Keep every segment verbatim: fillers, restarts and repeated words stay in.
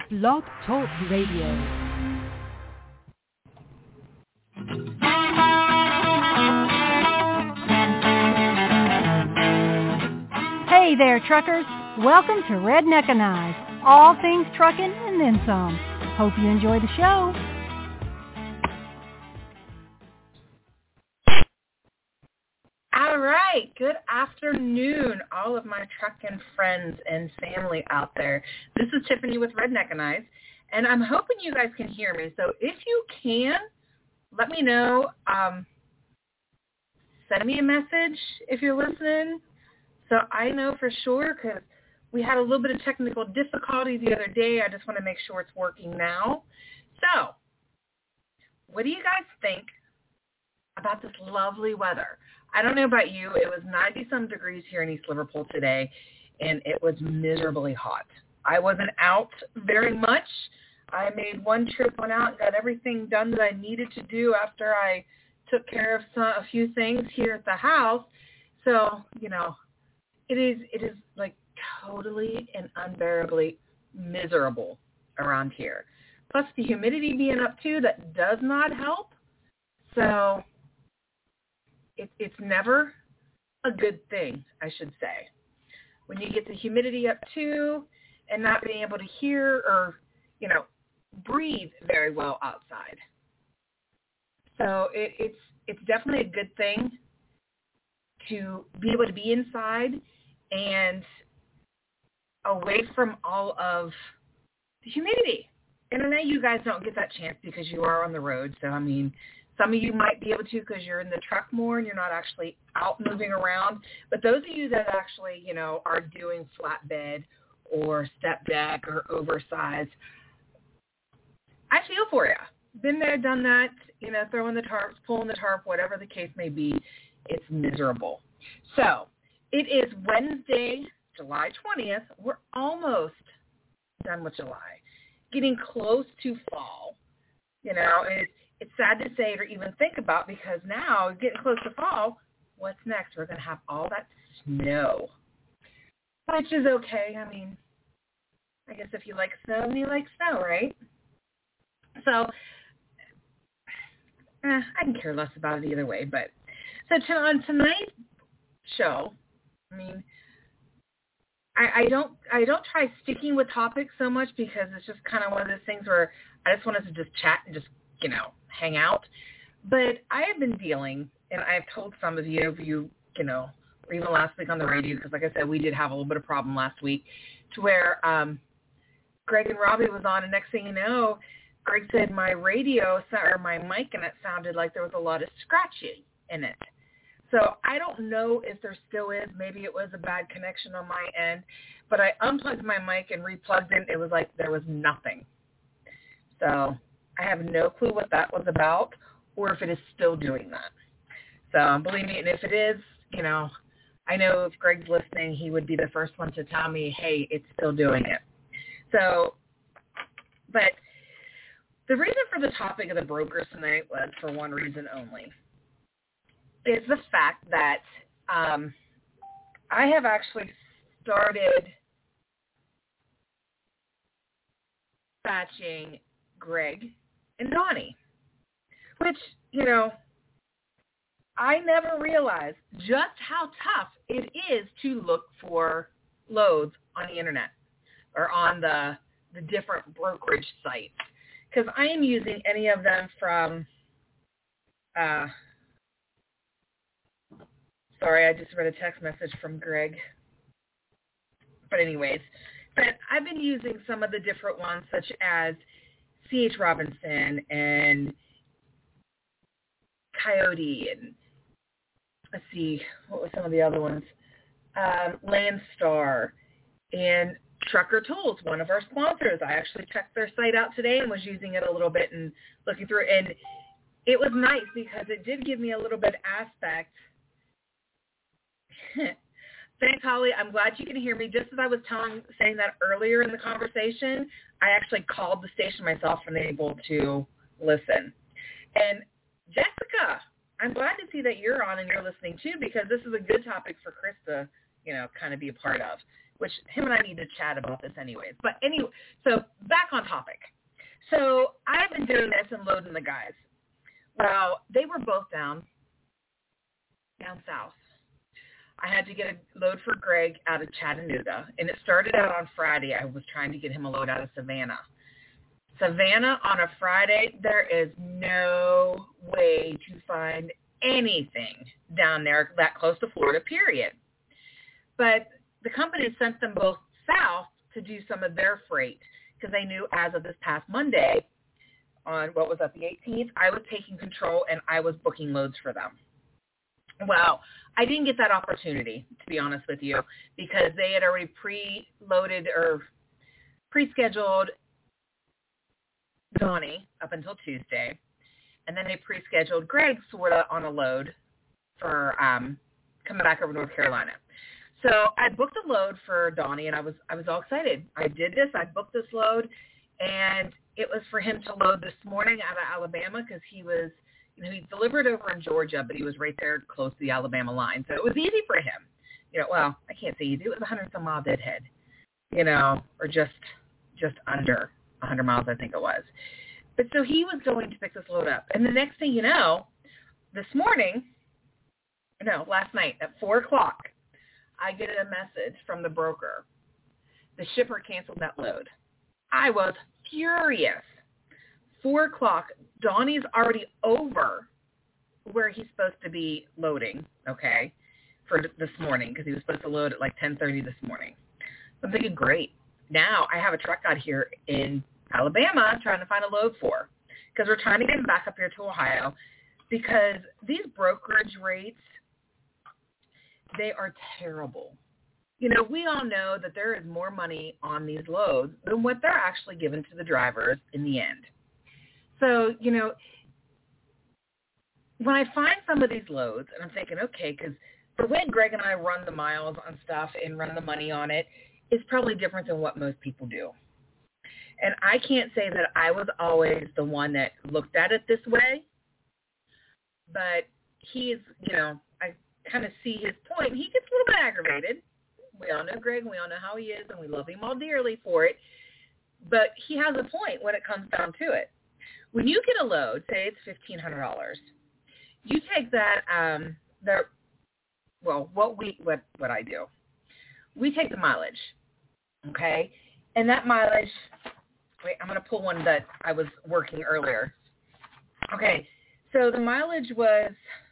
Blog Talk Radio. Hey there, truckers. Welcome to Redneckanize, all things trucking and then some. Hope you enjoy the show. All right. Good afternoon, all of my trucking friends and family out there. This is Tiffany with Redneckanize, and I'm hoping you guys can hear me. So if you can, let me know. Um, send me a message if you're listening, so I know for sure, because we had a little bit of technical difficulty the other day. I just want to make sure it's working now. So what do you guys think about this lovely weather? I don't know about you. It was ninety-some degrees here in East Liverpool today, and it was miserably hot. I wasn't out very much. I made one trip, went out, and got everything done that I needed to do after I took care of some, a few things here at the house. So, you know, it is it is like totally and unbearably miserable around here. Plus the humidity being up too, that does not help. So it, it's never a good thing, I should say. When you get the humidity up too and not being able to hear or, you know, breathe very well outside. So it, it's it's definitely a good thing to be able to be inside and away from all of the humidity. And I know you guys don't get that chance because you are on the road. So, I mean, some of you might be able to because you're in the truck more and you're not actually out moving around. But those of you that actually, you know, are doing flatbed or step deck or oversized, I feel for you. Been there, done that, you know, throwing the tarps, pulling the tarp, whatever the case may be. It's miserable. So it is Wednesday, July twentieth. We're almost done with July, getting close to fall. You know, it's, it's sad to say or even think about because now, getting close to fall, what's next? We're going to have all that snow, which is okay. I mean, I guess if you like snow, then you like snow, right? So eh, I can care less about it either way. But so to, on tonight's show, I mean, I, I don't I don't try sticking with topics so much because it's just kind of one of those things where I just want us to just chat and just, you know, hang out. But I have been dealing, and I've told some of you, you, you know, or even last week on the radio, because like I said, we did have a little bit of problem last week, to where um, Greg and Robbie was on, and next thing you know, Greg said my radio, or my mic in it sounded like there was a lot of scratching in it. So I don't know if there still is. Maybe it was a bad connection on my end. But I unplugged my mic and replugged it. It was like there was nothing. So I have no clue what that was about or if it is still doing that. So believe me, and if it is, you know, I know if Greg's listening, he would be the first one to tell me, hey, it's still doing it. So, but the reason for the topic of the brokers tonight was for one reason only. Is the fact that um, I have actually started batching Greg and Donnie, which, you know, I never realized just how tough it is to look for loads on the internet or on the, the different brokerage sites. Because I am using any of them from, uh, sorry, I just read a text message from Greg. But anyways, but I've been using some of the different ones such as C H Robinson and Coyote and, let's see, what were some of the other ones? Um, Landstar and Trucker Tools, one of our sponsors. I actually checked their site out today and was using it a little bit and looking through it. And it was nice because it did give me a little bit of aspect. Thanks, Holly. I'm glad you can hear me. Just as I was telling, saying that earlier in the conversation, I actually called the station myself and able to listen. And Jessica, I'm glad to see that you're on and you're listening too, because this is a good topic for Chris to, you know, kind of be a part of. which him and I need to chat about this anyways. But anyway, so back on topic. So I've been doing this and loading the guys. Well, they were both down, down south. I had to get a load for Greg out of Chattanooga, and it started out on Friday. I was trying to get him a load out of Savannah. Savannah on a Friday, there is no way to find anything down there that close to Florida, period. But the company sent them both south to do some of their freight because they knew as of this past Monday, on what was that, the eighteenth, I was taking control and I was booking loads for them. Well, I didn't get that opportunity, to be honest with you, because they had already pre-loaded or pre-scheduled Donnie up until Tuesday, and then they pre-scheduled Greg sort of on a load for um, coming back over North Carolina. So I booked a load for Donnie, and I was I was all excited. I did this. I booked this load, and it was for him to load this morning out of Alabama because he was, you know, he delivered over in Georgia, but he was right there close to the Alabama line. So it was easy for him. You know, well, I can't say easy. It was one hundred some mile deadhead, you know, or just just under one hundred miles, I think it was. But so he was going to pick this load up. And the next thing you know, this morning, no, last night at four o'clock, I get a message from the broker. The shipper canceled that load. I was furious. Four o'clock, Donnie's already over where he's supposed to be loading, okay, for this morning because he was supposed to load at like ten thirty this morning. I'm thinking, great. Now I have a truck out here in Alabama trying to find a load for because we're trying to get him back up here to Ohio because these brokerage rates, they are terrible. You know, we all know that there is more money on these loads than what they're actually given to the drivers in the end. So, you know, when I find some of these loads, and I'm thinking, okay, because the way Greg and I run the miles on stuff and run the money on it is probably different than what most people do. And I can't say that I was always the one that looked at it this way, but he's, you know, I kind of see his point. He gets a little bit aggravated. We all know Greg, and we all know how he is, and we love him all dearly for it. But he has a point when it comes down to it. When you get a load, say it's fifteen hundred dollars, you take that, um, the, well, what we, what, what I do, we take the mileage, okay? And that mileage, wait, I'm going to pull one that I was working earlier. Okay, so the mileage was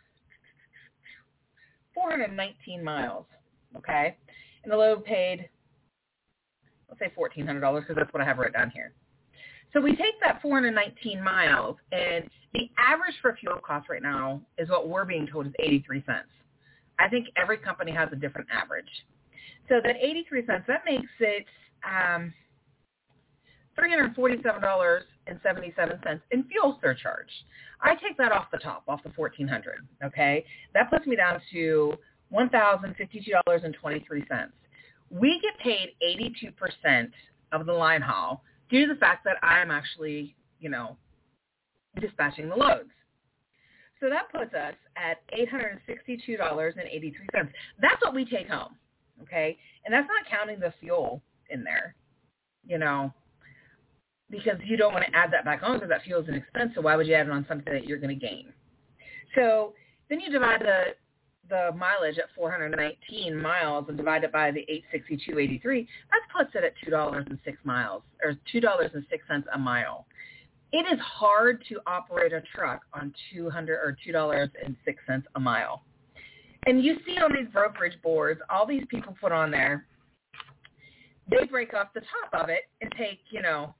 four hundred nineteen miles, okay? And the load paid, let's say fourteen hundred dollars because that's what I have written down here. So we take that four hundred nineteen miles, and the average for fuel cost right now is what we're being told is eighty-three cents. I think every company has a different average. So that eighty-three cents, that makes it um, three hundred forty-seven dollars and seventy-seven cents in fuel surcharge. I take that off the top, off the fourteen hundred dollars, okay? That puts me down to one thousand fifty-two dollars and twenty-three cents. We get paid eighty-two percent of the line haul due to the fact that I'm actually, you know, dispatching the loads. So that puts us at eight hundred sixty-two dollars and eighty-three cents. That's what we take home, okay? And that's not counting the fuel in there, you know, because you don't want to add that back on because that fuel is an expense, so why would you add it on something that you're going to gain? So then you divide the the mileage at four hundred nineteen miles and divide it by the eight hundred sixty-two dollars and eighty-three cents, that puts it at two dollars and six miles, or two dollars and six cents a mile. It is hard to operate a truck on two hundred or two dollars and six cents a mile. And you see on these brokerage boards, all these people put on there, they break off the top of it and take, you know,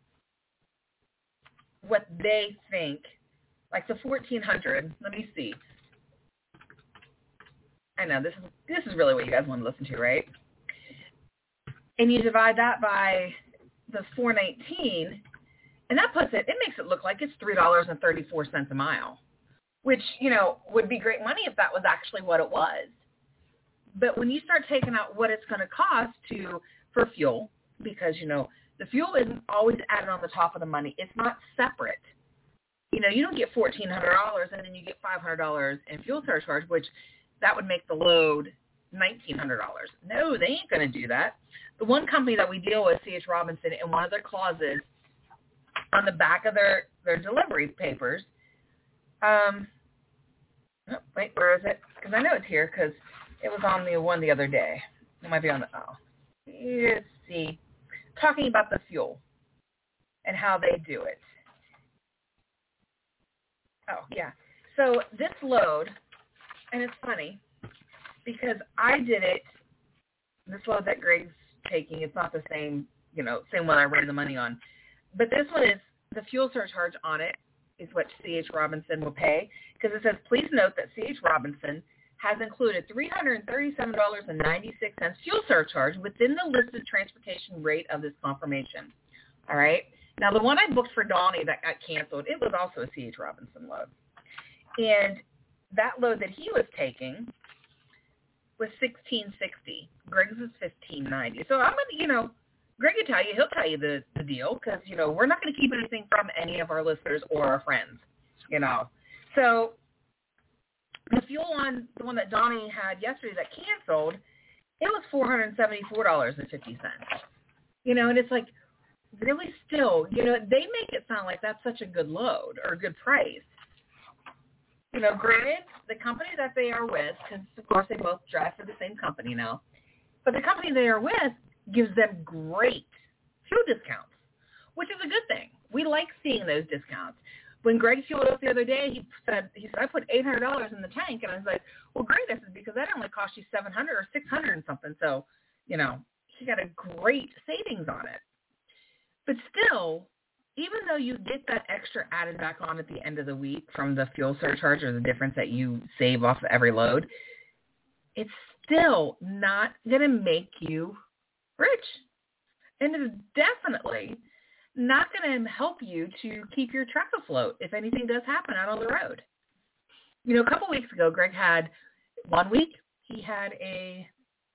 what they think, like the fourteen hundred, let me see. I know, this is this is really what you guys want to listen to, right? And you divide that by the four nineteen, and that puts it, it makes it look like it's three dollars and thirty-four cents a mile, which, you know, would be great money if that was actually what it was. But when you start taking out what it's going to cost to for fuel, because, you know, the fuel isn't always added on the top of the money. It's not separate. You know, you don't get fourteen hundred dollars and then you get five hundred dollars in fuel surcharge, which that would make the load nineteen hundred dollars. No, they ain't going to do that. The one company that we deal with, C H. Robinson, in one of their clauses on the back of their, their delivery papers, um, oh, wait, where is it? Because I know it's here because it was on the one the other day. It might be on the, oh, let's see, talking about the fuel and how they do it. Oh, yeah. So this load, and it's funny, because I did it, this load that Greg's taking, it's not the same, you know, same one I ran the money on. But this one is, the fuel surcharge on it is what C H. Robinson will pay, because it says, please note that C H. Robinson has included three hundred thirty-seven dollars and ninety-six cents fuel surcharge within the listed transportation rate of this confirmation. All right? Now, the one I booked for Donnie that got canceled, it was also a C H. Robinson load. And that load that he was taking was sixteen sixty. Greg's is fifteen ninety. So I'm going to, you know, Greg will tell you, he'll tell you the, the deal because, you know, we're not going to keep anything from any of our listeners or our friends, you know. So the fuel on the one that Donnie had yesterday that canceled, it was four hundred seventy-four dollars and fifty cents. You know, and it's like, really still, you know, they make it sound like that's such a good load or a good price. You know, granted, the company that they are with, because, of course, they both drive for the same company now, but the company they are with gives them great fuel discounts, which is a good thing. We like seeing those discounts. When Greg fueled us the other day, he said, he said, I put eight hundred dollars in the tank, and I was like, well, great, this is because that only cost you seven hundred dollars or six hundred dollars and something, so, you know, he got a great savings on it. But still, even though you get that extra added back on at the end of the week from the fuel surcharge or the difference that you save off of every load, it's still not going to make you rich. And it is definitely not going to help you to keep your truck afloat if anything does happen out on the road. You know, a couple weeks ago, Greg had one week, he had a,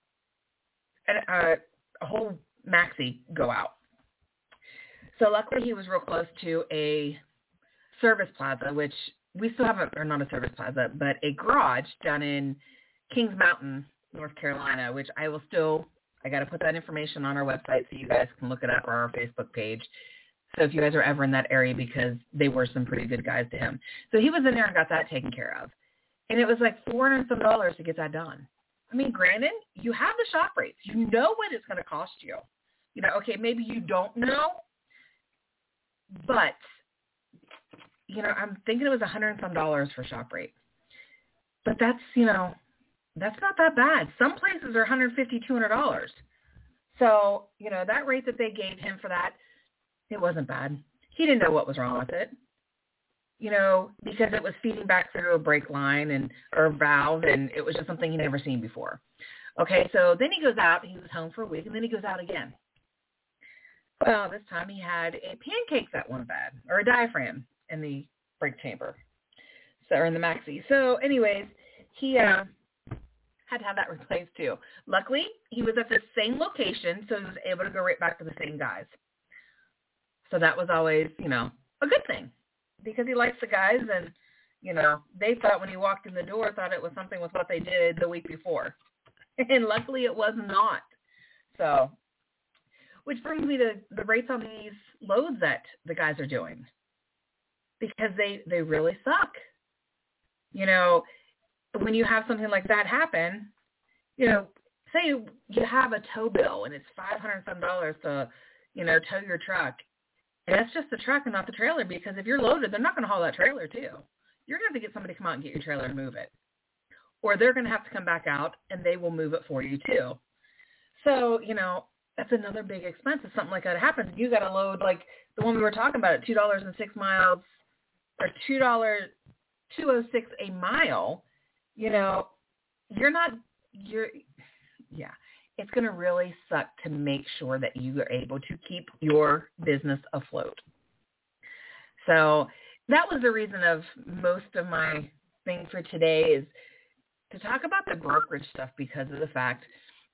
a, a whole maxi go out. So luckily he was real close to a service plaza, which we still haven't, or not a service plaza, but a garage down in Kings Mountain, North Carolina, which I will still, I got to put that information on our website so you guys can look it up, or our Facebook page. So if you guys are ever in that area, because they were some pretty good guys to him. So he was in there and got that taken care of. And it was like four hundred some dollars to get that done. I mean, granted, you have the shop rates. You know what it's going to cost you. You know, okay, maybe you don't know, but, you know, I'm thinking it was a hundred and some dollars for shop rate. But that's, you know, that's not that bad. Some places are one hundred fifty dollars, two hundred dollars. So, you know, that rate that they gave him for that, it wasn't bad. He didn't know what was wrong with it, you know, because it was feeding back through a brake line and or a valve, and it was just something he'd never seen before. Okay, so then he goes out. He was home for a week, and then he goes out again. Well, this time he had a pancake that went bad, or a diaphragm in the brake chamber, so or in the maxi. So, anyways, he uh, had to have that replaced too. Luckily, he was at the same location, so he was able to go right back to the same guys. So that was always, you know, a good thing, because he likes the guys, and, you know, they thought when he walked in the door, thought it was something with what they did the week before. And luckily it was not. So, which brings me to the rates on these loads that the guys are doing, because they, they really suck. You know, when you have something like that happen, you know, say you have a tow bill and it's five hundred some dollars to, you know, tow your truck. And that's just the truck and not the trailer, because if you're loaded, they're not going to haul that trailer too. You're going to have to get somebody to come out and get your trailer and move it. Or they're going to have to come back out and they will move it for you too. So, you know, that's another big expense if something like that happens. You got to load like the one we were talking about at two dollars and six miles, or two dollars, two oh six a mile. You know, you're not, you're, yeah. It's going to really suck to make sure that you are able to keep your business afloat. So that was the reason of most of my thing for today, is to talk about the brokerage stuff, because of the fact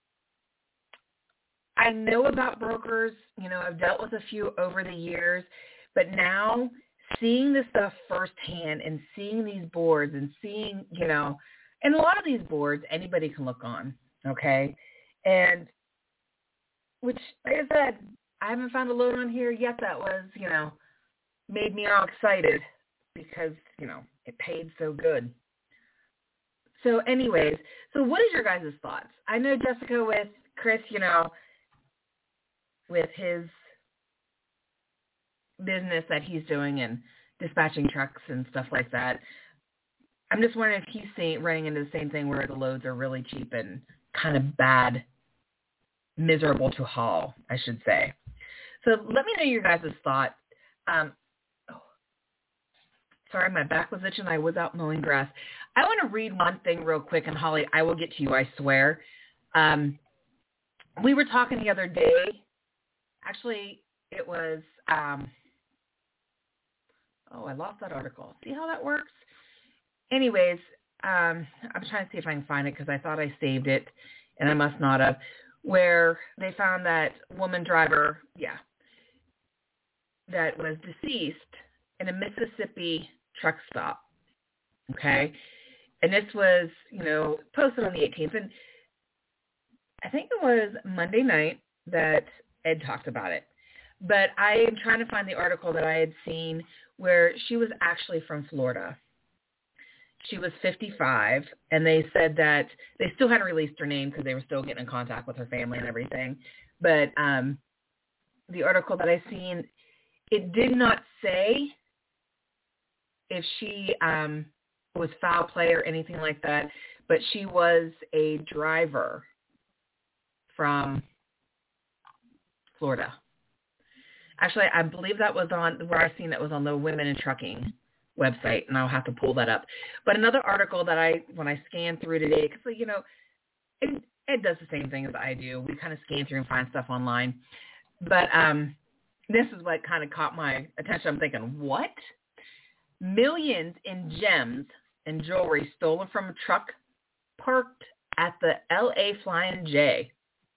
I know about brokers. You know, I've dealt with a few over the years, but now seeing this stuff firsthand and seeing these boards and seeing, you know, and a lot of these boards anybody can look on. okay? And which, like I said, I haven't found a load on here yet that was, you know, made me all excited because, you know, it paid so good. So anyways, so what is your guys' thoughts? I know, Jessica, with Chris, you know, with his business that he's doing and dispatching trucks and stuff like that, I'm just wondering if he's seeing, running into the same thing where the loads are really cheap and kind of bad, miserable to haul, I should say. So let me know your guys' thoughts. Um, oh, sorry, my back was itching. I was out mowing grass. I want to read one thing real quick, and Holly, I will get to you, I swear. Um, we were talking the other day. Actually, it was, um, oh, I lost that article. See how that works? Anyways, um, I'm trying to see if I can find it because I thought I saved it, and I must not have, where they found that woman driver, yeah, that was deceased in a Mississippi truck stop, okay? And this was, you know, posted on the eighteenth, and I think it was Monday night that Ed talked about it. But I am trying to find the article that I had seen where she was actually from Florida. She was fifty-five, and they said that they still hadn't released her name because they were still getting in contact with her family and everything. But um, the article that I seen, it did not say if she um, was foul play or anything like that, but she was a driver from Florida. Actually, I believe that was on, where I seen that was on the Women in Trucking website, and I'll have to pull that up. But another article that I, when I scanned through today, because, you know, it, it does the same thing as I do. We kind of scan through and find stuff online. But um, this is what kind of caught my attention. I'm thinking, what? Millions in gems and jewelry stolen from a truck parked at the L A Flying J.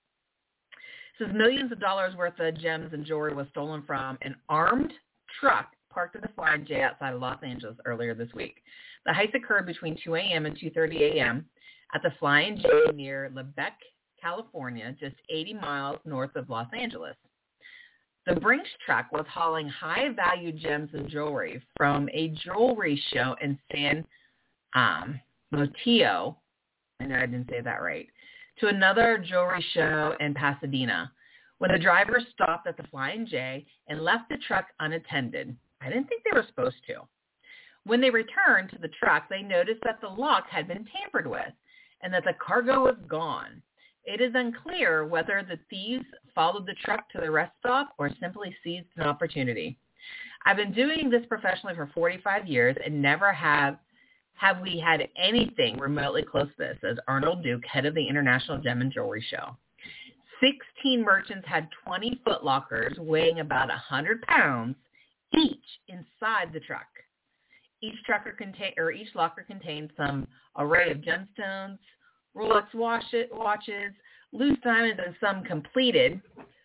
It says millions of dollars worth of gems and jewelry was stolen from an armed truck parked at the Flying J outside of Los Angeles earlier this week. The heist occurred between two a.m. and two thirty a.m. at the Flying J near Lebec, California, just eighty miles north of Los Angeles. The Brinks truck was hauling high-value gems and jewelry from a jewelry show in San um, Mateo, I know I didn't say that right, to another jewelry show in Pasadena. When the driver stopped at the Flying J and left the truck unattended, I didn't think they were supposed to. When they returned to the truck, they noticed that the lock had been tampered with and that the cargo was gone. It is unclear whether the thieves followed the truck to the rest stop or simply seized an opportunity. I've been doing this professionally for forty-five years and never have have we had anything remotely close to this, says Arnold Duke, head of the International Gem and Jewelry Show. sixteen merchants had twenty foot lockers weighing about one hundred pounds each inside the truck. Each trucker contain, or each locker contained some array of gemstones, Rolex watch it, watches, loose diamonds, and some completed,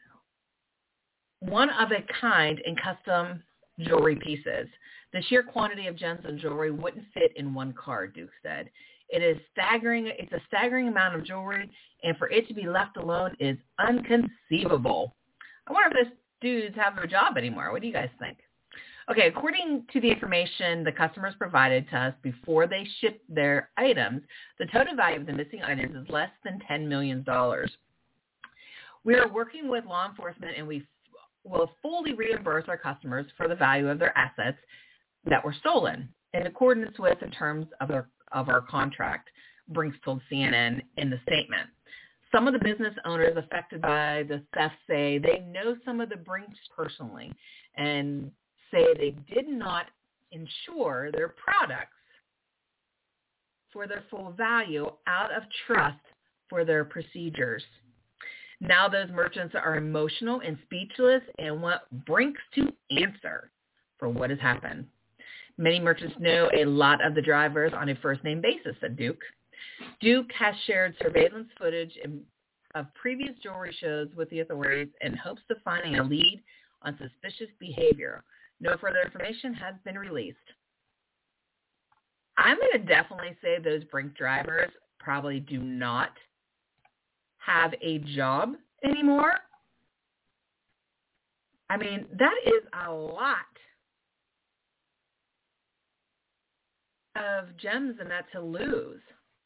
one of a kind and custom jewelry pieces. The sheer quantity of gems and jewelry wouldn't fit in one car, Duke said. It is staggering. It's a staggering amount of jewelry, and for it to be left alone is inconceivable. I wonder if this dudes have a job anymore. What do you guys think? Okay, according to the information the customers provided to us before they shipped their items, the total value of the missing items is less than ten million dollars. We are working with law enforcement, and we f- will fully reimburse our customers for the value of their assets that were stolen in accordance with the terms of our, of our contract, Brinks told C N N in the statement. Some of the business owners affected by the theft say they know some of the Brinks personally and say they did not insure their products for their full value out of trust for their procedures. Now those merchants are emotional and speechless and want Brinks to answer for what has happened. Many merchants know a lot of the drivers on a first-name basis, said Duke. Duke has shared surveillance footage in, of previous jewelry shows with the authorities in hopes of finding a lead on suspicious behavior. No further information has been released. I'm going to definitely say those Brink drivers probably do not have a job anymore. I mean, that is a lot of gems in that to lose.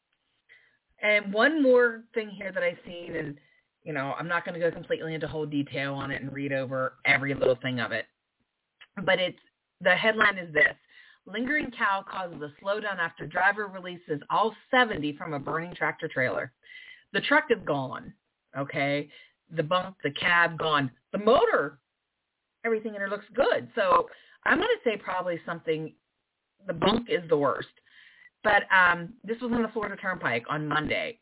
And one more thing here that I've seen, and, you know, I'm not going to go completely into whole detail on it and read over every little thing of it, but it's, the headline is this: lingering cow causes a slowdown after driver releases all seventy from a burning tractor trailer. The truck is gone, okay? The bunk, the cab, gone. The motor, everything in her looks good. So I'm going to say probably something, the bunk is the worst. But um, this was on the Florida Turnpike on Monday.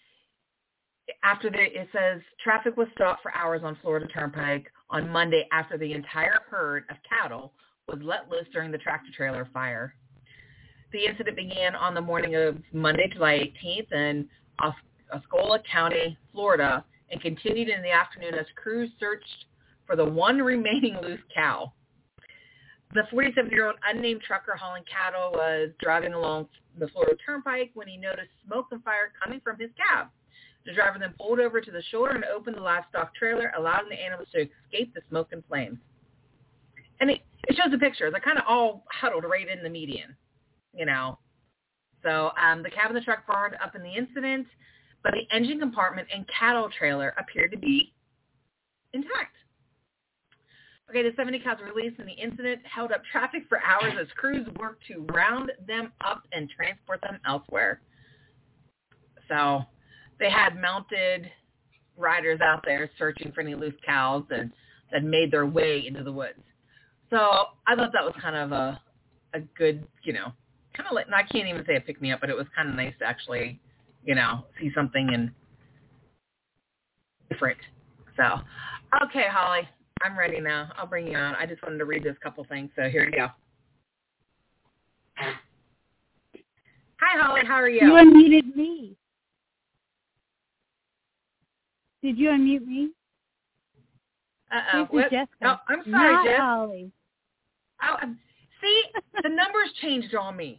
After the, it says traffic was stopped for hours on Florida Turnpike on Monday after the entire herd of cattle was let loose during the tractor trailer fire. The incident began on the morning of Monday, July eighteenth in Os- Osceola County, Florida, and continued in the afternoon as crews searched for the one remaining loose cow. The forty-seven-year-old unnamed trucker hauling cattle was driving along the Florida Turnpike when he noticed smoke and fire coming from his cab. The driver then pulled over to the shoulder and opened the livestock trailer, allowing the animals to escape the smoke and flames. And it, it shows a picture. They're kind of all huddled right in the median, you know. So um, the cab of the truck burned up in the incident, but the engine compartment and cattle trailer appeared to be intact. Okay, the seventy cows were released, and the incident held up traffic for hours as crews worked to round them up and transport them elsewhere. So they had mounted riders out there searching for any loose cows and that made their way into the woods. So I thought that was kind of a a good, you know, kind of like, I can't even say a pick-me-up, but it was kind of nice to actually, you know, see something and different. So, okay, Holly. I'm ready now. I'll bring you on. I just wanted to read this couple things, so here you go. Hi, Holly. How are you? You unmuted me. Did you unmute me? Uh-oh. This is Jessica. Oh, I'm sorry, Not Jess. Holly. Oh, um, see, the numbers changed on me.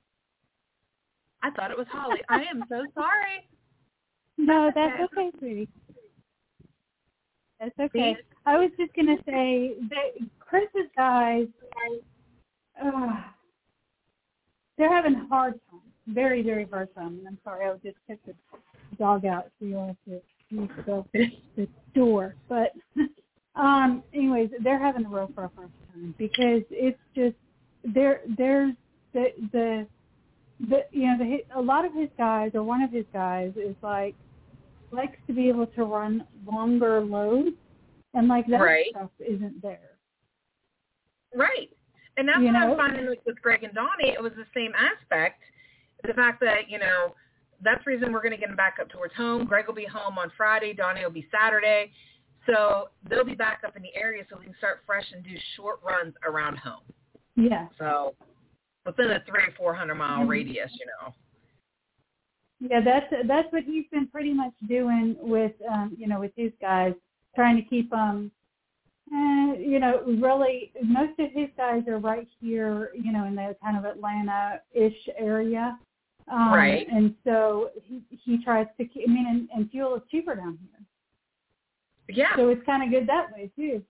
I thought it was Holly. I am so sorry. No, that's Okay. okay, sweetie. That's okay. I was just going to say that Chris's guys, uh, they're having a hard time. Very, very hard time. And I'm sorry, I just took the dog out, so you'll have to use the, the door. But um, anyways, they're having a real rough time because it's just, there. there's the, the, the you know, the, a lot of his guys, or one of his guys, is like, likes to be able to run longer loads, and like that right. stuff isn't there. Right. And that's you what know? I'm finding with, with Greg and Donnie. It was the same aspect. The fact that, you know, that's the reason we're going to get them back up towards home. Greg will be home on Friday. Donnie will be Saturday. So they'll be back up in the area so we can start fresh and do short runs around home. Yeah. So within a three or four hundred mile mm-hmm. radius, you know. Yeah, that's that's what he's been pretty much doing with, um, you know, with his guys, trying to keep them, uh, you know, really, most of his guys are right here, you know, in the kind of Atlanta-ish area. Um, right. And so he, he tries to keep, I mean, and, and fuel is cheaper down here. Yeah. So it's kind of good that way, too.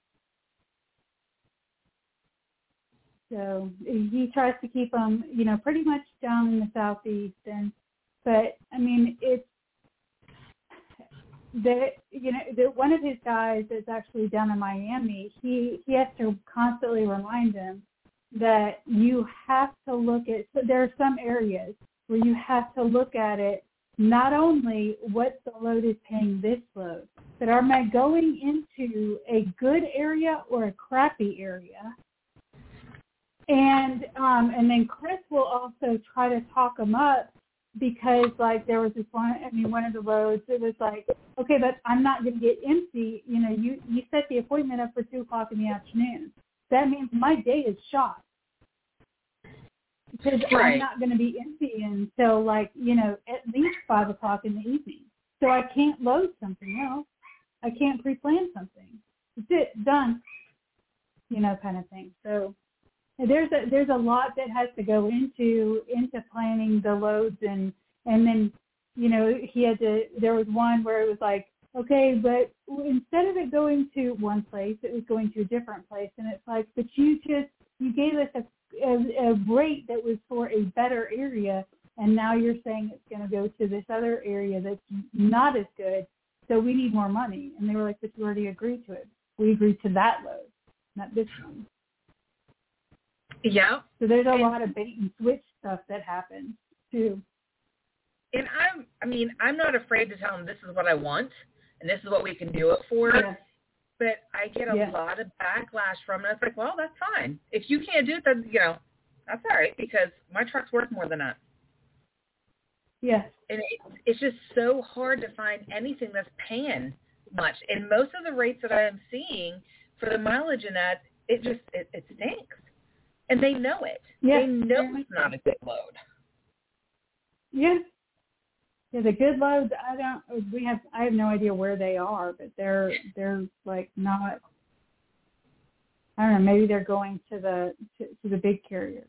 So he tries to keep them, you know, pretty much down in the southeast. And But, I mean, it's, the, you know, the, one of his guys that's actually down in Miami, he, he has to constantly remind him that you have to look at, so there are some areas where you have to look at it, not only what the load is paying this load, but am I going into a good area or a crappy area? And um, and then Chris will also try to talk him up, because, like, there was this one, I mean, one of the loads, it was like, okay, but I'm not going to get empty. You know, you, you set the appointment up for two o'clock in the afternoon. That means my day is shot. Because right. I'm not going to be empty until, like, you know, at least five o'clock in the evening. So I can't load something else. I can't pre-plan something. It's it, done, you know, kind of thing. So there's a there's a lot that has to go into into planning the loads, and and then you know, he had to, there was one where it was like, okay, but instead of it going to one place, it was going to a different place. And it's like, but you just, you gave us a, a, a rate that was for a better area, and now you're saying it's going to go to this other area that's not as good, so we need more money. And they were like, but you already agreed to it. We agreed to that load, not this one. Yeah. So there's a and, lot of bait and switch stuff that happens, too. And I'm, I mean, I'm not afraid to tell them this is what I want, and this is what we can do it for. Yeah. But I get a yeah. lot of backlash from it. It's like, well, that's fine. If you can't do it, then, you know, that's all right, because my truck's worth more than that. Yes. And it, it's just so hard to find anything that's paying much. And most of the rates that I am seeing for the mileage in that, it just, it, it stinks. And they know it. Yes. They know yeah. it's not a good load. Yeah. Yeah, the good loads, I don't, we have, I have no idea where they are, but they're, they're like not, I don't know, maybe they're going to the, to, to the big carriers.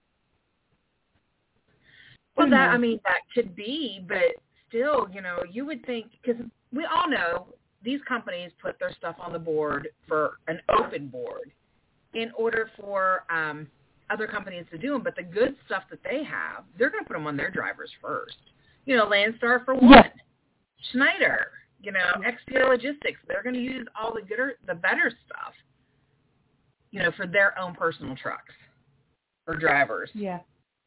Well, that, I mean, that could be, but still, you know, you would think, because we all know these companies put their stuff on the board for an open board in order for um, other companies to do them, but the good stuff that they have, they're going to put them on their drivers first. You know, Landstar for one, yeah. Schneider, you know, X P O Logistics, they're going to use all the gooder, the better stuff, you know, for their own personal trucks or drivers. Yeah.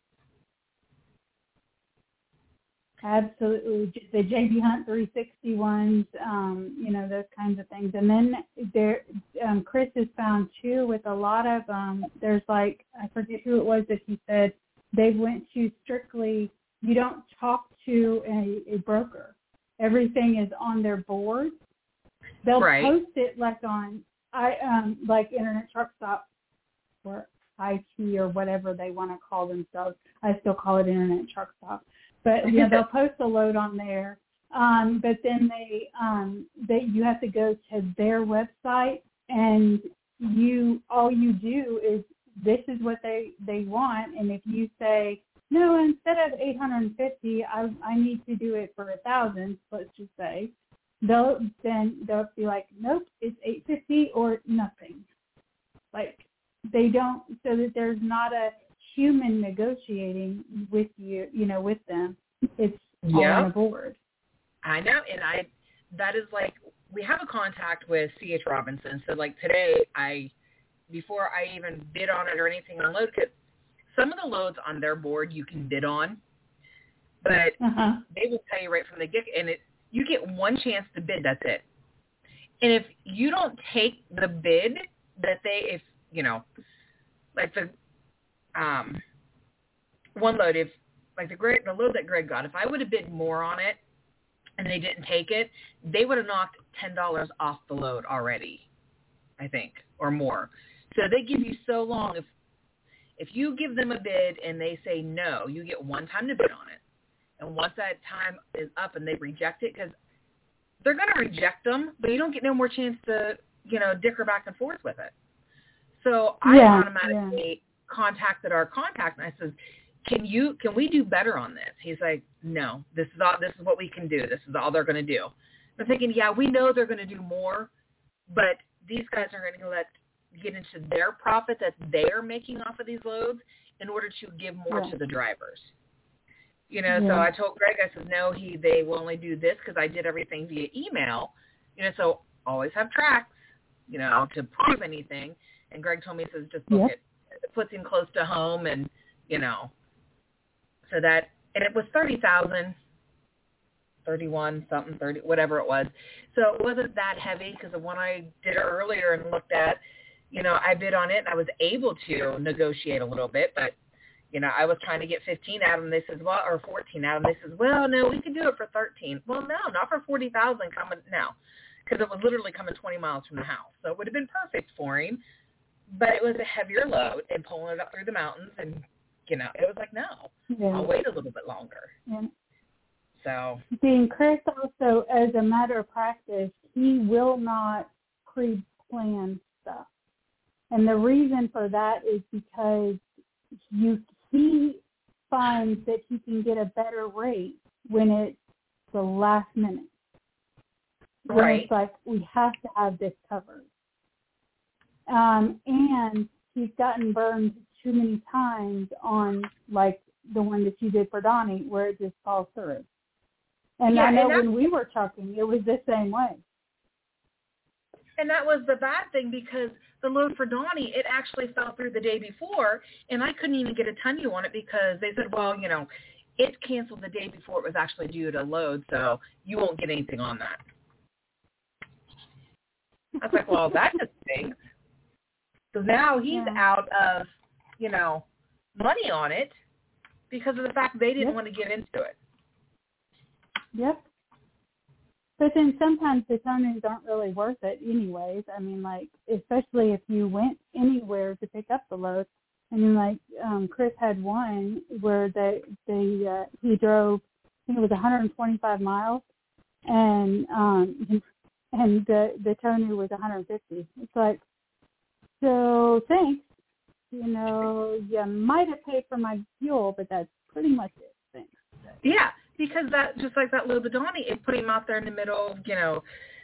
Absolutely. The J B Hunt three sixty ones, um, you know, those kinds of things. And then there, um, Chris has found, too, with a lot of, um, there's like, I forget who it was that he said, they went to strictly, you don't talk to a, a broker. Everything is on their board. They'll right. post it like on, I um, like Internet Truck Stop or I T or whatever they want to call themselves. I still call it Internet Truck Stop. But you know, they'll post a load on there, um, but then they um, they you have to go to their website, and you all you do is this is what they, they want, and if you say no, instead of eight hundred fifty, I I need to do it for a thousand, let's just say, they'll then they'll be like, nope, it's eight fifty or nothing. Like they don't, so that there's not a human negotiating with you, you know, with them. It's all yeah. on a board. I know, and I, that is like, we have a contact with C H Robinson. So like today, I, before I even bid on it or anything on load, because some of the loads on their board you can bid on, but uh-huh. they will tell you right from the get, and it, you get one chance to bid, that's it. And if you don't take the bid that they, if, you know, like the, Um, one load, if like the Greg, the load that Greg got, if I would have bid more on it and they didn't take it, they would have knocked ten dollars off the load already, I think, or more. So they give you so long. If if you give them a bid and they say no, you get one time to bid on it. And once that time is up and they reject it, because they're going to reject them, but you don't get no more chance to, you know, dicker back and forth with it. So I yeah, automatically... Yeah. contacted our contact, and I said, can you can we do better on this? He's like, no, this is all this is what we can do. This is all they're going to do. I'm thinking, yeah, we know they're going to do more, but these guys are going to let get into their profit that they're making off of these loads in order to give more yeah. to the drivers. You know, yeah. so I told Greg, I said, no, he they will only do this because I did everything via email. You know, so always have tracks, you know, to prove anything. And Greg told me, he says, just book yeah. it. It puts him close to home, and you know, so that, and it was thirty thousand, thirty-one something, thirty, whatever it was. So it wasn't that heavy, because the one I did earlier and looked at, you know, I bid on it and I was able to negotiate a little bit, but you know, I was trying to get fifteen out of them. They said, well, or fourteen out of them. They said, well, no, we can do it for thirteen. Well, no, not for forty thousand coming now, because it was literally coming twenty miles from the house. So it would have been perfect for him. But it was a heavier load and pulling it up through the mountains, and, you know, it was like, no, yeah. I'll wait a little bit longer. Yeah. So. Seeing Chris also, as a matter of practice, he will not pre-plan stuff. And the reason for that is because you he finds that he can get a better rate when it's the last minute. When Right. it's like, we have to have this covered. Um, and he's gotten burned too many times on, like, the one that you did for Donnie, where it just falls through. And Yeah, I know and that- when we were trucking, it was the same way. And that was the bad thing because the load for Donnie, it actually fell through the day before, and I couldn't even get a tonneau on it because they said, well, you know, it canceled the day before it was actually due to load, so you won't get anything on that. I was like, well, that just stinks. So now he's Yeah. out of, you know, money on it because of the fact they didn't Yep. want to get into it. Yep. But then sometimes the tonneaus aren't really worth it anyways. I mean, like, especially if you went anywhere to pick up the load. I mean, like, um, Chris had one where they, they uh, he drove, I think it was one hundred twenty-five miles, and um, and the, the tonneau was one hundred fifty. It's like, so thanks. You know, you might have paid for my fuel, but that's pretty much it. Thanks. Yeah, because that, just like that load of Donnie, it put him out there in the middle, you know,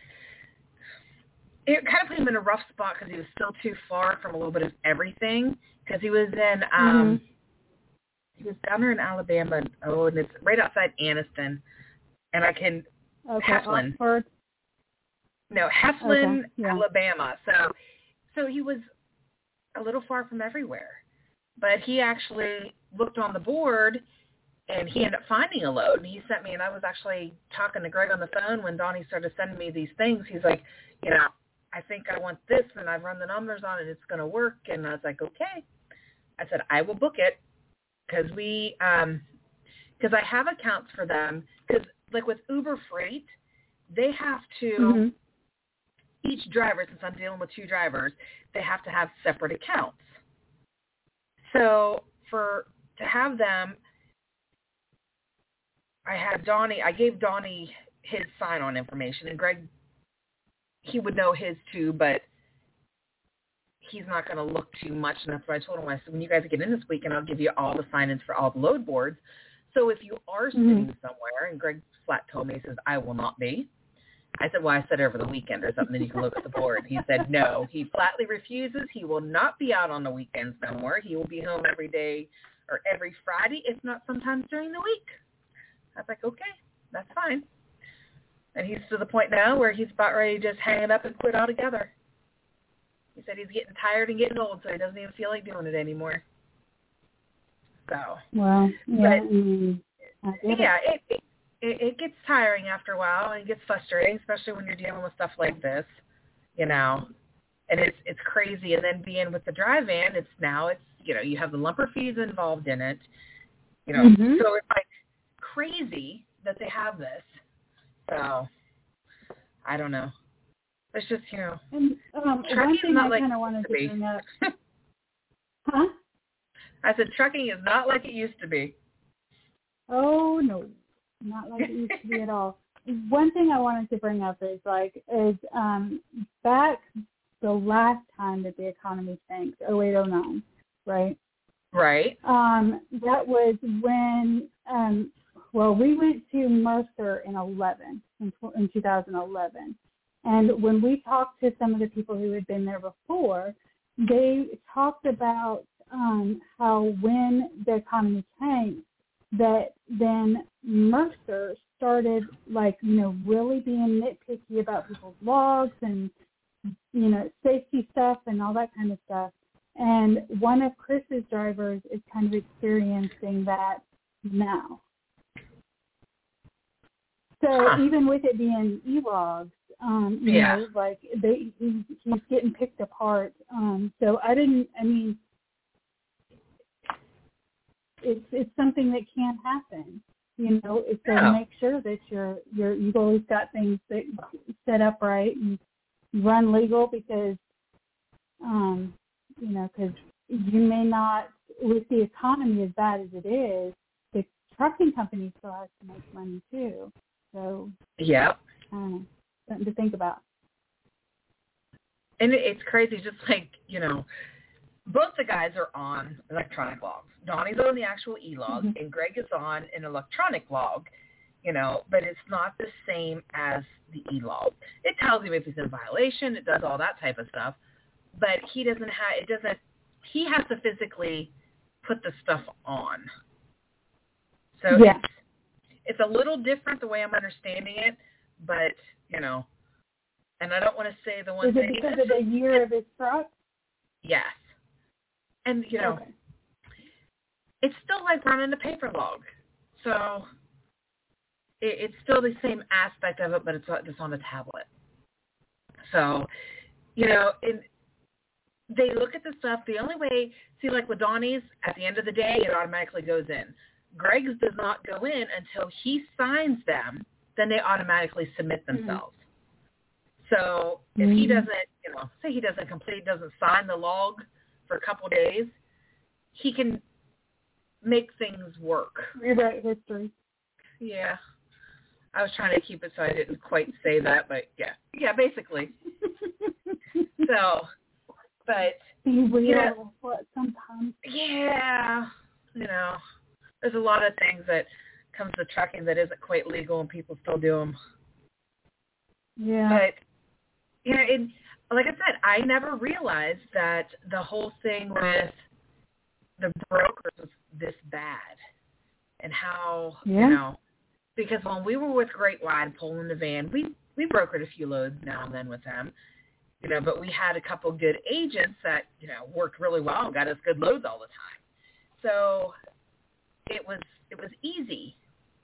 it kind of put him in a rough spot because he was still too far from a little bit of everything because he was in, um, Mm-hmm. he was down there in Alabama, oh, and it's right outside Anniston, and I can, Okay, Heflin. Oxford. no, Heflin, Okay, yeah. Alabama, so, so he was a little far from everywhere, but he actually looked on the board and he ended up finding a load, and he sent me, and I was actually talking to Greg on the phone when Donnie started sending me these things. He's like, you know, I think I want this, and I've run the numbers on it. It's going to work. And I was like, okay. I said, I will book it because we, um, because I have accounts for them. Because, like with Uber Freight, they have to, Mm-hmm. each driver, since I'm dealing with two drivers, they have to have separate accounts. So for to have them, I had Donnie, I gave Donnie his sign-on information, and Greg, he would know his too, but he's not going to look too much. And that's what I told him. I said, when you guys get in this weekend, I'll give you all the sign-ins for all the load boards. So if you are Mm-hmm. sitting somewhere, and Greg flat told me, he says, I will not be. I said, well, I said over the weekend or something, then you can look at the board. He said, no, he flatly refuses. He will not be out on the weekends no more. He will be home every day or every Friday, if not sometimes during the week. I was like, okay, that's fine. And he's to the point now where he's about ready to just hang it up and quit altogether. He said he's getting tired and getting old, so he doesn't even feel like doing it anymore. So, Well, yeah, but, I mean, I get yeah, it. it, it it gets tiring after a while, and it gets frustrating, especially when you're dealing with stuff like this, you know. And it's it's crazy. And then being with the dry van, it's now it's you know you have the lumper fees involved in it, you know. Mm-hmm. So it's like crazy that they have this. So I don't know. It's just you know. And um, one Trucking's thing not I like kind of it wanted used to to be. bring up. Huh? I said trucking is not like it used to be. Oh no, not like it used to be at all. One thing I wanted to bring up is like is um back the last time that the economy tanked, oh eight oh nine, right? Right. Um, that was when um well we went to Mercer in eleven in, in two thousand eleven, and when we talked to some of the people who had been there before, they talked about um, how when the economy tanked, that then Mercer started, like, you know, really being nitpicky about people's logs and, you know, safety stuff and all that kind of stuff. And one of Chris's drivers is kind of experiencing that now. So Huh. even with it being e-logs, um, you Yeah. know, like they, he, he's getting picked apart. Um, so I didn't, I mean, it's it's something that can happen. You know, it's to Yeah. make sure that you're you're you've always got things that set up right and run legal because, um, you know, because you may not, with the economy as bad as it is, the trucking company still has to make money too. So, Yep. um, something to think about. And it, it's crazy, just like, you know, both the guys are on electronic logs. Donnie's on the actual e-log, Mm-hmm. and Greg is on an electronic log. you know, but it's not the same as the e-log. It tells him if he's in violation. It does all that type of stuff, but he doesn't have, it doesn't, he has to physically put the stuff on. So yeah. it's, it's a little different the way I'm understanding it, but, you know, and I don't want to say the one Is thing. it because of the year of his truck? Yes. And, you know, okay. it's still like running a paper log. So it, it's still the same aspect of it, but it's just on a tablet. So, you know, it, they look at the stuff. The only way, see, like with Donnie's, at the end of the day, it automatically goes in. Greg's does not go in until he signs them. Then they automatically submit themselves. Mm-hmm. So if mm-hmm. he doesn't, you know, say he doesn't complete, doesn't sign the log for a couple of days, he can make things work. Rewrite history. Yeah. I was trying to keep it so I didn't quite say that, but yeah. Yeah, basically. So, but. Be real, you know, what sometimes. Yeah. You know, there's a lot of things that comes to trucking that isn't quite legal and people still do them. Yeah. But, you know, it, like I said, I never realized that the whole thing with the brokers was this bad and how, yeah. you know, because when we were with Great Wide pulling the van, we, we brokered a few loads now and then with them, you know, but we had a couple good agents that, you know, worked really well and got us good loads all the time. So it was, it was easy.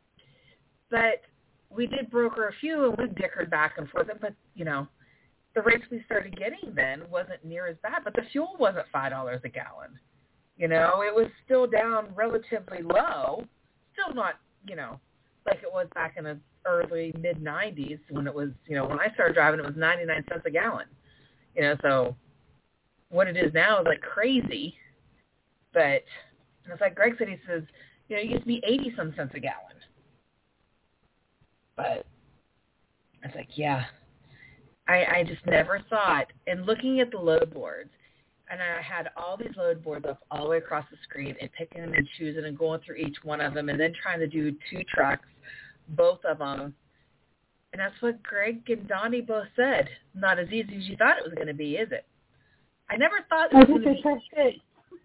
But we did broker a few and we dickered back and forth, but, you know, the rates we started getting then wasn't near as bad, but the fuel wasn't five dollars a gallon. You know, it was still down relatively low, still not, you know, like it was back in the early, mid-nineties when it was, you know, when I started driving, it was ninety-nine cents a gallon. You know, so what it is now is like crazy. But it's like Greg said, he says, you know, it used to be eighty-some cents a gallon. But it's like, yeah, I, I just never thought. And looking at the load boards, and I had all these load boards up all the way across the screen and picking and choosing and going through each one of them and then trying to do two trucks, both of them. And that's what Greg and Donnie both said. Not as easy as you thought it was going to be, is it? I never thought it was going to be easy.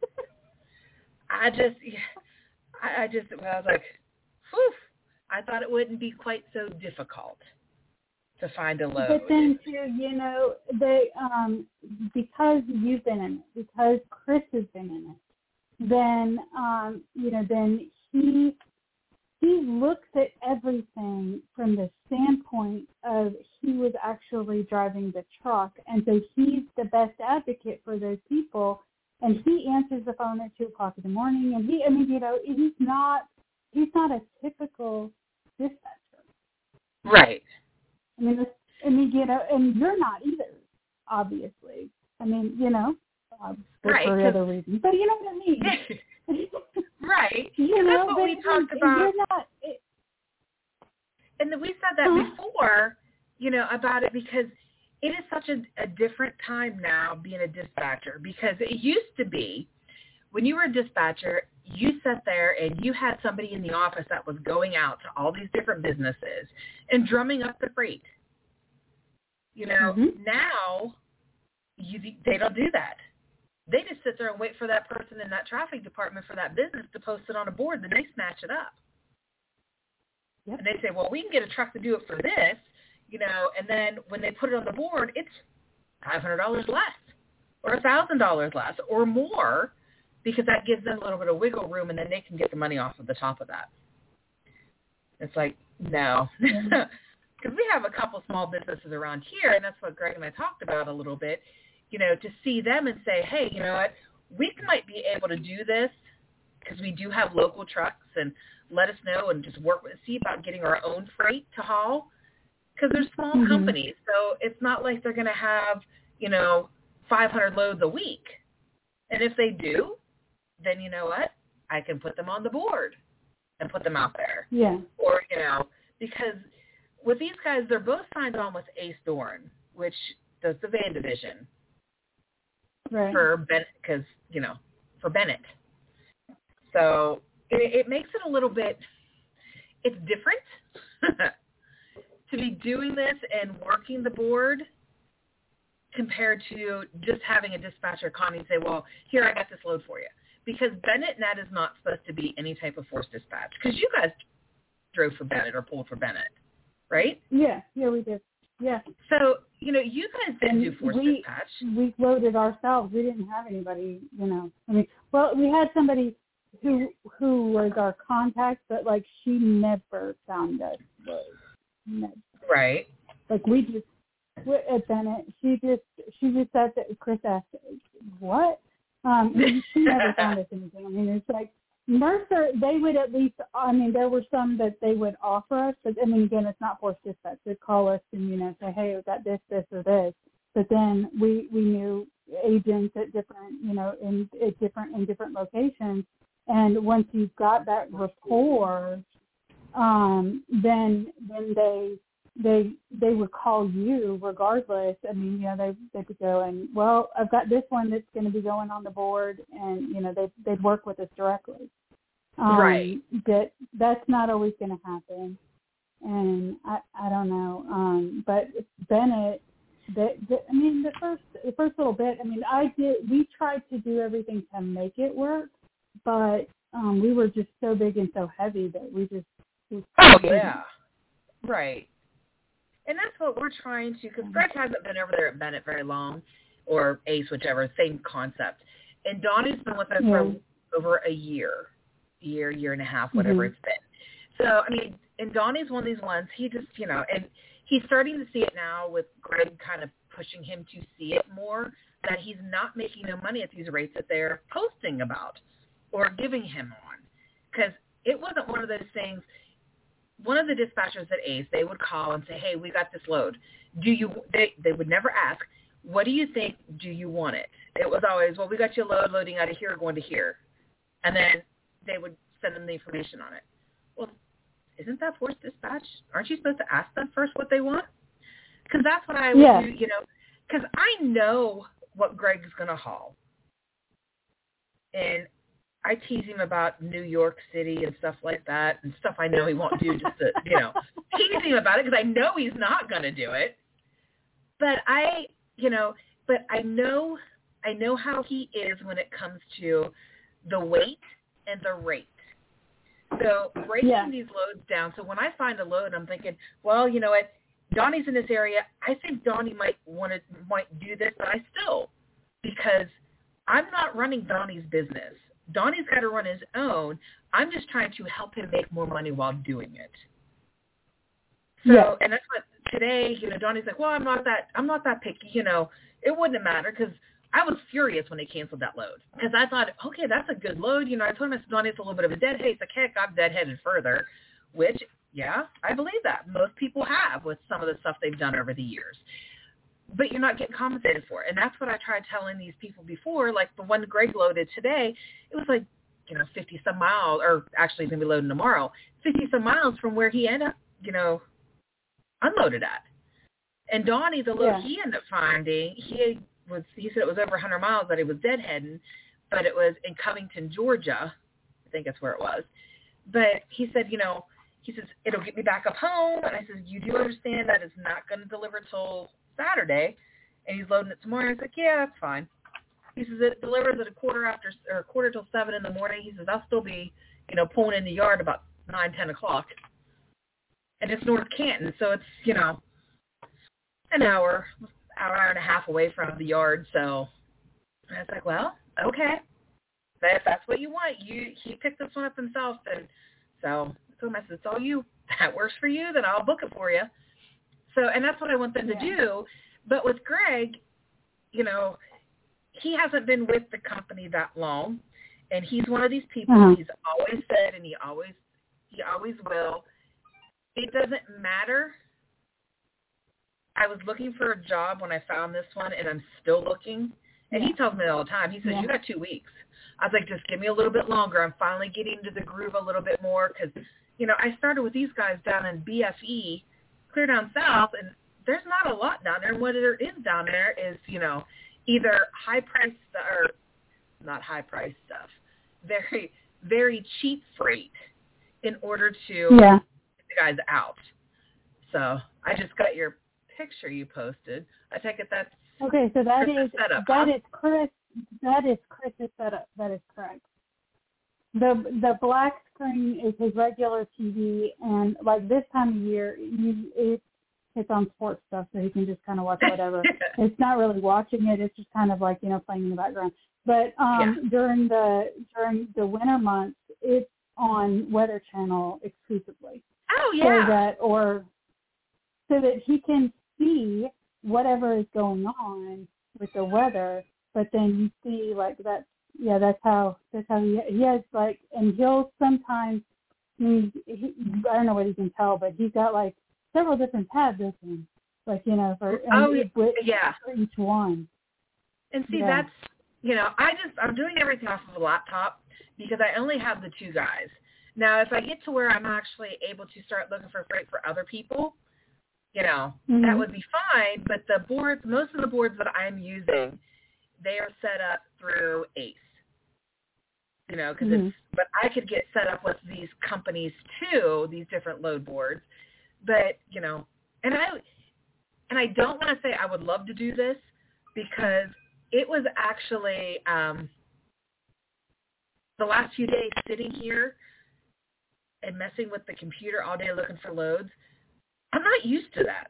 I just, I, I just, I was like, whew. I thought it wouldn't be quite so difficult to find a load. But then, too, you know, they um, because you've been in it, because Chris has been in it, then, um, you know, then he he looks at everything from the standpoint of he was actually driving the truck, and so he's the best advocate for those people, and he answers the phone at two o'clock in the morning, and he, I mean, you know, he's not, he's not a typical dispatcher. Right. I mean, it's, I mean, you know, and you're not either, obviously. I mean, you know, uh, for, right, for other reasons. But you know what I mean? Right. You and know, that's what we talked about. You're not, it, and we said that huh? before, you know, about it because it is such a, a different time now being a dispatcher, because it used to be when you were a dispatcher, you sat there and you had somebody in the office that was going out to all these different businesses and drumming up the freight. You know, mm-hmm. now you, they don't do that. They just sit there and wait for that person in that traffic department for that business to post it on a board, then they snatch it up. Yep. And they say, well, we can get a truck to do it for this, you know, and then when they put it on the board, it's five hundred dollars less or one thousand dollars less or more, because that gives them a little bit of wiggle room, and then they can get the money off of the top of that. It's like, no. Because we have a couple small businesses around here, and that's what Greg and I talked about a little bit, you know, to see them and say, hey, you know what, we might be able to do this because we do have local trucks, and let us know and just work with, see about getting our own freight to haul, because they're small mm-hmm. companies. So it's not like they're going to have, you know, five hundred loads a week. And if they do, then you know what? I can put them on the board and put them out there. Yeah. Or, you know, because with these guys, they're both signed on with Ace Dorn, which does the van division. Right. For Bennett, because, you know, for Bennett. So it, it makes it a little bit, it's different to be doing this and working the board compared to just having a dispatcher call me and say, well, here, I got this load for you. Because Bennett Net is not supposed to be any type of forced dispatch. Because you guys drove for Bennett or pulled for Bennett, right? Yeah, yeah, we did. Yeah. So, you know, you guys didn't and do forced we, dispatch. We loaded ourselves. We didn't have anybody, you know. I mean, well, we had somebody who who was our contact, but, like, she never found us loads. Never. Right. Like, we just, at Bennett, she just, she just said that Chris asked, what? Um, and she never found us anything. I mean, it's like, Mercer, they would at least, I mean, there were some that they would offer us, but, I mean, again, it's not forced dispatch. They'd call us and, you know, say, hey, we got this, this, or this. But then we, we knew agents at different, you know, in, at different, in different locations. And once you've got that rapport, um, then, then they, they they would call you regardless. I mean, you know, they they could go and, well, I've got this one that's going to be going on the board, and, you know, they they'd work with us directly. Um, right. That that's not always going to happen, and I I don't know. Um, but Bennett, the, the, I mean, the first the first little bit. I mean, I did. We tried to do everything to make it work, but um, we were just so big and so heavy that we just. We oh yeah. Right. And that's what we're trying to, because Greg hasn't been over there at Bennett very long, or Ace, whichever, same concept. And Donnie's been with us yeah. for over a year, year, year and a half, whatever mm-hmm. it's been. So, I mean, and Donnie's one of these ones, he just, you know, and he's starting to see it now with Greg kind of pushing him to see it more, that he's not making no money at these rates that they're posting about or giving him on. Because it wasn't one of those things. One of the dispatchers at Ace, they would call and say, hey, we got this load. Do you, they, they would never ask, what do you think, do you want it? It was always, well, we got you a load loading out of here, going to here. And then they would send them the information on it. Well, isn't that forced dispatch? Aren't you supposed to ask them first what they want? Because that's what I would yeah. do, you know, because I know what Greg's going to haul. And I tease him about New York City and stuff like that, and stuff I know he won't do just to, you know, tease him about it because I know he's not going to do it. But I, you know, but I know, I know how he is when it comes to the weight and the rate. So breaking yeah. these loads down. So when I find a load, I'm thinking, well, you know what, Donnie's in this area. I think Donnie might want to, might do this, but I still, because I'm not running Donnie's business. Donnie's got to run his own. I'm just trying to help him make more money while doing it. So, yeah. and that's what today, you know, Donnie's like, well, I'm not that, I'm not that picky, you know. It wouldn't matter because I was furious when they canceled that load because I thought, okay, that's a good load. You know, I told him, Donnie, it's a little bit of a deadhead. He's like, heck, I've deadheaded further, which, yeah, I believe that. Most people have with some of the stuff they've done over the years. But you're not getting compensated for it. And that's what I tried telling these people before, like the one Greg loaded today, it was like, you know, fifty-some miles, or actually he's going to be loading tomorrow, fifty-some miles from where he ended up, you know, unloaded at. And Donnie, the load yeah. he ended up finding, he was, he said it was over one hundred miles that he was deadheading, but it was in Covington, Georgia. I think that's where it was. But he said, you know, he says, it'll get me back up home. And I said, you do understand that it's not going to deliver till Saturday, and he's loading it tomorrow. I was like, yeah, that's fine. He says it delivers at a quarter after, or a quarter till seven in the morning. He says I'll still be, you know, pulling in the yard about nine, ten o'clock, and it's North Canton, so it's, you know, an hour, hour, hour and a half away from the yard. So I was like, well, okay, if that's what you want, you he picked this one up himself, and so I told him, I said, it's all you. That works for you, then I'll book it for you. So, and that's what I want them yeah. to do. But with Greg, you know, he hasn't been with the company that long, and he's one of these people. Uh-huh. He's always said, and he always, he always will. It doesn't matter. I was looking for a job when I found this one, and I'm still looking. And yeah. he tells me all the time. He says, yeah. you got two weeks. I was like, just give me a little bit longer. I'm finally getting into the groove a little bit more because, you know, I started with these guys down in B F E, clear down south, and there's not a lot down there. And what there is down there is, you know, either high-priced or not high-priced stuff, very, very cheap freight in order to yeah. you guys out. So I just got your picture you posted. I take it that's okay. So that Chris's is setup, that huh? is Chris. That is Chris's setup. That is correct. The the black screen is his regular T V, and like this time of year, you it it's on sports stuff, so he can just kind of watch whatever. It's not really watching it; it's just kind of like you know playing in the background. But um, yeah. during the during the winter months, it's on Weather Channel exclusively. Oh yeah. So that or so that he can see whatever is going on with the weather, but then you see like that. Yeah, that's how that's how he he has like, and he'll sometimes. I mean, he, I don't know what he can tell, but he's got like several different tabs open, like you know, for oh and with, yeah, for each one. and see Yeah. that's you know I just I'm doing everything off of a laptop because I only have the two guys. Now, if I get to where I'm actually able to start looking for freight for other people, you know, Mm-hmm. that would be fine. But the boards, most of the boards that I'm using, they are set up through Ace. You know, because Mm-hmm. it's, but I could get set up with these companies too, these different load boards. But, you know, and I, and I don't want to say I would love to do this because it was actually um, the last few days sitting here and messing with the computer all day looking for loads. I'm not used to that.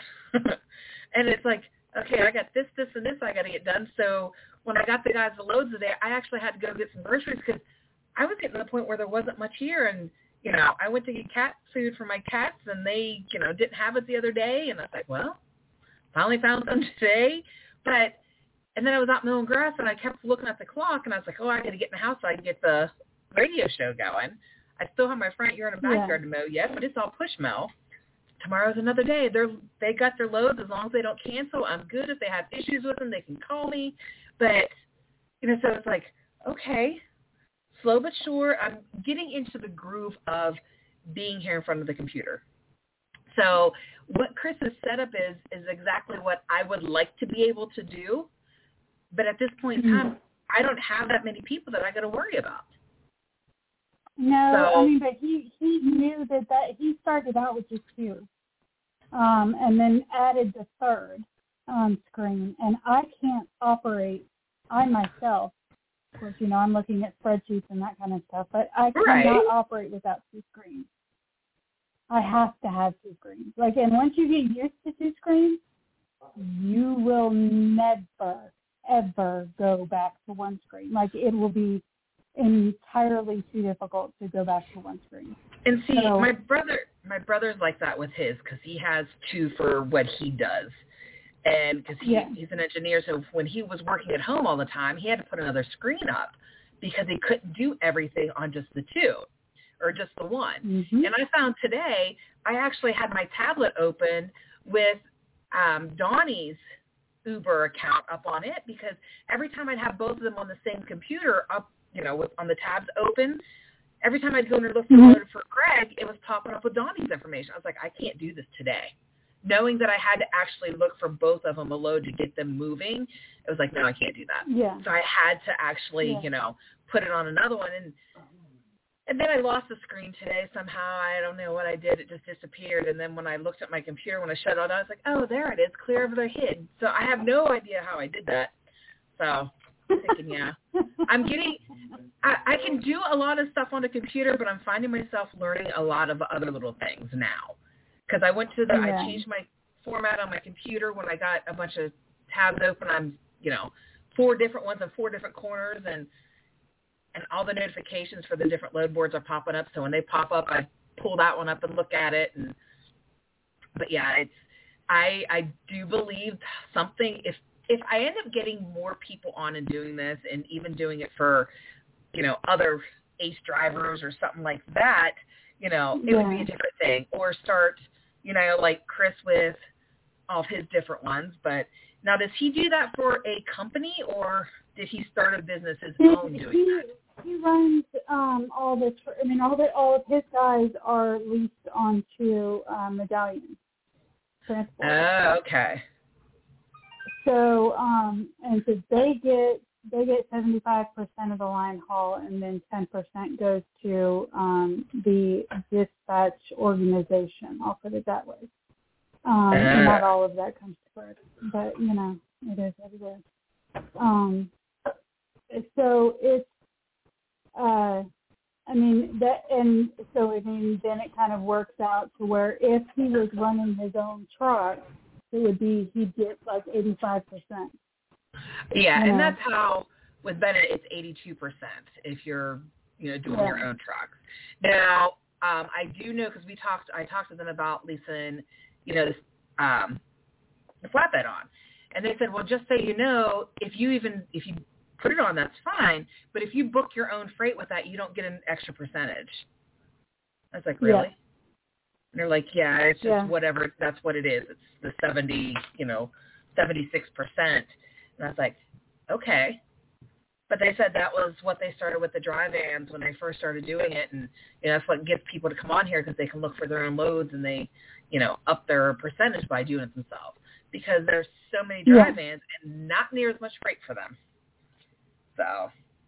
And it's like, okay, I got this, this, and this I got to get done. So when I got the guys the loads today, I actually had to go get some groceries because I was getting to the point where there wasn't much here. And, you know, I went to get cat food for my cats, and they, you know, didn't have it the other day. And I was like, well, finally found some today. But, and then I was out mowing grass, and I kept looking at the clock, and I was like, oh, I got to get in the house so I can get the radio show going. I still have my front yard and backyard Yeah. to mow yet, but it's all push mow. Tomorrow's another day. They're they got their loads as long as they don't cancel. I'm good. If they have issues with them, they can call me. But you know, so it's like, okay, slow but sure. I'm getting into the groove of being here in front of the computer. So what Chris's setup is is exactly what I would like to be able to do. But at this point in time, I don't have that many people that I got to worry about. No, So, I mean, but he he knew that that he started out with just two, um, and then added the third um, screen. And I can't operate. I myself, of course, you know, I'm looking at spreadsheets and that kind of stuff, but I cannot right. operate without two screens. I have to have two screens. Like, and once you get used to two screens, you will never, ever go back to one screen. Like, it will be entirely too difficult to go back to one screen. And see, so, my brother, my brother's like that with his because he has two for what he does, and because he, yeah. he's an engineer, so when he was working at home all the time, he had to put another screen up because he couldn't do everything on just the two or just the one. Mm-hmm. And I found today I actually had my tablet open with um, Donnie's Uber account up on it because every time I'd have both of them on the same computer up, you know, with on the tabs open, every time I'd go in and look for mm-hmm. load for Greg, it was popping up with Donnie's information. I was like, I can't do this today. Knowing that I had to actually look for both of them a load to get them moving, it was like, no, I can't do that. Yeah. So I had to actually, yeah. you know, put it on another one. And and then I lost the screen today somehow. I don't know what I did. It just disappeared. And then when I looked at my computer, when I shut it on, I was like, oh, there it is, clear over their head. So I have no idea how I did that. So I'm thinking, yeah. I'm getting, I, I can do a lot of stuff on the computer, but I'm finding myself learning a lot of other little things now. Because I went to the, yeah. I changed my format on my computer when I got a bunch of tabs open. I'm, you know, four different ones in four different corners, and and all the notifications for the different load boards are popping up. So when they pop up, I pull that one up and look at it. And but yeah, it's I I do believe something. If if I end up getting more people on and doing this, and even doing it for, you know, other Ace drivers or something like that, you know, it yeah. would be a different thing. Or start, you know, like Chris with all of his different ones. But now, does he do that for a company, or did he start a business his he, own doing he, that? He runs um, all the. I mean, all the all of his guys are leased onto uh, Medallion Transport. Oh, okay. So, um, and so they get they get seventy-five percent of the line haul, and then ten percent goes to um, the dispatch organization. I'll put it that way. Um, and not all of that comes to Fred, but you know, it is what it is. Um, so it's, uh, I mean that, and so I mean then it kind of works out to where if he was running his own truck, it would be he'd get like eighty-five percent. Yeah, you and know? that's how with Bennett it's eighty-two percent if you're you know doing yeah. your own trucks. Now um, I do know because we talked I talked to them about leasing you know this um, the flatbed on, and they said, well, just so you know, if you even if you put it on, that's fine, but if you book your own freight with that, you don't get an extra percentage. I was like, really? Yeah. And they're like, yeah, it's just yeah. whatever. That's what it is. It's the seventy, you know, seventy-six percent. And I was like, okay. But they said that was what they started with the dry vans when they first started doing it. And you know, that's what gets people to come on here because they can look for their own loads and they, you know, up their percentage by doing it themselves because there's so many dry yeah. vans and not near as much freight for them. So.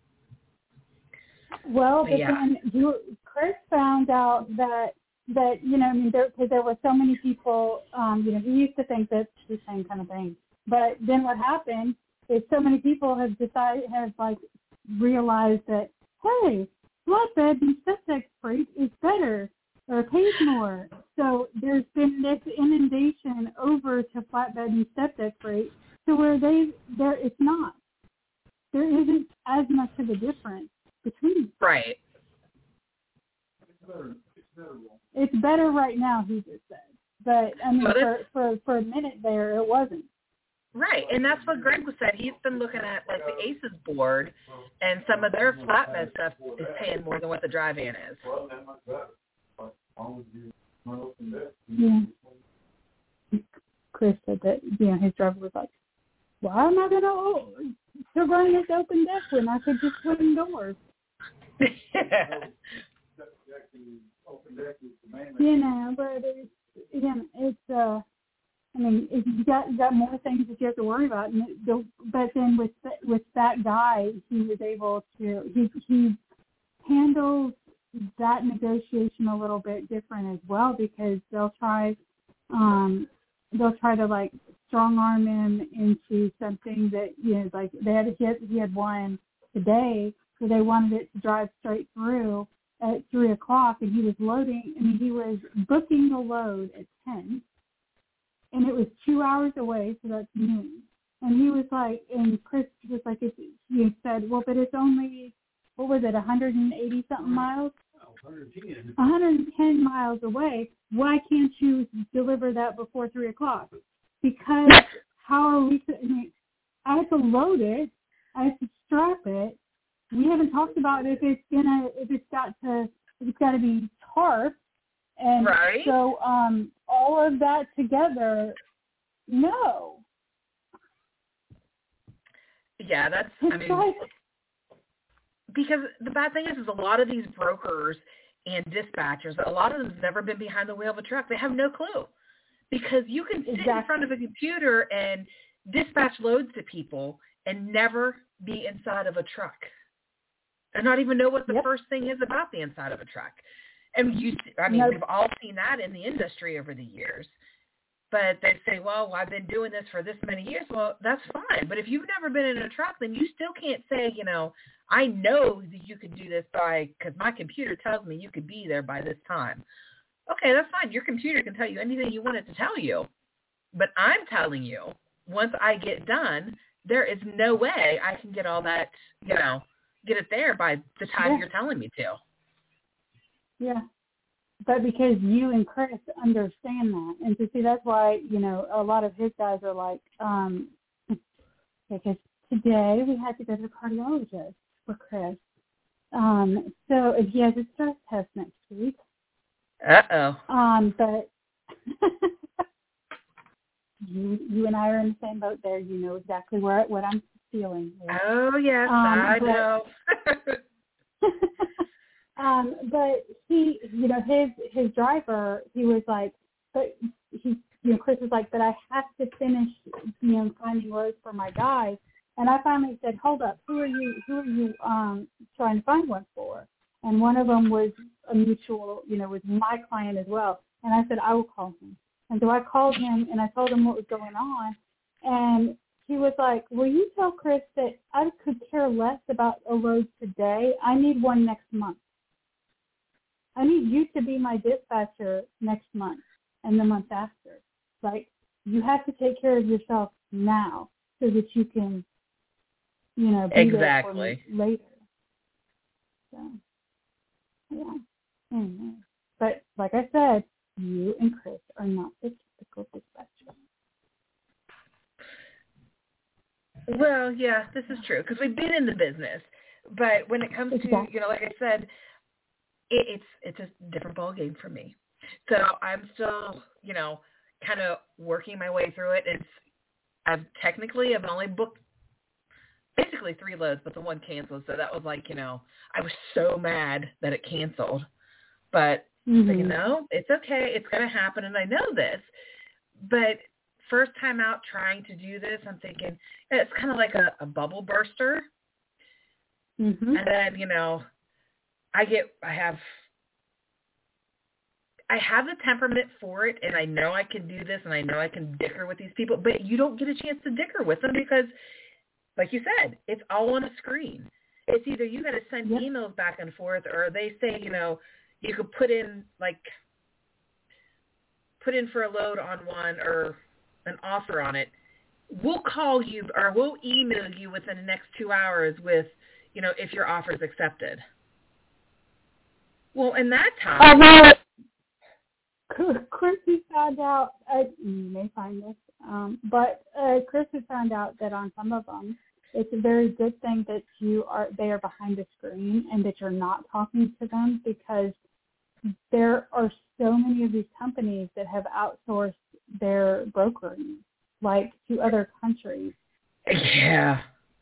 Well, but yeah. then you, Chris found out that, that you know, I mean, there, cause there were so many people, um, you know, he used to think that's the same kind of thing. But then what happened is so many people have decided, have like realized that, hey, flatbed and septic freight is better or pays more. So there's been this inundation over to flatbed and septic freight to where they, there, it's not. There isn't as much of a difference between them. Right. It's better. It's better. It's better right now, he just said. But, I mean, Well, for, for, for a minute there, it wasn't. Right, and that's what Greg was said. He's been looking at like the A C E S board, and some of their flatbed stuff is paying more than what the dry van is. Yeah. Chris said that, you know, his driver was like, why am I going to to run this open deck when I could just swing doors? You know, but it's, again, it's, uh, I mean, it's, you got you got more things that you have to worry about. And it, but then with with that guy, he was able to he he handles that negotiation a little bit different as well because they'll try um, they'll try to like strong arm him into something that you know like they had he had, he had one today, so they wanted it to drive straight through at three o'clock, and he was loading. I mean, he was booking the load at ten. And it was two hours away, so that's noon. And he was like, and Chris was like, he said, well, but it's only, what was it, one hundred eighty something miles? one hundred ten. one hundred ten miles away. Why can't you deliver that before three o'clock? Because how are we, I mean, I have to load it. I have to strap it. We haven't talked about if it's gonna, if it's got to, if it's got to be tarp. And right. so um, all of that together, no. Yeah, that's, I mean, like, because the bad thing is, is a lot of these brokers and dispatchers, a lot of them have never been behind the wheel of a truck. They have no clue because you can sit exactly. in front of a computer and dispatch loads to people and never be inside of a truck and not even know what the yep. first thing is about the inside of a truck. And you, I mean, nope. we've all seen that in the industry over the years. But they say, well, I've been doing this for this many years. Well, that's fine. But if you've never been in a truck, then you still can't say, you know, I know that you could do this by, because my computer tells me you could be there by this time. Okay, that's fine. Your computer can tell you anything you want it to tell you. But I'm telling you, once I get done, there is no way I can get all that, you know, get it there by the time yeah. you're telling me to. Yeah. But because you and Chris understand that. And so see, that's why, you know, a lot of his guys are like, um, because today we had to go to the cardiologist for Chris. Um, so he has a stress test next week. Uh-oh. Um, but you you and I are in the same boat there. You know exactly where what I'm feeling. Oh, yes, um, I but, know. um, but he, you know, his his driver, he was like, but he, you know, Chris was like, but I have to finish, you know, finding loads for my guys And I finally said, hold up, who are you, who are you um, trying to find one for? And one of them was a mutual, you know, was my client as well. And I said, I will call him. And so I called him and I told him what was going on. And he was like, will you tell Chris that I could care less about a load today? I need one next month. I need you to be my dispatcher next month and the month after. Like, you have to take care of yourself now so that you can, you know, be exactly. there for me later. So, yeah. Anyway. But like I said, you and Chris are not the typical dispatcher. Well, yeah, this is true because we've been in the business. But when it comes to, exactly. you know, like I said, it, it's it's a different ballgame for me. So I'm still, you know, kind of working my way through it. It's I've technically I've only booked basically three loads, but the one canceled. So that was like, you know, I was so mad that it canceled. But mm-hmm. you know, it's okay. It's going to happen, and I know this. But first time out trying to do this, I'm thinking it's kind of like a, a bubble burster. Mm-hmm. And then, you know, I get, I have, I have the temperament for it, and I know I can do this, and I know I can dicker with these people, but you don't get a chance to dicker with them because, like you said, it's all on a screen. It's either you got to send yep. emails back and forth, or they say, you know, you could put in, like, put in for a load on one or an offer on it. We'll call you or we'll email you within the next two hours with, you know, if your offer is accepted. Well, in that time, uh, Chris has found out. Uh, you may find this, um, but uh, Chris has found out that on some of them, it's a very good thing that you are they are behind the screen and that you're not talking to them because there are so many of these companies that have outsourced their brokering, like to other countries. Yeah.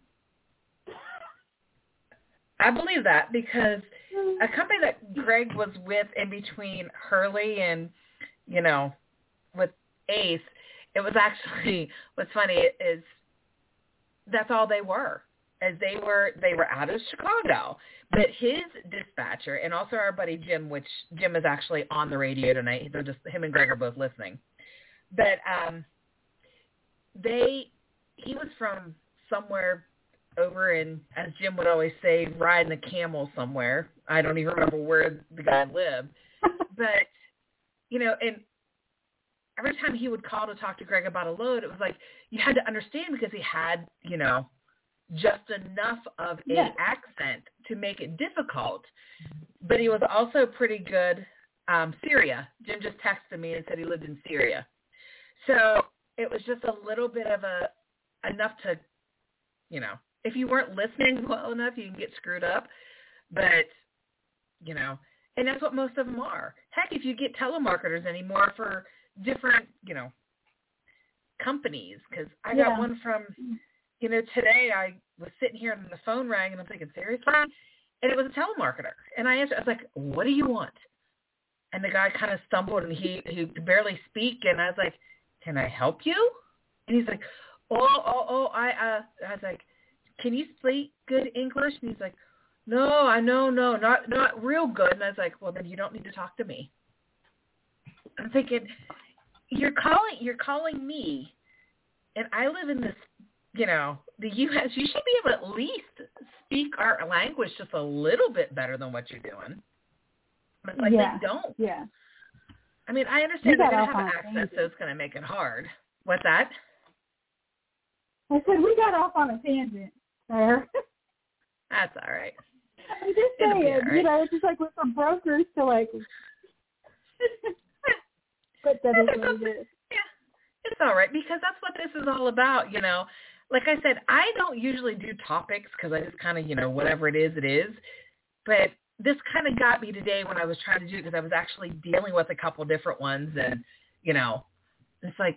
I believe that because a company that Greg was with in between Hurley and, you know, with Ace, it was actually, what's funny is that's all they were. As they were, they were out of Chicago. But his dispatcher, and also our buddy Jim, which Jim is actually on the radio tonight. They're just, him and Greg are both listening. But um, they, he was from somewhere over in, as Jim would always say, riding a camel somewhere. I don't even remember where the guy lived. But, you know, and every time he would call to talk to Greg about a load, it was like you had to understand because he had, you know, just enough of a yeah. accent to make it difficult. But he was also pretty good. Um, Syria. Jim just texted me and said he lived in Syria. So it was just a little bit of a, enough to, you know, if you weren't listening well enough, you can get screwed up. But, you know, and that's what most of them are. Heck, if you get telemarketers anymore for different, you know, companies, because I got yeah. one from, you know, today I was sitting here and the phone rang and I'm thinking, seriously? And it was a telemarketer. And I answered, I was like, what do you want? And the guy kind of stumbled and he, he could barely speak. And I was like, can I help you? And he's like, oh, oh, oh, I, uh, I was like, can you speak good English? And he's like, no, I know, no, not, not real good. And I was like, well, then you don't need to talk to me. I'm thinking, you're calling, you're calling me, and I live in this, you know, the U S. You should be able to at least speak our language just a little bit better than what you're doing. But like yeah. they don't. Yeah. I mean, I understand they're going to have an accent, so it's going to make it hard. What's that? I said we got off on a tangent there. That's all right. I'm just saying, right. You know, it's just like with some brokers to like. But that is what it is. Yeah, it's all right because that's what this is all about, you know. Like I said, I don't usually do topics because I just kind of, you know, whatever it is, it is. But this kind of got me today when I was trying to do it because I was actually dealing with a couple different ones, and you know, it's like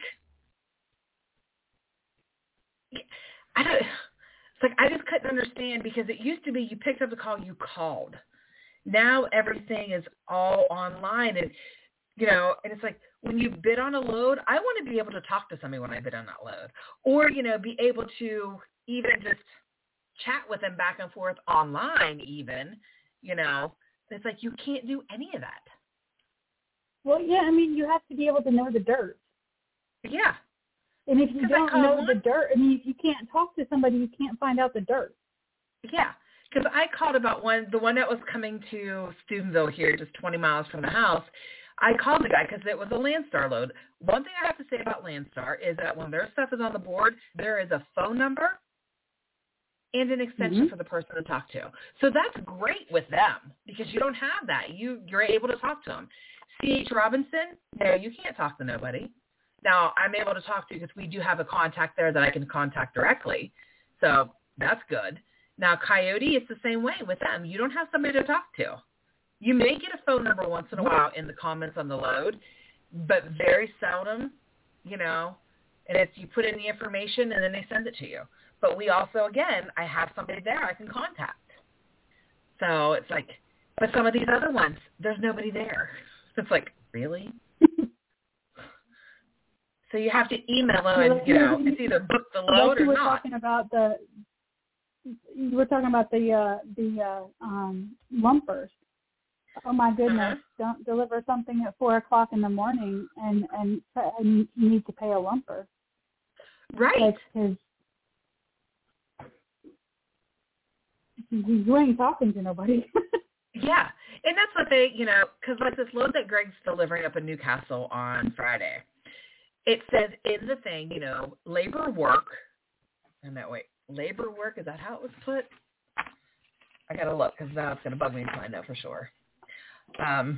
I don't. It's like I just couldn't understand because it used to be you picked up the call, you called. Now everything is all online, and you know, and it's like when you bid on a load, I want to be able to talk to somebody when I bid on that load, or you know, be able to even just chat with them back and forth online even, you know. It's like you can't do any of that. Well, yeah, I mean, you have to be able to know the dirt. Yeah. And if you don't know one, the dirt, I mean, if you can't talk to somebody, you can't find out the dirt. Yeah, because I called about one, the one that was coming to Steubenville here, just twenty miles from the house. I called the guy because it was a Landstar load. One thing I have to say about Landstar is that when their stuff is on the board, there is a phone number and an extension mm-hmm. for the person to talk to. So that's great with them because you don't have that. You, you're able to talk to them. C H Robinson, no, you can't talk to nobody. Now, I'm able to talk to because we do have a contact there that I can contact directly. So that's good. Now, Coyote, it's the same way with them. You don't have somebody to talk to. You may get a phone number once in a while in the comments on the load, but very seldom, you know, and it's you put in the information and then they send it to you. But we also, again, I have somebody there I can contact. So it's like, but some of these other ones, there's nobody there. It's like, really? So you have to email them and, you know, it's either book the load like you or were not. Talking about the, you were talking about the uh, the uh, um, lumpers. Oh, my goodness. Uh-huh. Don't deliver something at four o'clock in the morning and, and, and you need to pay a lumper. Right. Because you ain't talking to nobody. Yeah. And that's what they, you know, because like this load that Greg's delivering up in Newcastle on Friday, it says in the thing, you know, labor work. And that, wait, labor work, is that how it was put? I got to look because now it's going to bug me until I know for sure. Um,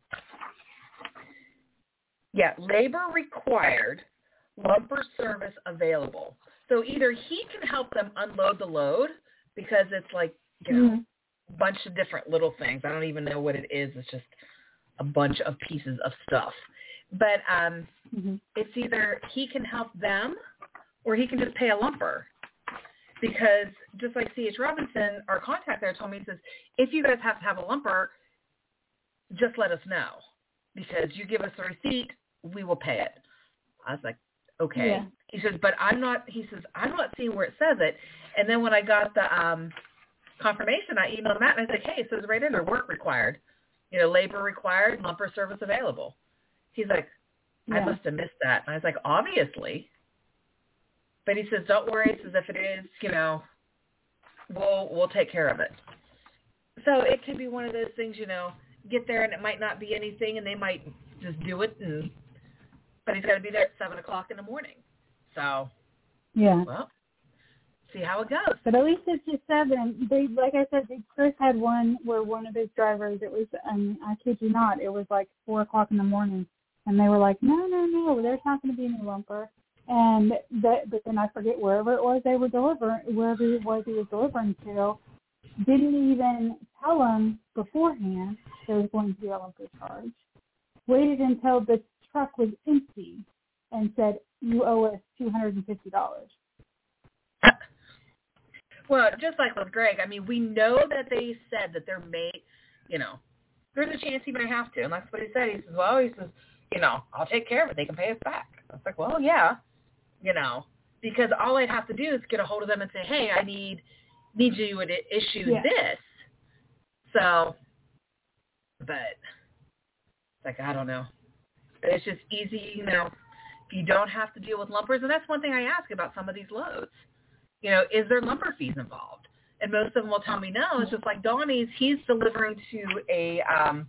yeah, labor required, lumper service available. So either he can help them unload the load because it's like, you know, mm-hmm. a bunch of different little things. I don't even know what it is. It's just a bunch of pieces of stuff. But um, mm-hmm. it's either he can help them or he can just pay a lumper. Because just like C H Robinson, our contact there told me, he says, if you guys have to have a lumper, just let us know. Because you give us a receipt, we will pay it. I was like, okay. Yeah. He says, but I'm not, he says, I'm not seeing where it says it. And then when I got the um, confirmation, I emailed Matt and I said, hey, it says right in there, work required. You know, labor required, lumper service available. He's like, I yeah. must have missed that. And I was like, obviously. But he says, don't worry. He says, if it is, you know, we'll we'll take care of it. So it could be one of those things, you know, get there and it might not be anything and they might just do it. And but he's got to be there at seven o'clock in the morning. So, yeah. well, see how it goes. But at least it's just seven. They, like I said, Chris had one where one of his drivers, it was, and I kid you not, it was like four o'clock in the morning. And they were like, no, no, no, there's not going to be any lumper. And that, but then I forget wherever it was they were delivering, wherever it was he was delivering to, didn't even tell him beforehand there was going to be a lumper charge. Waited until the truck was empty and said, you owe us two hundred fifty dollars. Well, just like with Greg, I mean, we know that they said that there may, you know, there's a chance he may have to. And that's what he said. He says, well, he says, you know, I'll take care of it. They can pay us back. I was like, well, yeah, you know, because all I'd have to do is get a hold of them and say, hey, I need need you to issue yeah. this. So, but it's like, I don't know. It's just easy, you know, if you don't have to deal with lumpers. And that's one thing I ask about some of these loads. You know, is there lumper fees involved? And most of them will tell me no. It's just like Donnie's, he's delivering to a um,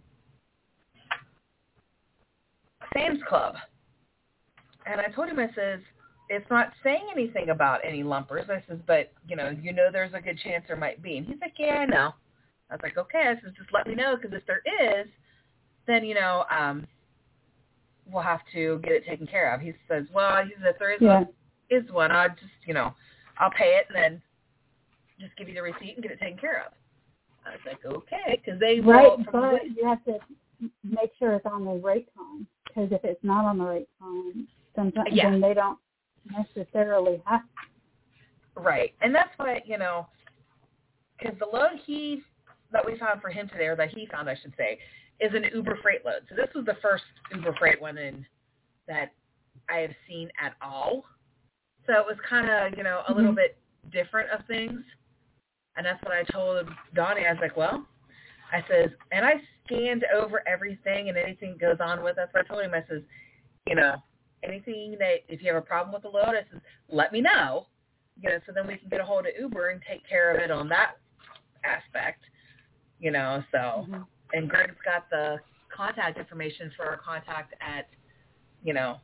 Sam's Club. And I told him, I says, it's not saying anything about any lumpers. I says, but, you know, you know there's a good chance there might be. And he's like, yeah, I know. I was like, okay. I says, just let me know, because if there is, then, you know, um, we'll have to get it taken care of. He says, well, he says, if there is, yeah. one, is one, I'll just, you know, I'll pay it and then just give you the receipt and get it taken care of. I was like, okay, because they right, will. but you have to make sure it's on the rate con, because if it's not on the rate con, sometimes yeah. then they don't necessarily have to. Right, and that's why, you know, because the load he that we found for him today, or that he found, I should say, is an Uber Freight load. So this was the first Uber Freight one in that I have seen at all. So it was kind of, you know, a little mm-hmm. bit different of things. And that's what I told Donnie. I was like, well, I says, and I scanned over everything and anything goes on with us. I told him, I says, you know, anything that, if you have a problem with the load, I says, let me know, you know, so then we can get a hold of Uber and take care of it on that aspect, you know, so, mm-hmm. And Greg's got the contact information for our contact at, you know,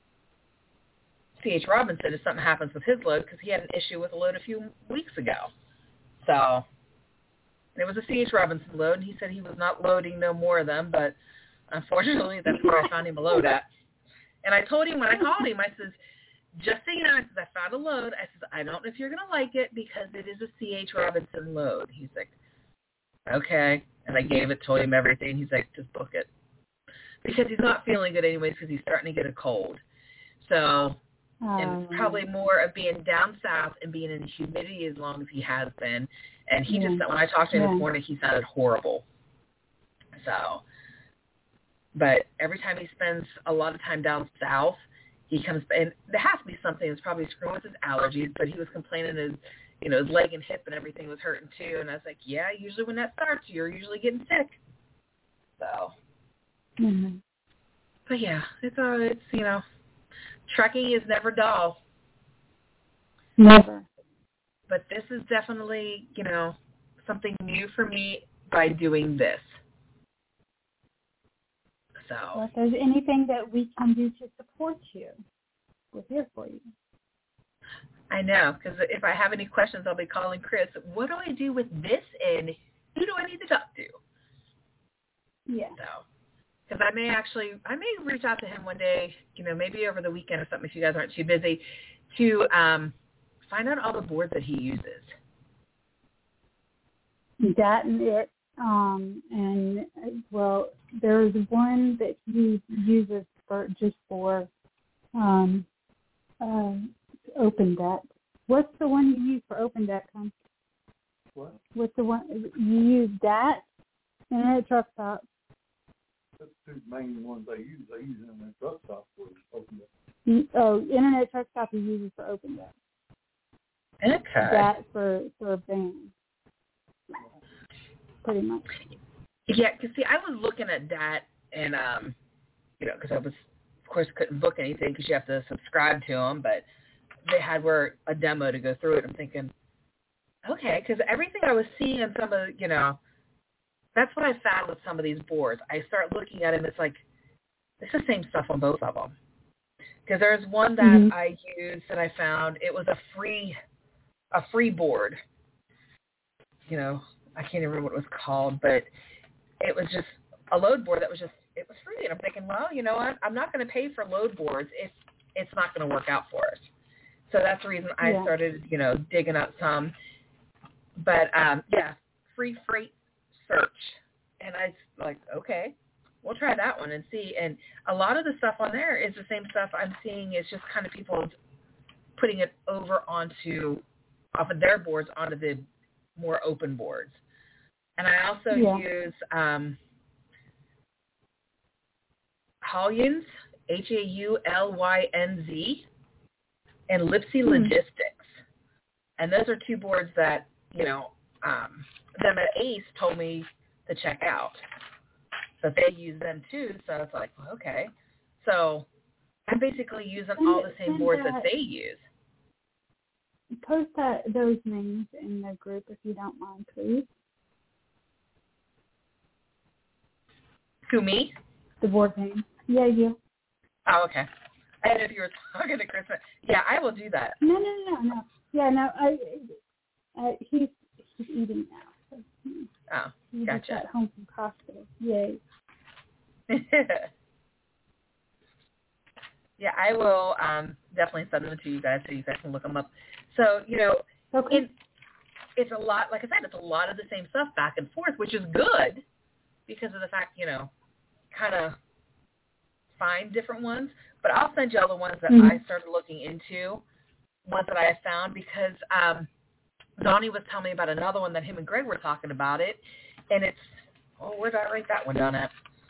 C H Robinson if something happens with his load, because he had an issue with a load a few weeks ago. So it was a C H Robinson load, and he said he was not loading no more of them, but unfortunately that's where I found him a load at. And I told him when I called him, I says, just so you know, I says, I found a load. I says, I don't know if you're going to like it because it is a C H Robinson load. He's like, okay. And I gave it, told him everything. He's like, just book it. Because he's not feeling good anyways because he's starting to get a cold. So... And it's probably more of being down south and being in the humidity as long as he has been. And he yeah. just, when I talked to him yeah. this morning, he sounded horrible. So, but every time he spends a lot of time down south, he comes, and there has to be something that's probably screwing with his allergies, but he was complaining his, you know, his leg and hip and everything was hurting too. And I was like, yeah, usually when that starts, you're usually getting sick. So, mm-hmm. But yeah, it's, uh, it's, you know, trucking is never dull. Never. But this is definitely, you know, something new for me by doing this. So. Well, if there's anything that we can do to support you, we're here for you. I know, because if I have any questions, I'll be calling Chris. What do I do with this, and who do I need to talk to? Yeah. So. Because I may actually, I may reach out to him one day, you know, maybe over the weekend or something if you guys aren't too busy, to um, find out all the boards that he uses. That and it, um, and, well, there's one that he uses for just for um, uh, Open Deck. What's the one you use for Open Deck, Tom? What? What's the one, you use that and a truck stop. That's the two main ones they use. They use them in truck stop for Open Deck. Oh, Internet Truck Stop he uses for Open Deck. Okay. That for for bands, pretty much. Yeah, because see, I was looking at that, and um, you know, because I was, of course, couldn't book anything because you have to subscribe to them, but they had where a demo to go through it. I'm thinking, okay, because everything I was seeing in some of, you know. That's what I found with some of these boards. I start looking at them, it's like, it's the same stuff on both of them. Because there's one that mm-hmm. I used that I found, it was a free, a free board. You know, I can't even remember what it was called, but it was just a load board that was just, it was free. And I'm thinking, well, you know what, I'm not going to pay for load boards if it's not going to work out for us. So that's the reason I yeah. started, you know, digging up some. But, um, yeah, free freight search, and I was like, okay, we'll try that one and see. And a lot of the stuff on there is the same stuff I'm seeing. Is just kind of people putting it over onto off of their boards onto the more open boards. And I also yeah. use um, Haulynz, H A U L Y N Z, and Lipsy hmm. Logistics. And those are two boards that, you know, um, them at Ace told me to check out. So they use them too, so it's like, well, okay. So I'm basically using all the same boards that, that they use. Post that, those names in the group if you don't mind, please. Who, me? The board name. Yeah, you. Oh, okay. I didn't know if you were talking to Chris. Yeah, I will do that. No, no, no, no. Yeah, no, I, I, he's, he's eating now. So he, oh, he gotcha. just got home from hospital. Yay. Yeah, I will um, definitely send them to you guys so you guys can look them up. So, you know, okay. it, it's a lot, like I said, it's a lot of the same stuff back and forth, which is good because of the fact, you know, kind of find different ones. But I'll send you all the ones that mm-hmm. I started looking into, ones that I have found, because um, Donnie was telling me about another one that him and Greg were talking about it, and it's, oh, where did I write that one down at?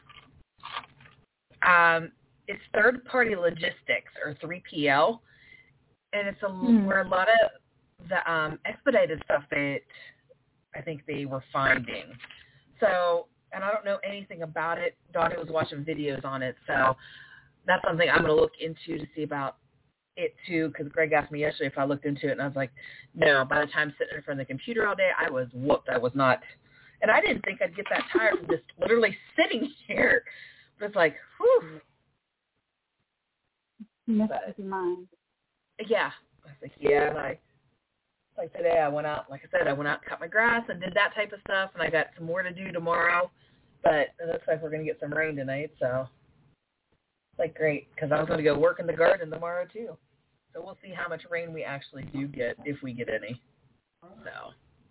Um, it's third-party logistics, or three P L, and it's a, mm. where a lot of the um, expedited stuff that I think they were finding. So, and I don't know anything about it. Donnie was watching videos on it, so that's something I'm going to look into to see about it too, because Greg asked me yesterday if I looked into it, and I was like, no. By the time sitting in front of the computer all day, I was whooped. I was not, and I didn't think I'd get that tired from just literally sitting here. But it's like, whew. Mess with your mind. Yeah. I was like, yeah, and I, like today I went out, like I said, I went out and cut my grass and did that type of stuff, and I got some more to do tomorrow, but it looks like we're going to get some rain tonight, so it's like great, because I was going to go work in the garden tomorrow too. So we'll see how much rain we actually do get, if we get any. So,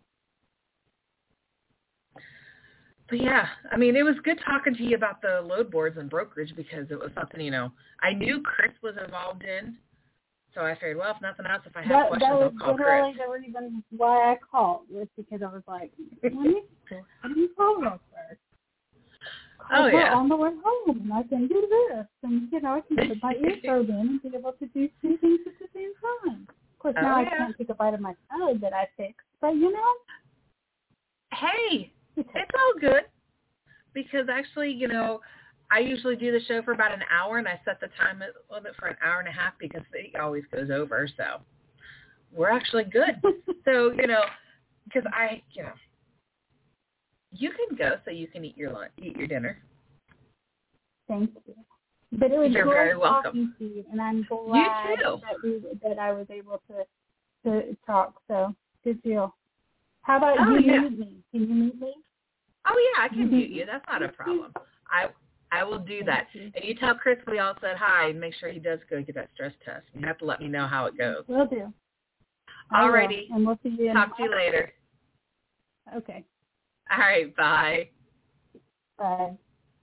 but yeah, I mean, it was good talking to you about the load boards and brokerage, because it was something, you know, I knew Chris was involved in. So I figured, well, if nothing else, if I have that, questions, that was I'll call literally Chris. the reason why I called, was because I was like, let me how do you call her first? Oh, her yeah. on the way home, and I can do this, and, you know, I can put my earphone in and be able to do two things at the same time. Of course, now oh, I yeah. can't take a bite of my salad that I fixed, but, you know. Hey, it's all good, because actually, you know, I usually do the show for about an hour, and I set the time limit for an hour and a half because it always goes over. So we're actually good. So, you know, because I, you know, you can go so you can eat your lunch, eat your dinner. Thank you. But it was You're great very welcome. talking to you, and I'm glad You too. that we that I was able to to talk. So good deal. How about Oh, you yeah. meet me? Can you meet me? Oh yeah, I can Mm-hmm. mute you. That's not a problem. I I will do that. And you tell Chris we all said hi, and make sure he does go get that stress test. You have to let me know how it goes. Will do. Alrighty. And we'll see you. In Talk to you later. Okay. All right. Bye. Bye.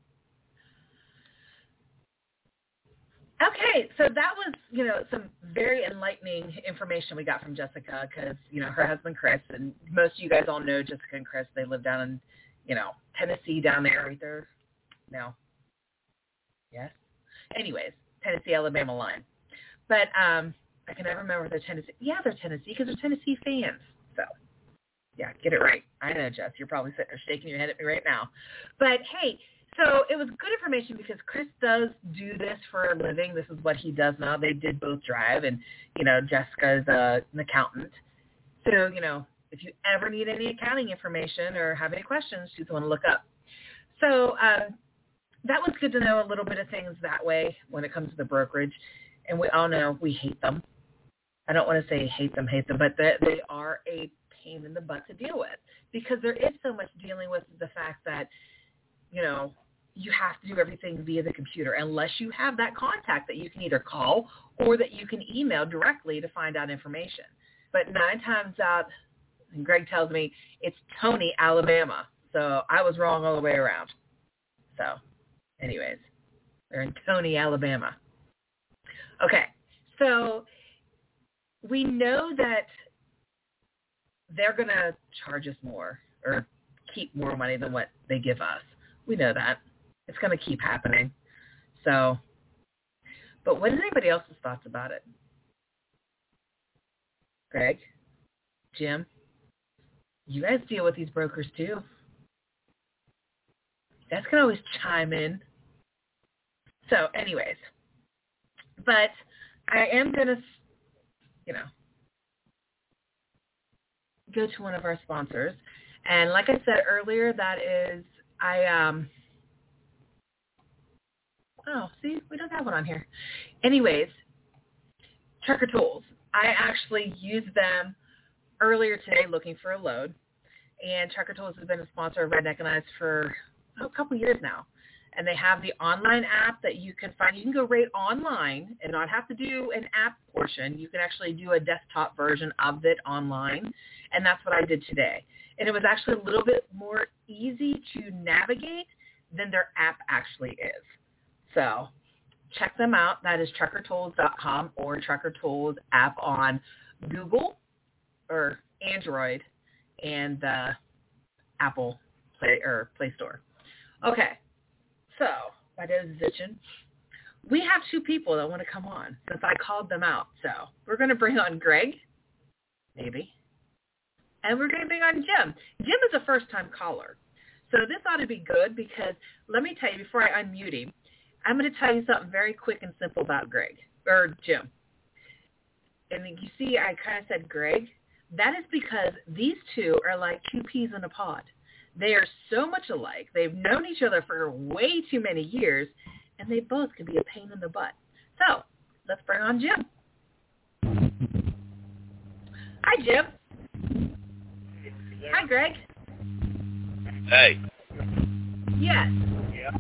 Okay, so that was, you know, some very enlightening information we got from Jessica, because, you know, her husband Chris, and most of you guys all know Jessica and Chris. They live down in, you know, Tennessee down there, right there. No. Yes? Anyways, Tennessee, Alabama line. But um, I can never remember if they're Tennessee. Yeah, they're Tennessee because they're Tennessee fans. So, yeah, get it right. I know, Jess. You're probably sitting there shaking your head at me right now. But, hey, so it was good information because Chris does do this for a living. This is what he does now. They did both drive, and, you know, Jessica is uh, an accountant. So, you know, if you ever need any accounting information or have any questions, she's the one to look up. So uh, that was good to know a little bit of things that way when it comes to the brokerage. And we all know we hate them. I don't want to say hate them, hate them, but they, they are a pain in the butt to deal with because there is so much dealing with the fact that, you know, you have to do everything via the computer unless you have that contact that you can either call or that you can email directly to find out information. But nine times out, and Greg tells me, it's Tony, Alabama. So I was wrong all the way around. So anyways, they're in Tony, Alabama. Okay, so we know that they're going to charge us more or keep more money than what they give us. We know that. It's going to keep happening. So, but what is anybody else's thoughts about it? Greg? Jim? You guys deal with these brokers too. You guys can always chime in. So, anyways. But I am going to, you know, go to one of our sponsors. And like I said earlier, that is, I, um, oh, see, we don't have one on here. Anyways, Trucker Tools. I actually used them earlier today looking for a load. And Trucker Tools has been a sponsor of Redneck and I's for oh, a couple years now. And they have the online app that you can find. You can go right online and not have to do an app portion. You can actually do a desktop version of it online. And that's what I did today. And it was actually a little bit more easy to navigate than their app actually is. So check them out. That is trucker tools dot com or Trucker Tools app on Google or Android and the Apple Play or Play Store. Okay. So, my nose is itching. We have two people that want to come on since I called them out. So, we're going to bring on Greg maybe. And we're going to bring on Jim. Jim is a first-time caller. So this ought to be good because let me tell you, before I unmute him, I'm going to tell you something very quick and simple about Greg, or Jim. And you see I kind of said Greg. That is because these two are like two peas in a pod. They are so much alike. They've known each other for way too many years, and they both can be a pain in the butt. So let's bring on Jim. Hi, Jim. Hi, Greg. Hey. Yes. Yeah.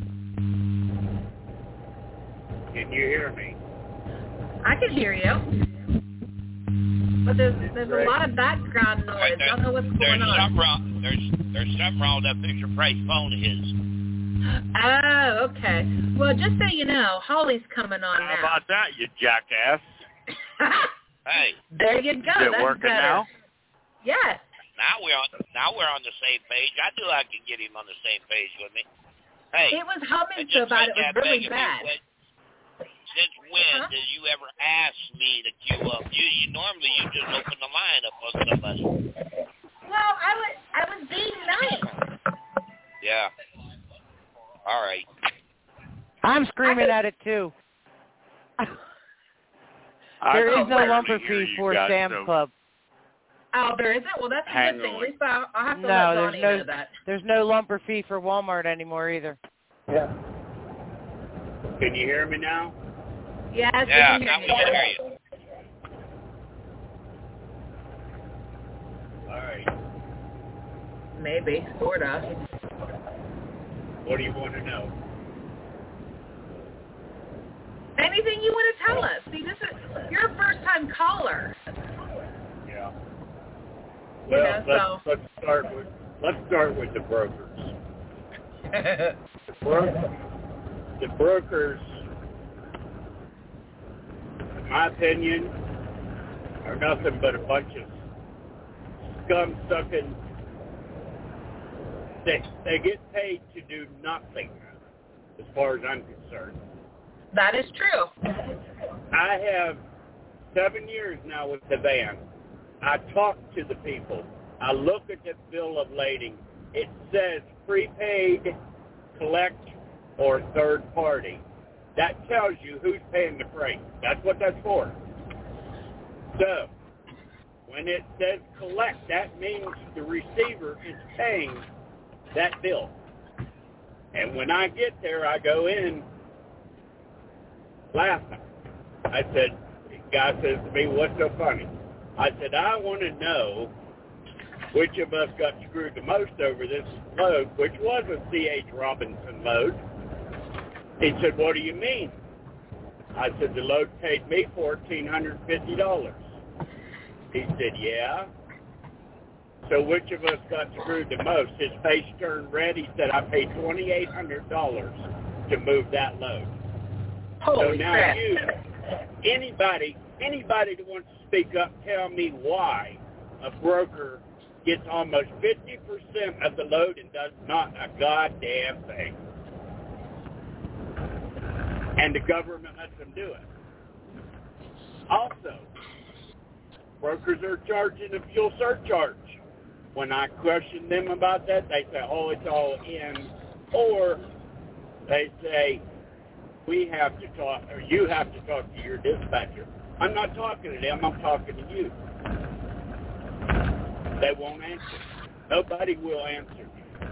Can you hear me? I can hear you. But there's there's a lot of background noise. Right, I don't know what's going there's on. Something wrong, there's, there's something wrong with that Fisher Price phone of his. Oh, okay. Well, just so you know, Holly's coming on How now. about that, you jackass? Hey. There you go. Is it That's working better. now? Yes. Now we're on. Now we're on the same page. I knew I could get him on the same page with me. Hey. It was humming just so bad like it was that, really Megan, bad. When, since when huh? did you ever ask me to queue up? You, you normally you just open the line up on somebody. Well, I was I was being nice. Yeah. All right. I'm screaming could, at it too. I There can is no barely lumber hear fee you for guys, Sam's so Club. Oh, there isn't? Well, that's a hang good thing. on. At least I'll, I'll have to No, let there's Donnie no- know that. There's no lumber fee for Walmart anymore either. Yeah. Can you hear me now? Yes, Yeah, we now can we hear can you. hear you. All right. Maybe, sort of. What do you want to know? Anything you want to tell us. See, this is you're a first-time caller. Yeah. You Well, know, let's, so. let's start with let's start with the brokers. the, bro- the brokers, in my opinion, are nothing but a bunch of scum-sucking. They they get paid to do nothing, as far as I'm concerned. That is true. I have seven years now with the van. I talk to the people. I look at the bill of lading. It says prepaid, collect, or third party. That tells you who's paying the freight. That's what that's for. So, when it says collect, that means the receiver is paying that bill. And when I get there, I go in laughing. I said, the guy says to me, what's so funny? I said, I want to know which of us got screwed the most over this load, which was a C H. Robinson load. He said, what do you mean? I said, the load paid me one thousand four hundred fifty dollars. He said, yeah. So which of us got screwed the most? His face turned red. He said, I paid two thousand eight hundred dollars to move that load. Holy so now crap. you, anybody, anybody that wants to speak up, tell me why a broker gets almost fifty percent of the load and does not a goddamn thing. And the government lets them do it. Also, brokers are charging a fuel surcharge. When I question them about that, they say, oh, it's all in. Or they say, we have to talk, or you have to talk to your dispatcher. I'm not talking to them, I'm talking to you. They won't answer. Nobody will answer.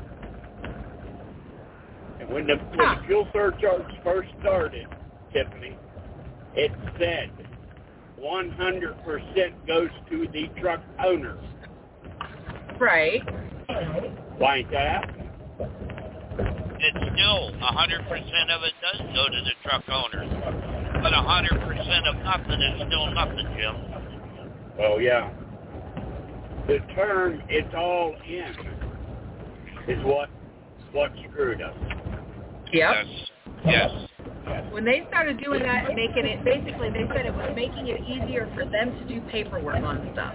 And when the, when the fuel surcharge first started, Tiffany, it said one hundred percent goes to the truck owner. Right. Why ain't that happening? It's still one hundred percent of it does go to the truck owners. But one hundred percent of nothing is still nothing, Jim. Oh, yeah. The term, it's all in, is what what screwed us. Yep. Yes. Yes. When they started doing that and making it, basically they said it was making it easier for them to do paperwork on stuff.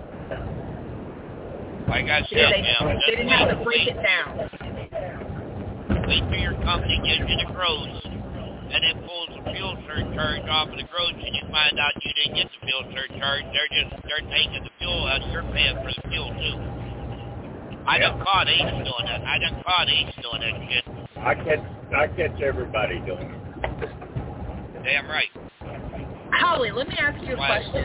Like I Yeah, said, they, Jim, they just didn't have to wait, break wait, it down. wait till your company gives you the crows. and it pulls the fuel surcharge off of the gross, and you find out you didn't get the fuel surcharge. They're just they're taking the fuel out. You're paying for the fuel too. I done caught Ace doing that. I done caught Ace doing that shit. I catch I catch everybody doing it. Damn right. Holly, let me ask you a What? question.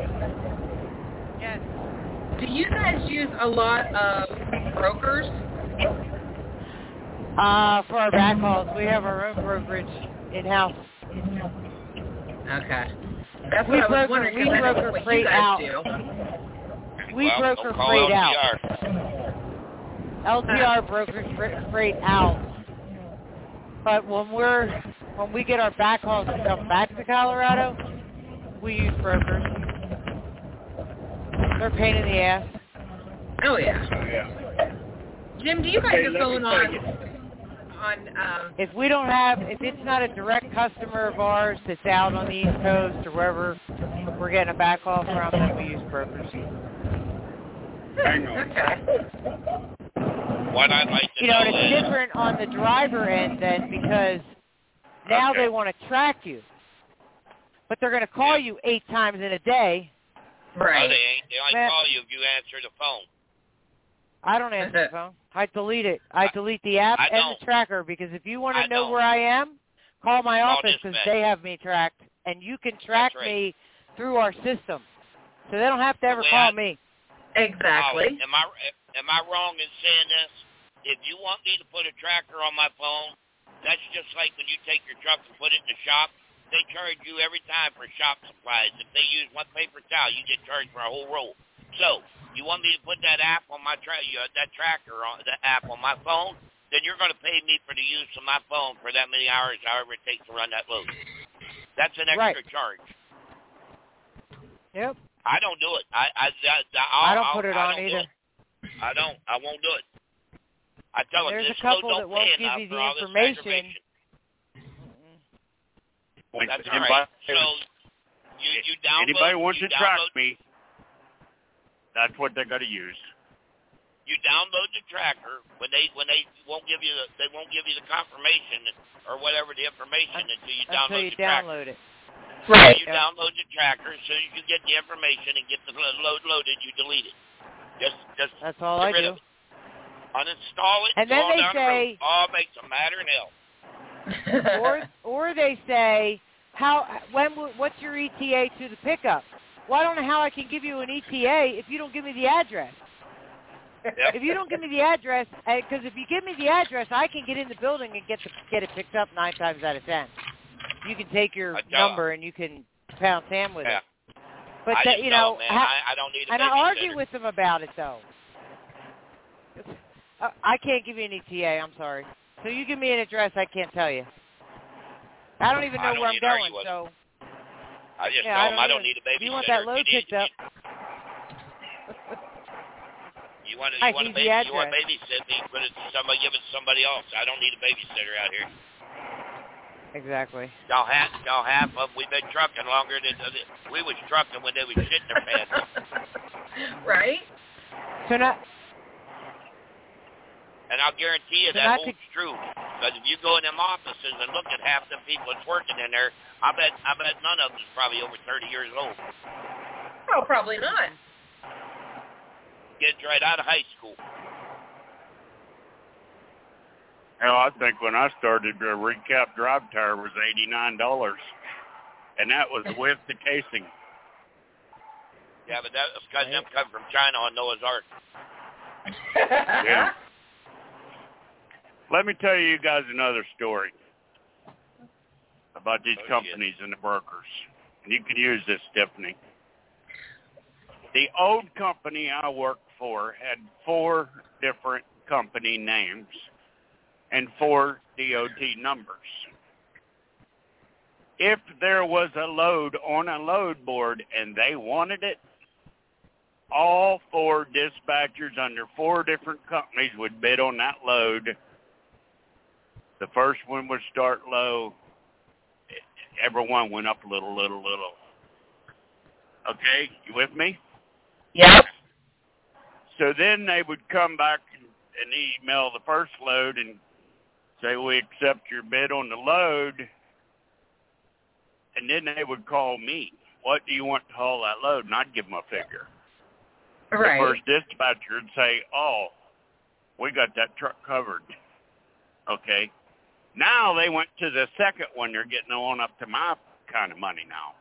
Yes. Do you guys use a lot of brokers? Uh, for our backhauls, we have our own brokerage in-house. Okay. That's We what I was broker- wondering, we because I know broker what you freight guys out. do. We well, broker don't call freight L T R. out. L T R brokers fr- freight out. But when we're when we get our backhauls to come back to Colorado, we use brokers. They're a pain in the ass. Oh, yeah. Oh, yeah. Jim, do you guys Hey, just let me going tell on, you. on um, If we don't have, if it's not a direct customer of ours that's out on the East Coast or wherever we're getting a backhaul from, then we use brokers. Hang on. okay. What I'd like to You know, know and it's is, different on the driver end then because now Okay. they want to track you. But they're going to call you eight times in a day. no, Right. they ain't. They only Man. call you if you answer the phone. I don't answer the phone. I delete it. I delete the app I and don't. the tracker because if you want I to know don't. where I am, call my Call office because dispatch. they have me tracked. And you can track right. me through our system. So they don't have to ever way call I- me. Exactly. Holly, am I am I wrong in saying this? If you want me to put a tracker on my phone, that's just like when you take your truck and put it in the shop. They charge you every time for shop supplies. If they use one paper towel, you get charged for a whole roll. So, you want me to put that app on my tra- uh, that tracker on the app on my phone? Then you're going to pay me for the use of my phone for that many hours, however it takes to run that load. That's an extra Right. charge. Yep. I don't do it. I I I, I don't I'll, put it I on don't do either. it. I don't. I won't do it. I tell them There's this a couple load that don't won't pay give enough you for the all this information. aggravation. That's all Anybody- right. So you you download. Anybody wants you to track download, me, that's what they got to use. You download the tracker when they when they won't give you the they won't give you the confirmation or whatever the information until you Until download you the tracker. download it. Right. You Yep. download the tracker as soon as you get the information and get the load loaded, you delete it. Just just That's all get I rid do. of it. Uninstall it. And go then on they down the road. say- Oh, it makes a matter in hell. or or they say, how when will- what's your E T A to the pickup? Well, I don't know how I can give you an E T A if you don't give me the address. Yep. If you don't give me the address, because if you give me the address, I can get in the building and get the, get it picked up nine times out of ten. You can take your I tell- number and you can pound Sam with Yeah. it. But I that, just you tell know, them, man, ha- I, I don't need a and I argue babysitter. with them about it though. Uh, I can't give you an E T A. I'm sorry. So you give me an address, I can't tell you. I don't even I know don't where I'm even argue going. with So I just yeah, tell I them don't I don't even- need a babysitter. if you want that load you need, picked up, You want to, I you want need to the baby, you want to address. babysit me, put it to somebody, give it to somebody else. I don't need a babysitter out here. exactly. Y'all half, y'all half of we've been trucking longer than we was trucking when they was shitting their pants. Right? So now, And I'll guarantee you So that not to- holds true. Because if you go in them offices and look at half the people that's working in there, I bet I bet none of them is probably over thirty years old. Oh, probably not. Kids right out of high school. Hell, I think when I started, the recap drive tire was eighty-nine dollars, and that was with the casing. Yeah, but that's because them come from China on Noah's Ark. Yeah. Let me tell you guys another story about these Oh, shit. companies and the brokers. And you can use this, Stephanie. The old company I worked for had four different company names and four D O T numbers. If there was a load on a load board and they wanted it, all four dispatchers under four different companies would bid on that load. The first one would start low. Everyone went up a little, little, little. Okay, you with me? Yep. So then they would come back and email the first load and say, we accept your bid on the load, and then they would call me. What do you want to haul that load? And I'd give them a figure. Right. The first dispatcher would say, oh, we got that truck covered. Okay. Now they went to the second one. They're getting on up to my kind of money now.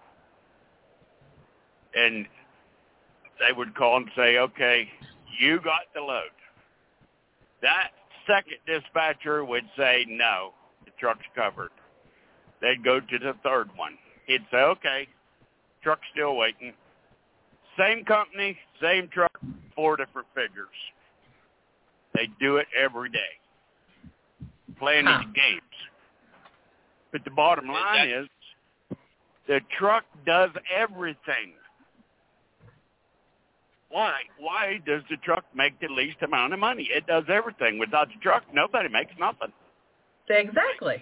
And they would call and say, okay, you got the load. That second dispatcher would say, no, the truck's covered. They'd go to the third one. He'd say, okay, truck's still waiting. Same company, same truck, four different figures. They do it every day, playing huh. these games. But the bottom line is, the truck does everything. Why? Why does the truck make the least amount of money? It does everything. Without the truck, nobody makes nothing. Exactly.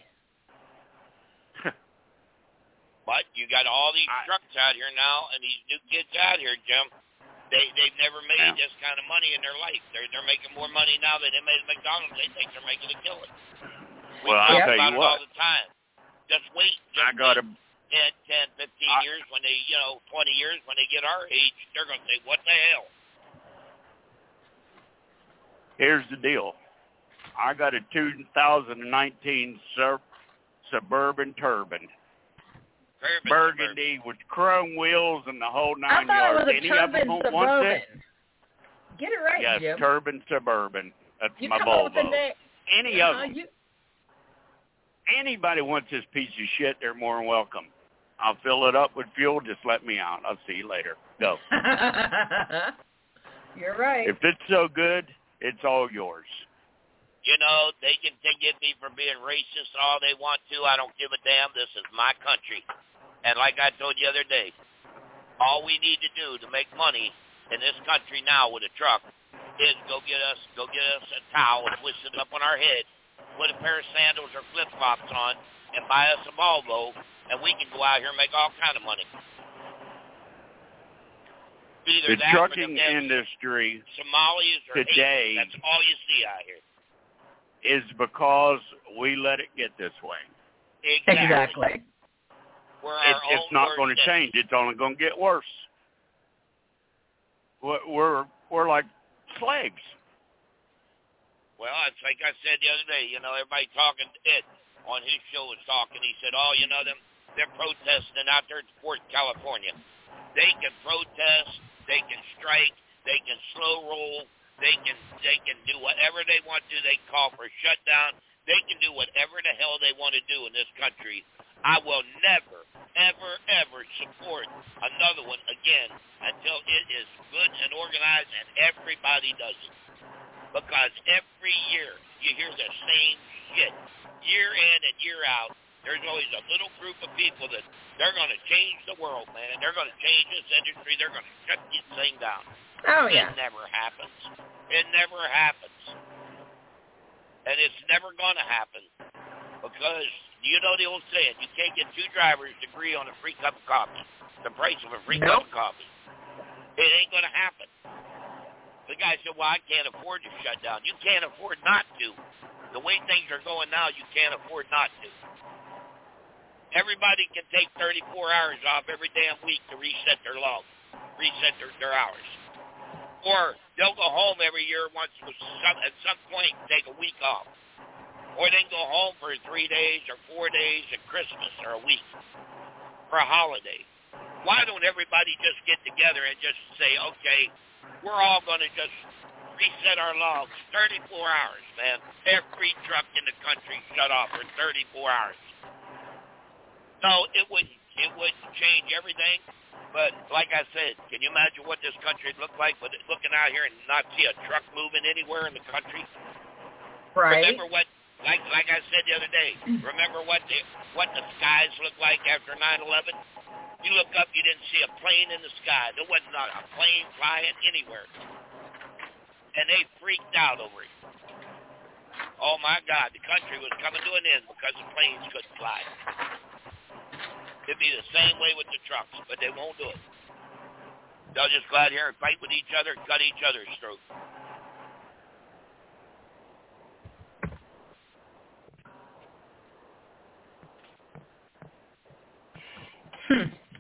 But you got all these I, trucks out here now, and these new kids out here, Jim. They they've never made yeah. this kind of money in their life. They're they're making more money now than they made at McDonald's. They think they're making a killing. We well, talk I'll tell about you it what. all the time. Just wait. Just I got wait. a. ten, ten, fifteen I, years when they, you know, twenty years when they get our age, they're going to say, what the hell? Here's the deal. I got a two thousand nineteen Sur- Suburban Turbine. Turbine, Burgundy Suburban. with chrome wheels and the whole I nine thought yards. it was a Any of them Turbine want Suburban. it? Get it right, Yes, Jim. Turbine Suburban. That's You my come up with the Volvo. name. Any uh, of them. You... Anybody wants this piece of shit, they're more than welcome. I'll fill it up with fuel. Just let me out. I'll see you later. Go. You're right. If it's so good, it's all yours. You know, they can t- get me for being racist all they want to. I don't give a damn. This is my country. And like I told you the other day, all we need to do to make money in this country now with a truck is go get us go get us a towel and twist it up on our head, put a pair of sandals or flip-flops on, and buy us a Volvo, and we can go out here and make all kind of money. Either The that trucking or the industry Somalis or today Haitians. That's all you see out here. is because we let it get this way. Exactly. Exactly. We're It, our it's own not worst going to enemy. change. It's only going to get worse. We're we're, we're like slaves. Well, it's like I said the other day, you know, everybody talking, Ed on his show was talking, he said, oh, you know, them, they're protesting out there in Fort California. They can protest, they can strike, they can slow roll, they can they can do whatever they want to. They can call for a shutdown. They can do whatever the hell they want to do in this country. I will never, ever, ever support another one again until it is good and organized and everybody does it. Because every year you hear the same shit. Year in and year out, there's always a little group of people that they're going to change the world, man. They're going to change this industry. They're going to shut this thing down. Oh, yeah. It never happens. It never happens. And it's never going to happen. Because, you know the old saying, you can't get two drivers to agree on a free cup of coffee. The price of a free Nope. cup of coffee. It ain't going to happen. The guy said, well, I can't afford to shut down. You can't afford not to. The way things are going now, you can't afford not to. Everybody can take thirty-four hours off every damn week to reset their log, reset their, their hours. Or they'll go home every year once some, at some point take a week off. Or they can go home for three days or four days at Christmas or a week for a holiday. Why don't everybody just get together and just say, okay, we're all going to just reset our logs thirty-four hours, man. Every truck in the country shut off for thirty-four hours. No, it wouldn't, it wouldn't change everything. But like I said, can you imagine what this country would look like with it looking out here and not see a truck moving anywhere in the country? Right. Remember what, like like I said the other day, remember what the, what the skies looked like after nine eleven? You look up, you didn't see a plane in the sky. There wasn't not a plane flying anywhere. And they freaked out over it. Oh, my God, the country was coming to an end because the planes couldn't fly. It'd be the same way with the trucks, but they won't do it. They'll just go out here and fight with each other and cut each other's throat. Hmm.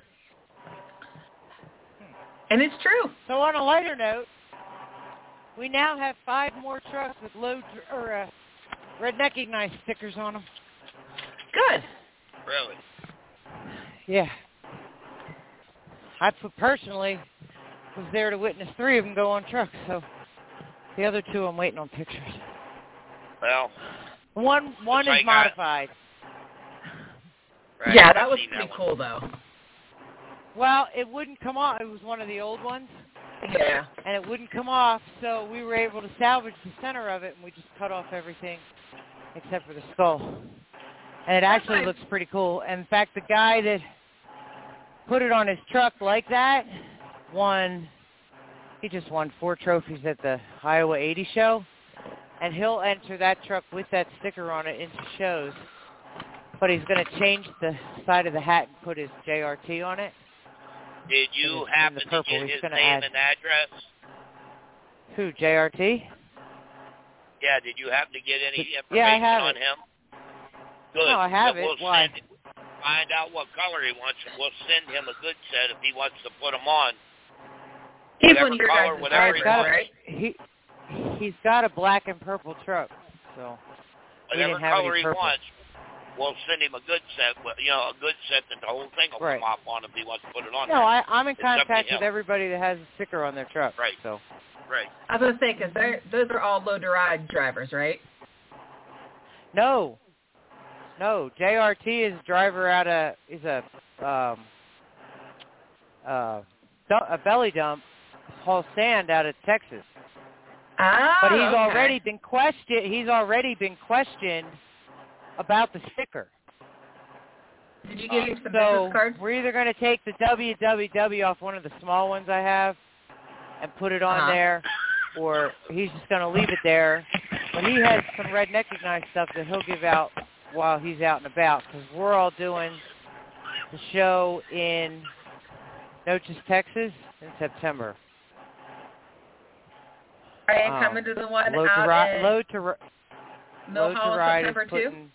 And it's true. So on a lighter note, we now have five more trucks with low or uh, Rednecking Nice stickers on them. Good. Really? Yeah. I personally was there to witness three of them go on trucks, so the other two I'm waiting on pictures. Well, one one is like modified. I, right, yeah, I've that was seen pretty that cool, though. Well, it wouldn't come off. It was one of the old ones. Yeah. And it wouldn't come off, so we were able to salvage the center of it, and we just cut off everything except for the skull. And it actually looks pretty cool. And in fact, the guy that put it on his truck like that won, he just won four trophies at the Iowa eighty show. And he'll enter that truck with that sticker on it into shows. But he's going to change the side of the hat and put his J R T on it. Did you happen to get his name and address? Who, J R T? Yeah, did you happen to get any information yeah, I have on it. him? Good. No, I have then it. We'll Why? Send, find out what color he wants, and we'll send him a good set if he wants to put them on. He's whatever one of your color, guys' whatever he drivers, wants. right? He, he's got a black and purple truck, so we Whatever didn't have color any he purple. wants, we'll send him a good set. You know, a good set that the whole thing will Right. come off on if he wants to put it on. No, there. I, I'm in It's up to contact him. with everybody that has a sticker on their truck. Right. So. Right. I was going to say, because those are all low-to-ride drivers, right? No. No, J R T is a driver out of, is a, um, uh, a belly dump, haul sand out of Texas. Oh, But he's okay. already been questioned, he's already been questioned about the sticker. Did you get him some So business cards? we're either going to take the W W W off one of the small ones I have and put it on Uh-huh. there, or he's just going to leave it there. But he has some Rednecking Nice stuff that he'll give out while he's out and about, because we're all doing the show in Noches, Texas in September. Are you Um, coming to the one Load to, out ri- in load to, ri- Mill load Hall to in Ride September, is putting, too?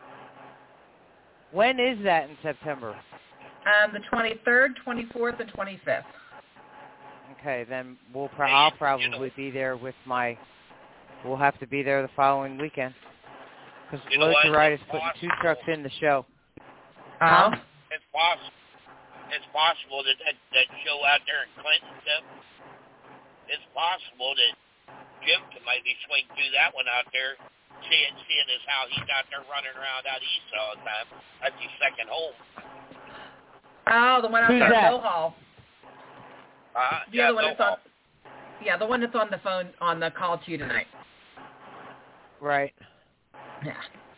When is that in September? Um, the twenty-third, twenty-fourth, and twenty-fifth. Okay, then we'll pro- I'll probably You know- be there with my. We'll have to be there the following weekend because You know Load what? to Ride is It's putting two possible. trucks in the show. Oh. It's possible. It's possible that that, that show out there in Clinton, Tim, it's possible that Jim can maybe swing through that one out there, seeing seeing as how he's out there running around out east all the time. That's his second home. Oh, the one out Who's there in that? Mill Hall. Uh, The yeah, other one Bill that's on. Hall. Yeah, the one that's on the phone on the call to you tonight. Right. Yeah.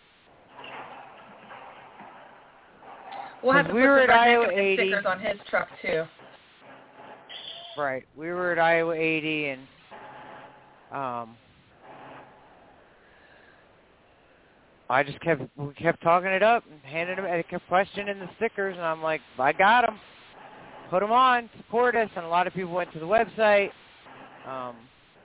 We'll have to we put were some at Red Iowa Necklace eighty. stickers on his truck too. Right. We were at Iowa eighty, and um, I just kept we kept talking it up and handing them. I kept questioning the stickers, and I'm like, I got them. Put them on, support us, and a lot of people went to the website. Um,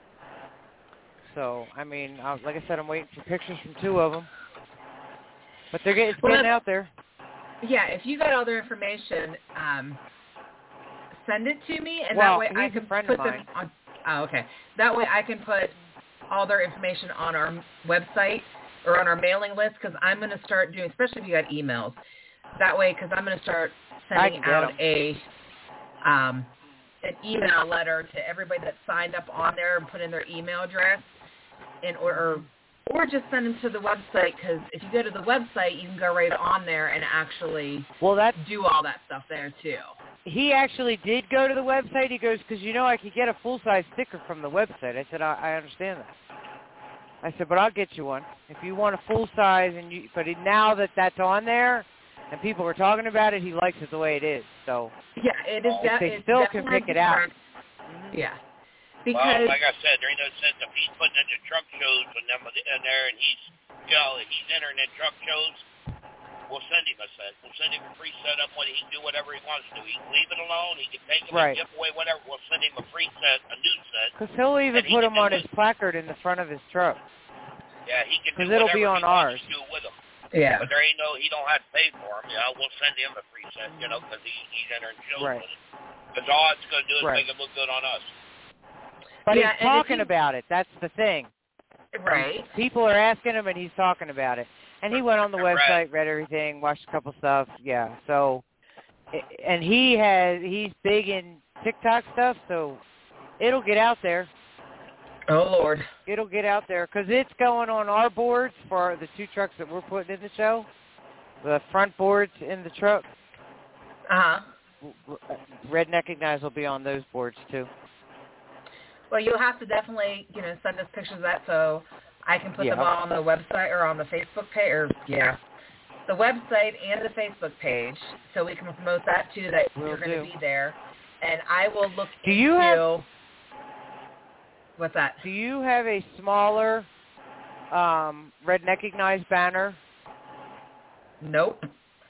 so, I mean, I, like I said, I'm waiting for pictures from two of them, but they're getting, it's Well, getting out there. Yeah, if you got all their information, um, send it to me, and Well, that way I he's a can friend put of them mine. on. Oh, okay. That way I can put all their information on our website or on our mailing list, because I'm going to start doing, especially if you got emails. That way, because I'm going to start I sending can get out 'em. a um, an email letter to everybody that signed up on there and put in their email address, in or or just send them to the website, because if you go to the website, you can go right on there and actually Well, that's do all that stuff there too. he actually did go to the website. He goes, because you know I could get a full-size sticker from the website. I said, I, I understand that. I said, but I'll get you one. If you want a full-size, and you, but he, now that that's on there and people are talking about it, he likes it the way it is. So Yeah, it is. if De- they it's still can definitely pick it out. different. Yeah, Well, because like I said, there ain't no sense if he's putting in the truck shows and them in there, and he's, you know, he's entering in truck shows. We'll send him a set. We'll send him a free setup when he can do whatever he wants to. He can leave it alone. He can take it Right. and give away whatever. We'll send him a free set, a new set. Because he'll even And he put can them do on his it. placard in the front of his truck. Yeah, he can do 'Cause it'll whatever be on he ours. wants to do with them. yeah, But there ain't no, he don't have to pay for them. You know, we'll send him a free said, you know, because he, he's entering chills Right. with it. Because all it's going to do is Right. make it look good on us. But Yeah, he's and if talking he- about it. That's the thing. Right. People are asking him, and he's talking about it. And he went on the Right. website, read everything, watched a couple stuff. Yeah. So, and he has he's big in TikTok stuff, so it'll get out there. Oh, Lord. It'll get out there because it's going on our boards for the two trucks that we're putting in the show. The front boards in the truck. Uh-huh. Redneck Ignite will be on those boards too. Well, you'll have to definitely, you know, send us pictures of that so I can put Yeah. them on the website or on the Facebook page, or, yeah, the website and the Facebook page, so we can promote that, too, that Will you're going to do. be there. And I will look Do into... you have- What's that? Do you have a smaller um, Redneck Ignite banner? Nope.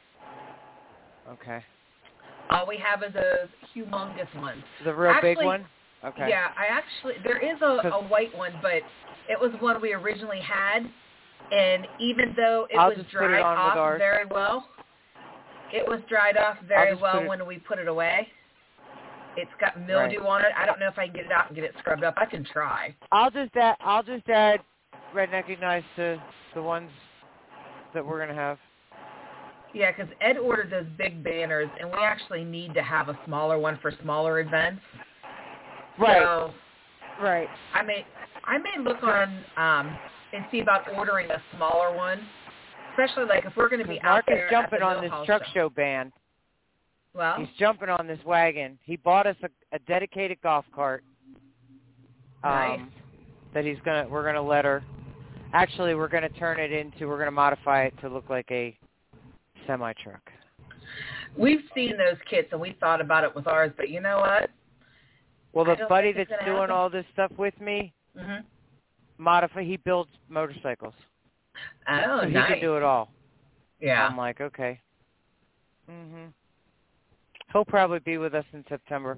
Okay. All we have is a humongous one. The real Actually, big one? Okay. Yeah, I actually, there is a, a white one, but it was one we originally had, and even though it I'll was just put it dried on with off ours. very well, it was dried off very just well put it- when we put it away. It's got mildew on it. I don't know if I can get it out and get it scrubbed up. I can try. I'll just add, I'll just add Redneck Ignite to the ones that we're going to have. Yeah, because Ed ordered those big banners, and we actually need to have a smaller one for smaller events. Right. So Right. I may I may look on um, and see about ordering a smaller one, especially like if we're going to be out Mark there is jumping at the on Mill this Hall truck show. show band. Well, He's jumping on this wagon. He bought us a, a dedicated golf cart. Um, Nice. That he's gonna. We're gonna let her. Actually, we're gonna turn it into. We're gonna modify it to look like a semi truck. we've seen those kits and we thought about it with ours, but you know what? Well, I the don't buddy think it's that's gonna doing happen. all this stuff with me, Mhm. modify. He builds motorcycles. Oh, so he nice. can do it all. Yeah. I'm like, okay. Mhm. He'll probably be with us in September.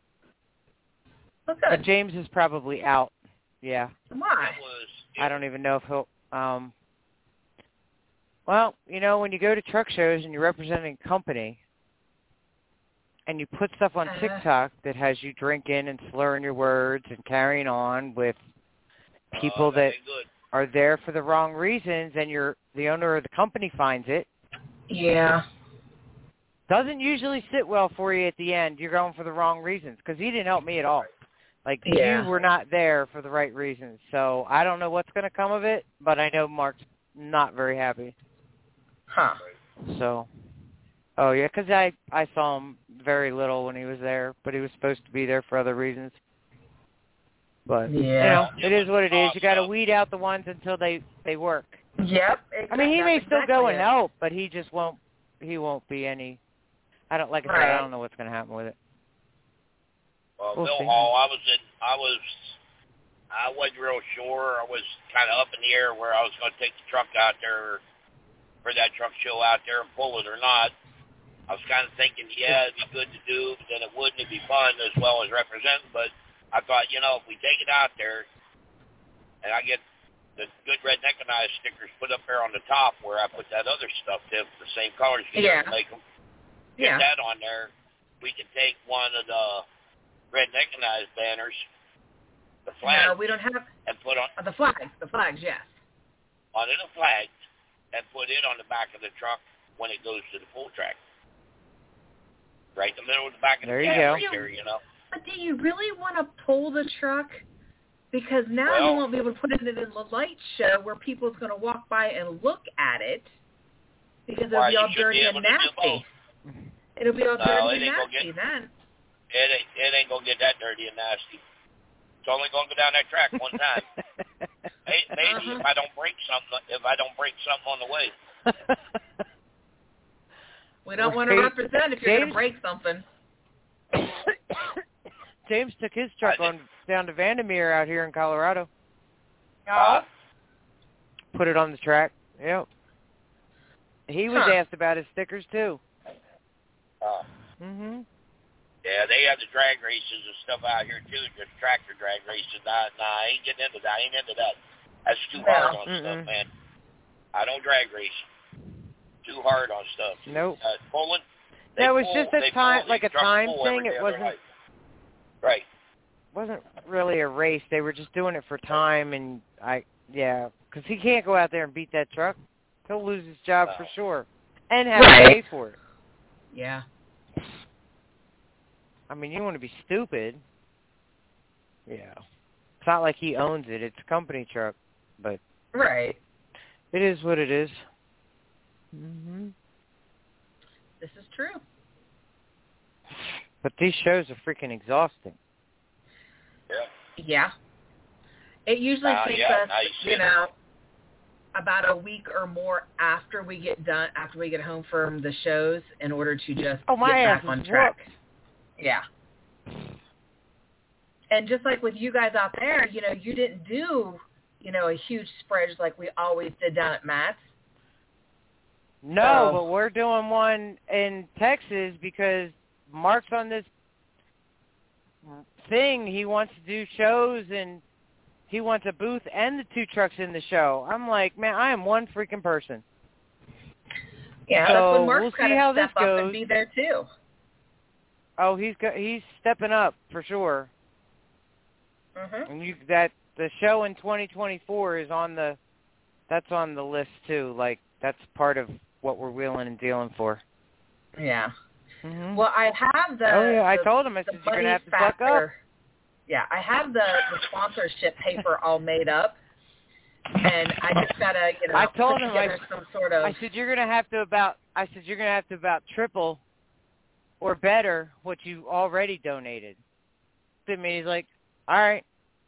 Well, But good. James is probably out. Yeah. Why? It was, I don't even know if he'll. Um, well, you know, when you go to truck shows and you're representing a company, and you put stuff on Uh-huh. TikTok that has you drinking and slurring your words and carrying on with people uh, that ain't good. are there for the wrong reasons, and you're the owner of the company finds it, Yeah. doesn't usually sit well for you at the end. You're going for the wrong reasons because he didn't help me at all. Like, Yeah. you were not there for the right reasons. So I don't know what's going to come of it, but I know Mark's not very happy. Huh. So, oh, yeah, because I, I saw him very little when he was there, but he was supposed to be there for other reasons. But, you Yeah. know, it is what it is. You got to weed out the ones until they, they work. Yep. I mean, he may That's still exactly go and it. help, but he just won't, he won't be any, I don't, like I said, Right. I don't know what's going to happen with it. Well, We'll Mill see. Hall, I was in, I was, I wasn't real sure. I was kind of up in the air where I was going to take the truck out there for that truck show out there and pull it or not. I was kind of thinking, yeah, it'd be good to do, but then it wouldn't. It'd be fun as well as representing. But I thought, you know, if we take it out there and I get the good Redneck and I stickers put up there on the top where I put that other stuff, the, the same colors, you Yeah. know, make them, get Yeah. that on there. We can take one of the Redneck and I's banners, the flag, No, we don't have and put on uh, the flags. The flags, yes. on it a flag and put it on the back of the truck when it goes to the pull track. Right in the middle of the back of There the you cab go. right there, you know. But do you really want to pull the truck? Because now Well- you won't be able to put it in the light show where people's going to walk by and look at it because it'll Why, be you all should dirty be and able to do nasty. both. It'll be all No, dirty it and ain't gonna nasty get- then. It ain't, it ain't going to get that dirty and nasty. It's only going to go down that track one time. May- Maybe Uh-huh. if I don't break something, if I don't break something on the way. We don't want to Right. represent if you're going James- to break something. James took his truck I on down to Vandermeer out here in Colorado. Uh, Put it on the track. Yep. He was Huh. asked about his stickers too. uh, Mhm. yeah, they have the drag races and stuff out here too, just tractor drag races. Nah, nah, I ain't getting into that. I ain't into that. That's too No. hard on Mm-mm. stuff, man. I don't drag race. Too hard on stuff. Nope. Uh, pulling, They No, it was pull, just a they time, pull like a these trucks time full thing. every day It of their wasn't. life. Right. Wasn't really a race. They were just doing it for time, and I, yeah, because he can't go out there and beat that truck. He'll lose his job No. for sure, and have Right. to pay for it. Yeah. I mean, you want to be stupid. Yeah. It's not like he owns it. It's a company truck, but Right. it is what it is. Mhm. This is true. But these shows are freaking exhausting. Yeah. Yeah. It usually Uh, takes yeah, us, now you see you it. know, about a week or more after we get done, after we get home from the shows, in order to just Oh, my get ass back is on track. whooped. Yeah. And just like with you guys out there, you know, you didn't do, you know, a huge spread like we always did down at Matt's. No, So- but we're doing one in Texas because Mark's on this thing. He wants to do shows, and he wants a booth and the two trucks in the show. I'm like, man, I am one freaking person. Yeah, So, that's when Mark's we'll got see to how step this up goes. and be there too. Oh, he's go- he's stepping up for sure. Mhm. And you that the show in twenty twenty-four is on the that's on the list too. Like that's part of what we're wheeling and dealing for. Yeah. Mm-hmm. Well, I have the. oh yeah, I the, told him I the said you're gonna money have to buck up. factor. Yeah, I have the, the sponsorship paper all made up, and I just gotta, you know, I told put him, I- together some sort of. I said you're gonna have to about I said you're gonna have to about triple or better what you already donated. I mean, he's like, all right.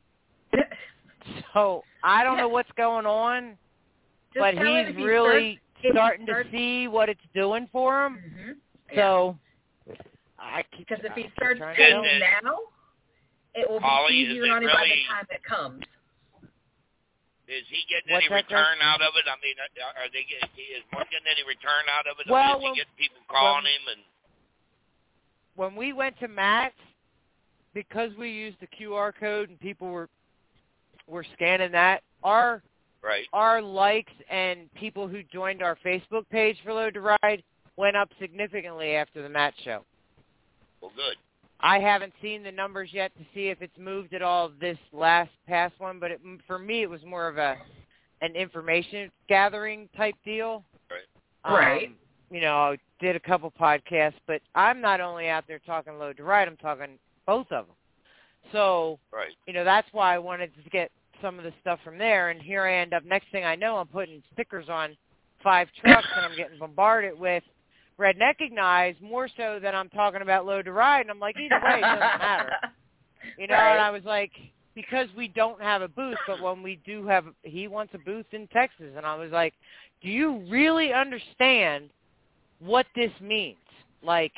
So I don't know what's going on, Just but tell him he's if he really starts- if he starting starts- to see what it's doing for him. Mhm. Yeah. So I keep Because if he I keep starts trying to tell paying him. now, it will Holly, be is easier it on him by really- the time it comes. Is he getting What's any that, Greg? return out of it? I mean, are are they getting, is Mark getting any return out of it? I Well, mean, is when- he getting people calling when- him and When we went to Matt's, because we used the Q R code and people were were scanning that, our right? our likes and people who joined our Facebook page for Load to Ride went up significantly after the Matt show. Well, good. I haven't seen the numbers yet to see if it's moved at all this last past one, but it, for me it was more of a an information gathering type deal. Right. Um, Right. You know, I did a couple podcasts, but I'm not only out there talking Load to Ride, I'm talking both of them. So, Right. you know, that's why I wanted to get some of the stuff from there, and here I end up, next thing I know, I'm putting stickers on five trucks, and I'm getting bombarded with Redneckignize more so than I'm talking about Load to Ride, and I'm like, either way, it doesn't matter. You know, Right. and I was like, because we don't have a booth, but when we do have, he wants a booth in Texas, and I was like, do you really understand what this means? Like,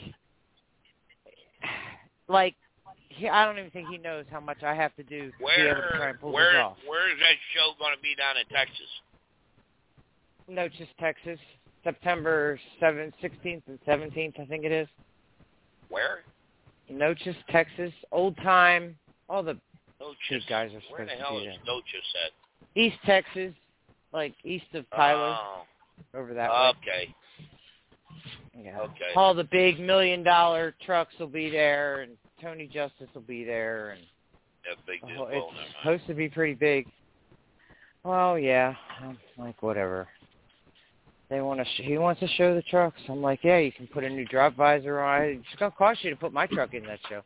like, he, I don't even think he knows how much I have to do to be able to try Where and pull where this off. where is that show going to be down in Texas? Noches, Texas, September seventh, sixteenth, and seventeenth, I think it is. Where? Noches, Texas, old time. All the Noches. big guys are Where supposed the to hell be is there. Noches at? East Texas, like east of Tyler, Oh, over that way. okay. Yeah. Okay. All the big million dollar trucks will be there, and Tony Justice will be there, and That big the deal. whole, Well, it's never mind. supposed to be pretty big. Well, yeah, I'm like whatever. They want to. Sh- he wants to show the trucks. I'm like, yeah, you can put a new drop visor on it. It's gonna cost you to put my truck in that show.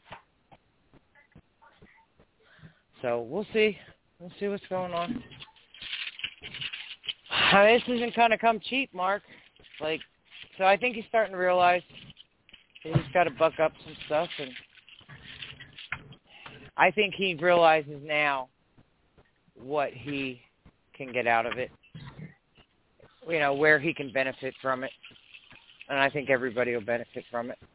So we'll see. We'll see what's going on. This isn't gonna come cheap, Mark. Like, so I think he's starting to realize that he's got to buck up some stuff, and I think he realizes now what he can get out of it. You know, where he can benefit from it. And I think everybody will benefit from it.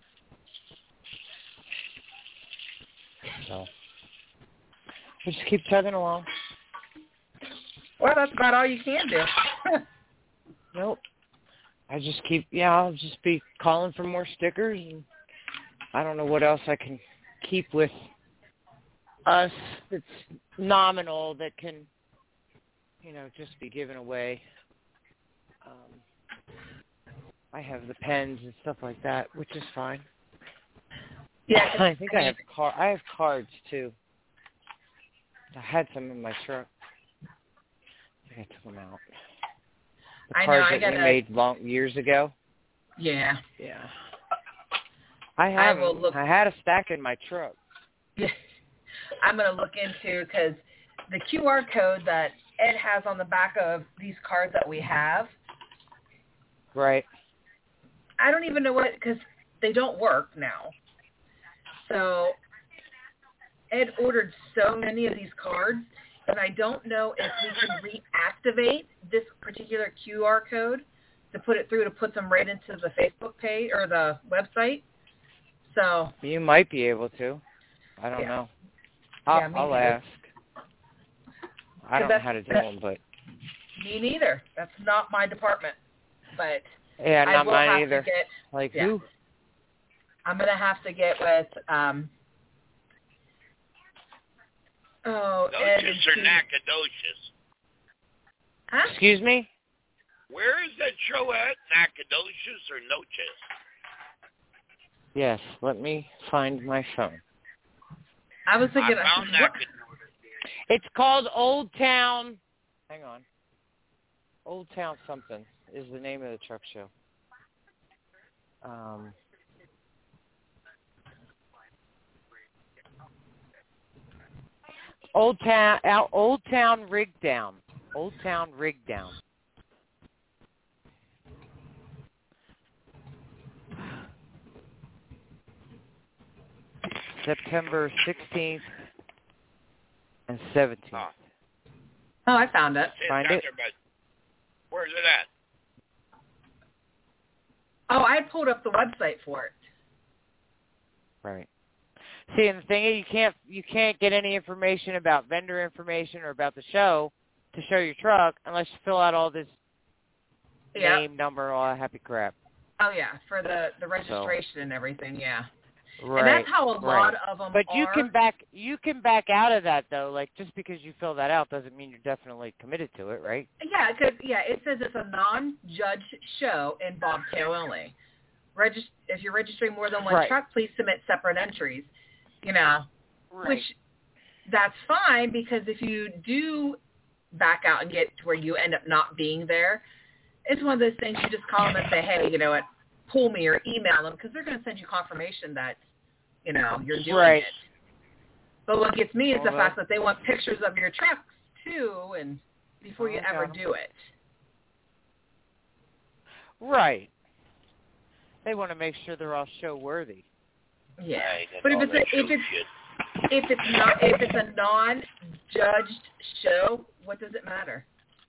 So, we just keep chugging along. Well, that's about all you can do. Nope. I just keep, yeah, I'll just be calling for more stickers. And I don't know what else I can keep with us that's nominal that can, you know, just be given away. Um, I have the pens and stuff like that, which is fine. Yeah, I think I have car. I have cards too. I had some in my truck. I think I took them out. The I know, cards I that we gotta- made long years ago. Yeah. Yeah. I have. I will look. I had a stack in my truck. I'm going to look into, because the Q R code that Ed has on the back of these cards that we have, Right. I don't even know what, because they don't work now. So Ed ordered so many of these cards, and I don't know if we can reactivate this particular Q R code to put it through to put them right into the Facebook page or the website. So You might be able to. I don't Yeah. know. I'll, Yeah, me I'll neither. ask. I don't know that's- how to do that- them, but me neither. That's not my department. But yeah, I not will mine have either. to get, Like yeah. who? I'm going to have to get with, um, oh, Ed and Noches or Keith. Nacogdoches? Huh? Excuse me? Where is that show at? Nacogdoches or Noches? Yes. Let me find my phone. I was thinking, I found what? Nacogdoches. It's called Old Town. Hang on. Old Town something is the name of the truck show. Um. Old Town, out, Old Town Rig Down, Old Town Rig Down. September sixteenth and seventeenth. Oh, Oh, I found it. it's Find out it? there, but where's it at? Oh, I pulled up the website for it. Right. See, and the thing is, you can't you can't get any information about vendor information or about the show to show your truck unless you fill out all this Yeah. name, number, all that happy crap. Oh, yeah, for the, the registration So. and everything, yeah. Right. And that's how a lot right. of them But are. you can back you can back out of that though. Like just because you fill that out doesn't mean you're definitely committed to it, right? Yeah, cause, yeah, it says it's a non-judge show in Bobtail only. Regist- if you're registering more than one Right. truck, please submit separate entries. You know, Right. which that's fine, because if you do back out and get to where you end up not being there, it's one of those things you just call them and say, hey, you know what, pull me, or email them, because they're going to send you confirmation that, you know, you're doing Right. it. But what gets me is the Well, fact that they want pictures of your trucks too, and before you Oh, ever got 'em. do it. Right. They want to make sure they're all show worthy. Yeah, Right, that's but if all it's that a, if show it's shit. if it's not if it's a non-judged show, what does it matter?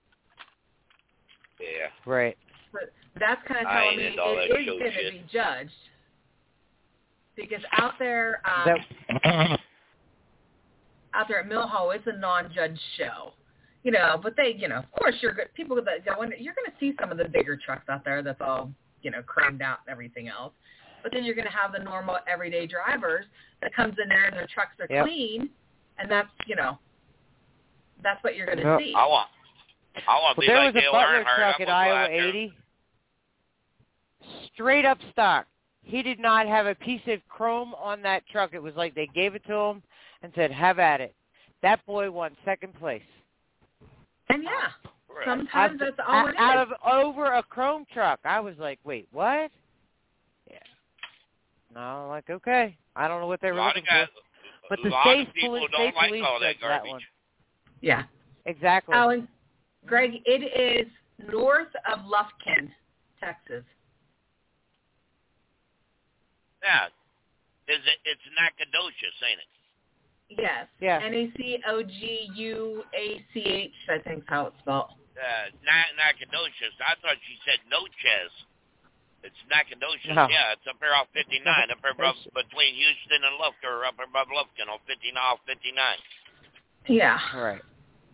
Yeah. Right. But that's kind of I telling ain't me into all it that is show going to shit. be judged, because out there um, That, out there at Mill Hall, it's a non-judged show. You know, but they, you know, of course, you're good. People that go in, you're going to see some of the bigger trucks out there that's all, you know, crammed out and everything else. But then you're going to have the normal everyday drivers that comes in there and their trucks are Yep. clean, and that's, you know, that's what you're going to Yep. see. I want. I want to well, be there like was a Dale Butler Earnhardt. truck I'm at gonna go Iowa out there. eighty. Straight up stock. He did not have a piece of chrome on that truck. It was like they gave it to him and said, have at it. That boy won second place. And yeah, Right. sometimes Out- that's all it is. out of over a chrome truck. I was like, wait, what? Yeah. No, like, okay. I don't know what they A were lot looking of guys, for. But a the lot state of people police, don't state like police all that judged that garbage. one. Yeah. Exactly. Oh, and Greg, it is north of Lufkin, Texas. Yeah. Is it? It's Nacogdoches, ain't it? Yes. Yeah. N A C O G U A C H, I think is how it's spelled. Uh, Na- Nacogdoches. I thought she said Noches. It's Nacogdoches. No. Yeah, it's up here off fifty-nine, up here above, It's- between Houston and Lufkin, or up above Lufkin on fifty-nine, off fifty-nine. Yeah. Right.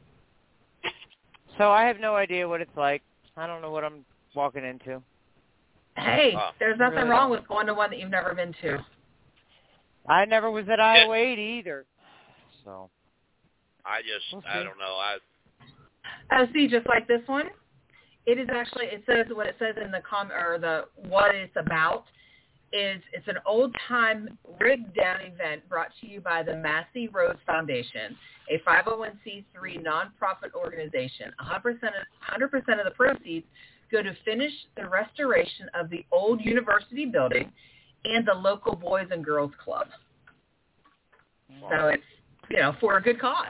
So I have no idea what it's like. I don't know what I'm walking into. Hey, Oh. there's nothing Really wrong don't. with going to one that you've never been to. I never was at Iowa eighty either. So. I just, We'll I see. don't know. I Oh, see, just like this one, It is actually, it says, what it says in the com, or the, what it's about is it's an old-time rigged-down event brought to you by the Massey Rhodes Foundation, a five oh one c three nonprofit organization. one hundred percent of, one hundred percent of the proceeds go to finish the restoration of the old university building and the local Boys and Girls Club. Wow. So it's, you know, for a good cause.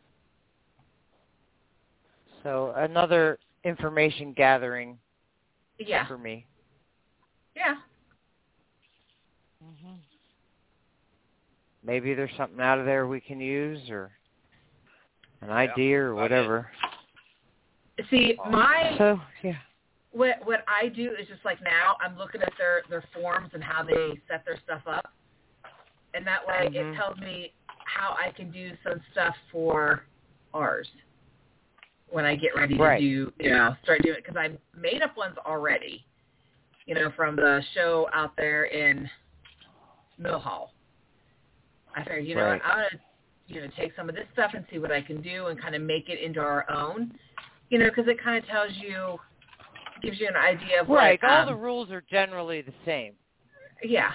So another information gathering yeah. for me. Yeah. Mm-hmm. Maybe there's something out of there we can use, or an yeah, idea, or whatever. See, my so yeah. What what I do is just like now I'm looking at their their forms and how they set their stuff up, and that way mm-hmm. it tells me how I can do some stuff for ours when I get ready to right. do you know start doing it, because I made up ones already, you know, from the show out there in Mill Hall. I figured, you know right. what, I'm going to, you know, take some of this stuff and see what I can do and kind of make it into our own, you know, because it kind of tells you, gives you an idea of right. what... All um, the rules are generally the same. Yeah.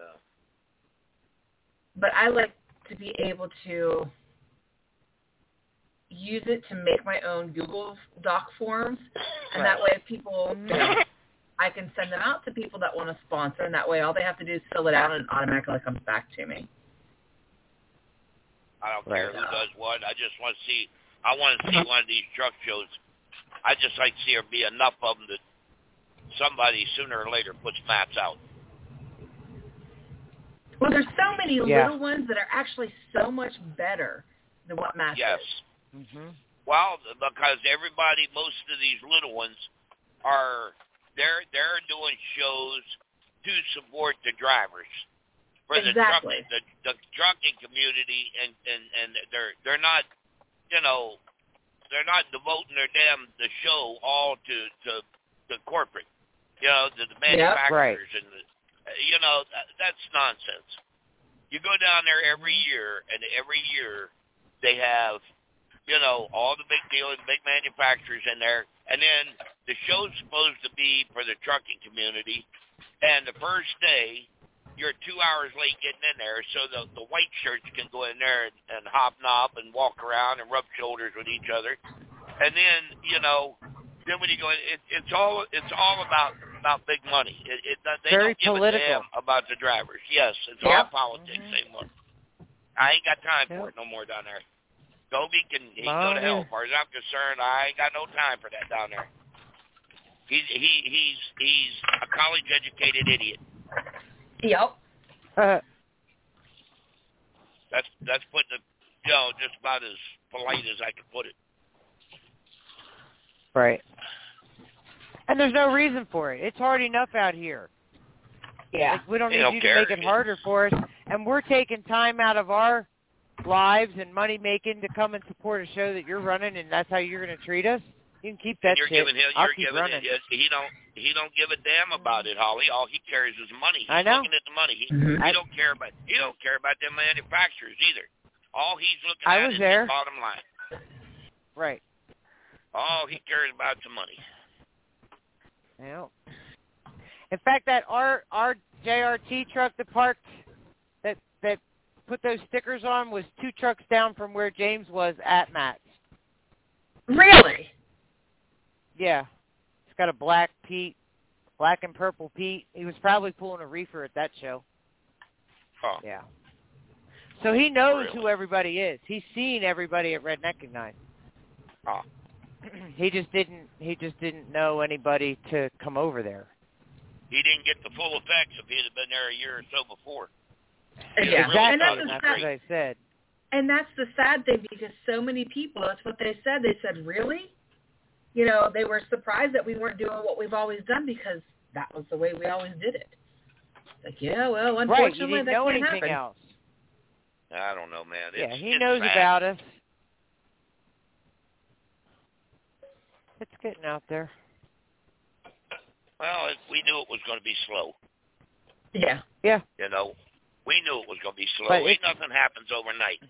But I like to be able to use it to make my own Google Doc forms, and right. that way people... You know, I can send them out to people that want to sponsor, and that way all they have to do is fill it out and it automatically comes back to me. I don't right. care who does what. I just want to see, I want to see one of these truck shows. I just like to see there be enough of them that somebody sooner or later puts mats out. Well, there's so many yeah. little ones that are actually so much better than what mats yes. is. Yes. Mm-hmm. Well, because everybody, most of these little ones are... They're they're doing shows to support the drivers for exactly. the trucking the, the trucking community, and, and, and they're they're not you know they're not devoting their damn the show all to to the corporate, you know, to the manufacturers yep. and the, you know that, that's nonsense. You go down there every year, and every year they have you know all the big dealers, big manufacturers in there. And then the show's supposed to be for the trucking community, and the first day, you're two hours late getting in there, so the the white shirts can go in there and, and hobnob and walk around and rub shoulders with each other. And then, you know, then when you go in, it, it's all it's all about about big money. It, it they Very don't give political. a damn about the drivers. Yes, it's yep. all politics Mm-hmm. anymore. I ain't got time yep. for it no more down there. Toby can he can oh, go to hell. yeah. As far as I'm concerned, I ain't got no time for that down there. He's he he's he's a college educated idiot. Yep. Uh, that's that's putting it, you know, just about as polite as I can put it. Right. And there's no reason for it. It's hard enough out here. Yeah. Like, we don't they need don't you care. to make it harder for us. And we're taking time out of our lives and money making to come and support a show that you're running, and that's how you're going to treat us. You can keep that and you're shit. giving him, I'll you're keep giving running. it. He don't he don't give a damn about it, Holly. All he cares is money. He's I know. looking at the money. He, mm-hmm. he don't care about he don't care about them manufacturers either. All he's looking I at was is there. the bottom line. Right. All he cares about is the money. Yeah. In fact, that our our J R T truck that parked that that put those stickers on was two trucks down from where James was at Matt's. Really? Yeah. It's got a black Pete, black and purple Pete. He was probably pulling a reefer at that show. Oh. Yeah. So he knows Really? who everybody is. He's seen everybody at Redneck Ignite. Oh. He just didn't. He just didn't know anybody to come over there. He didn't get the full effects if he'd have been there a year or so before. Yeah. Exactly. And that's, And that's sad, what I said. and that's the sad thing, because so many people, that's what they said. They said, really? You know, they were surprised that we weren't doing what we've always done, because that was the way we always did it. Like, yeah, well, unfortunately, right. You didn't that know can't anything happen. else. I don't know, man. It's, Yeah, he it's knows sad. about us. It's getting out there. Well, it, we knew it was going to be slow. Yeah. Yeah. You know, we knew it was going to be slow. But Ain't it's- nothing happens overnight.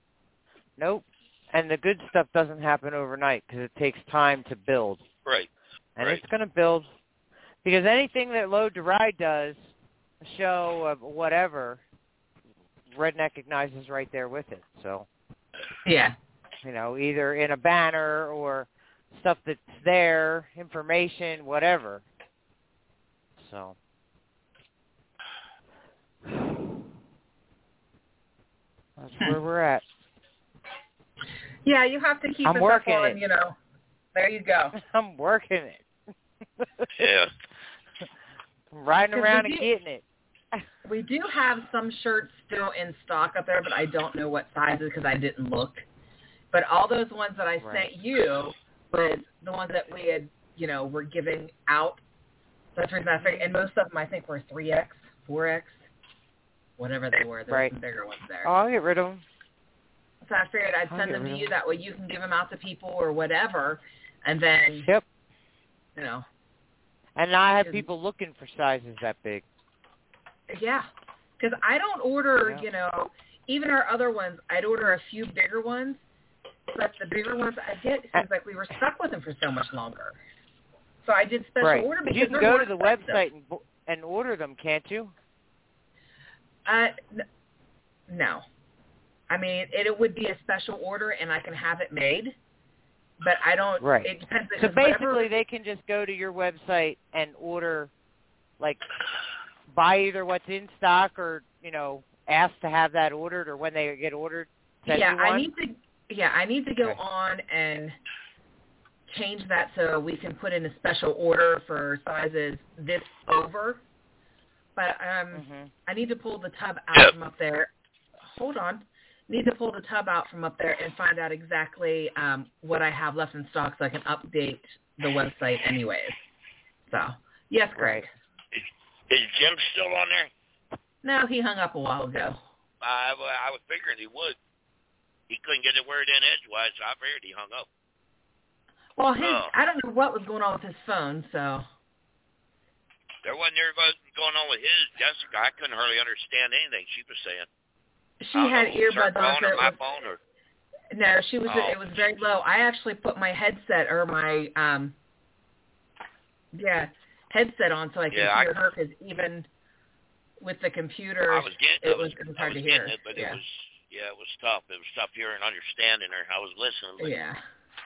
Nope. And the good stuff doesn't happen overnight because it takes time to build. Right. Right. It's going to build. Because anything that Load to Ride does, a show of whatever, Redneckinize is right there with it. So, Yeah. you know, either in a banner or stuff that's there, information, whatever. So. That's where we're at. Yeah, you have to keep I'm us working up on, it. you know. There you go. I'm working it. Yeah. I'm riding around and do, getting it. We do have some shirts still in stock up there, but I don't know what sizes because I didn't look. But all those ones that I Right. sent you was the ones that we had, you know, were giving out. That's the reason I figured, and most of them I think were three X, four X, whatever they were. There Right. were some bigger ones there. Oh, I'll get rid of them. So I figured I'd I'll send get them rid to of you. them. That way you can give them out to people or whatever, and then, Yep. you know. And I have people looking for sizes that big. Yeah, because I don't order, Yeah. you know, even our other ones, I'd order a few bigger ones, but the bigger ones I get, it seems like we were stuck with them for so much longer. So I did special Right. order because You can they're go more to the expensive. website and bo- and order them, can't you? Uh, n- no. I mean, it, it would be a special order, and I can have it made, but I don't. Right. It depends. So because whatever- basically, they can just go to your website and order, like, buy either what's in stock or, you know, ask to have that ordered, or when they get ordered, send yeah, you one. I need to. Yeah, I need to go Okay. on and change that so we can put in a special order for sizes this over. But um, Mm-hmm. I need to pull the tub out Yep. from up there. Hold on. Need to pull the tub out from up there and find out exactly um, what I have left in stock so I can update the website anyways. So, yes, Greg. Is Jim still on there? No, he hung up a while ago. I, I was figuring he would. He couldn't get a word in edgewise, so I figured he hung up. Well, his Oh. I don't know what was going on with his phone, so. There wasn't everything going on with his. Jessica, I couldn't hardly understand anything she was saying. She I don't had know if it was her earbuds on. phone So or it my was, phone or... no, she was. Oh. It was very low. I actually put my headset or my um, yeah, headset on so I could Yeah, I- hear her because even with the computer, I was getting it I was, was, it was I hard was to hear. getting it, but yeah. it was yeah, it was tough. It was tough hearing and understanding her. I was listening. But Yeah.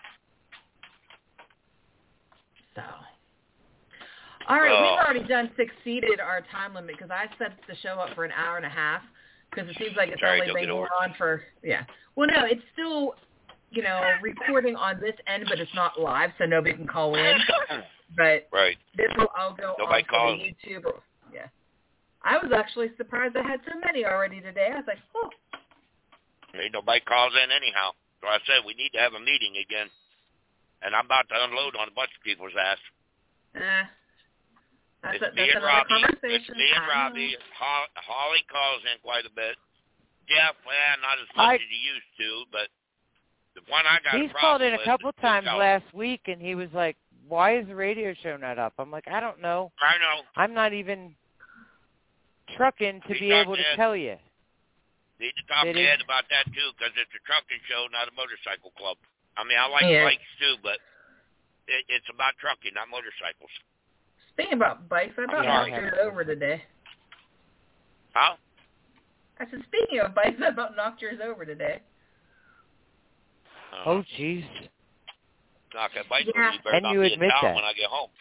So. All right, Oh. we've already done succeeded our time limit because I set the show up for an hour and a half because it seems like it's Sorry, only don't been get going over on for, yeah. Well, no, it's still, you know, recording on this end, but it's not live, so nobody can call in. But right. this will all go Nobody on for calls. the YouTube. Or, yeah. I was actually surprised I had so many already today. I was like, oh. Ain't nobody calls in anyhow. So I said we need to have a meeting again. And I'm about to unload on a bunch of people's ass. Eh. That's, It's a, me that's and another Robbie. It's conversation. me and I know. Robbie. Ho- Holly calls in quite a bit. Jeff, well, not as much I, as he used to, but the one I got he's a called problem in a with couple is times Cal- last week, and he was like, why is the radio show not up? I'm like, I don't know. I know. I'm not even trucking to We be talked able to to Ed. tell you. Need to talk It to is- Ed about that, too, because it's a trucking show, not a motorcycle club. I mean, I like Yeah. bikes, too, but it, it's about trucking, not motorcycles. Speaking about bikes, I about Yeah, knocked I have yours to. over today. Huh? I said, speaking of bikes, I about knocked yours over today. Uh, Oh, jeez. knock that bike Yeah. over. You better And knock you me admit a towel that. when I get home.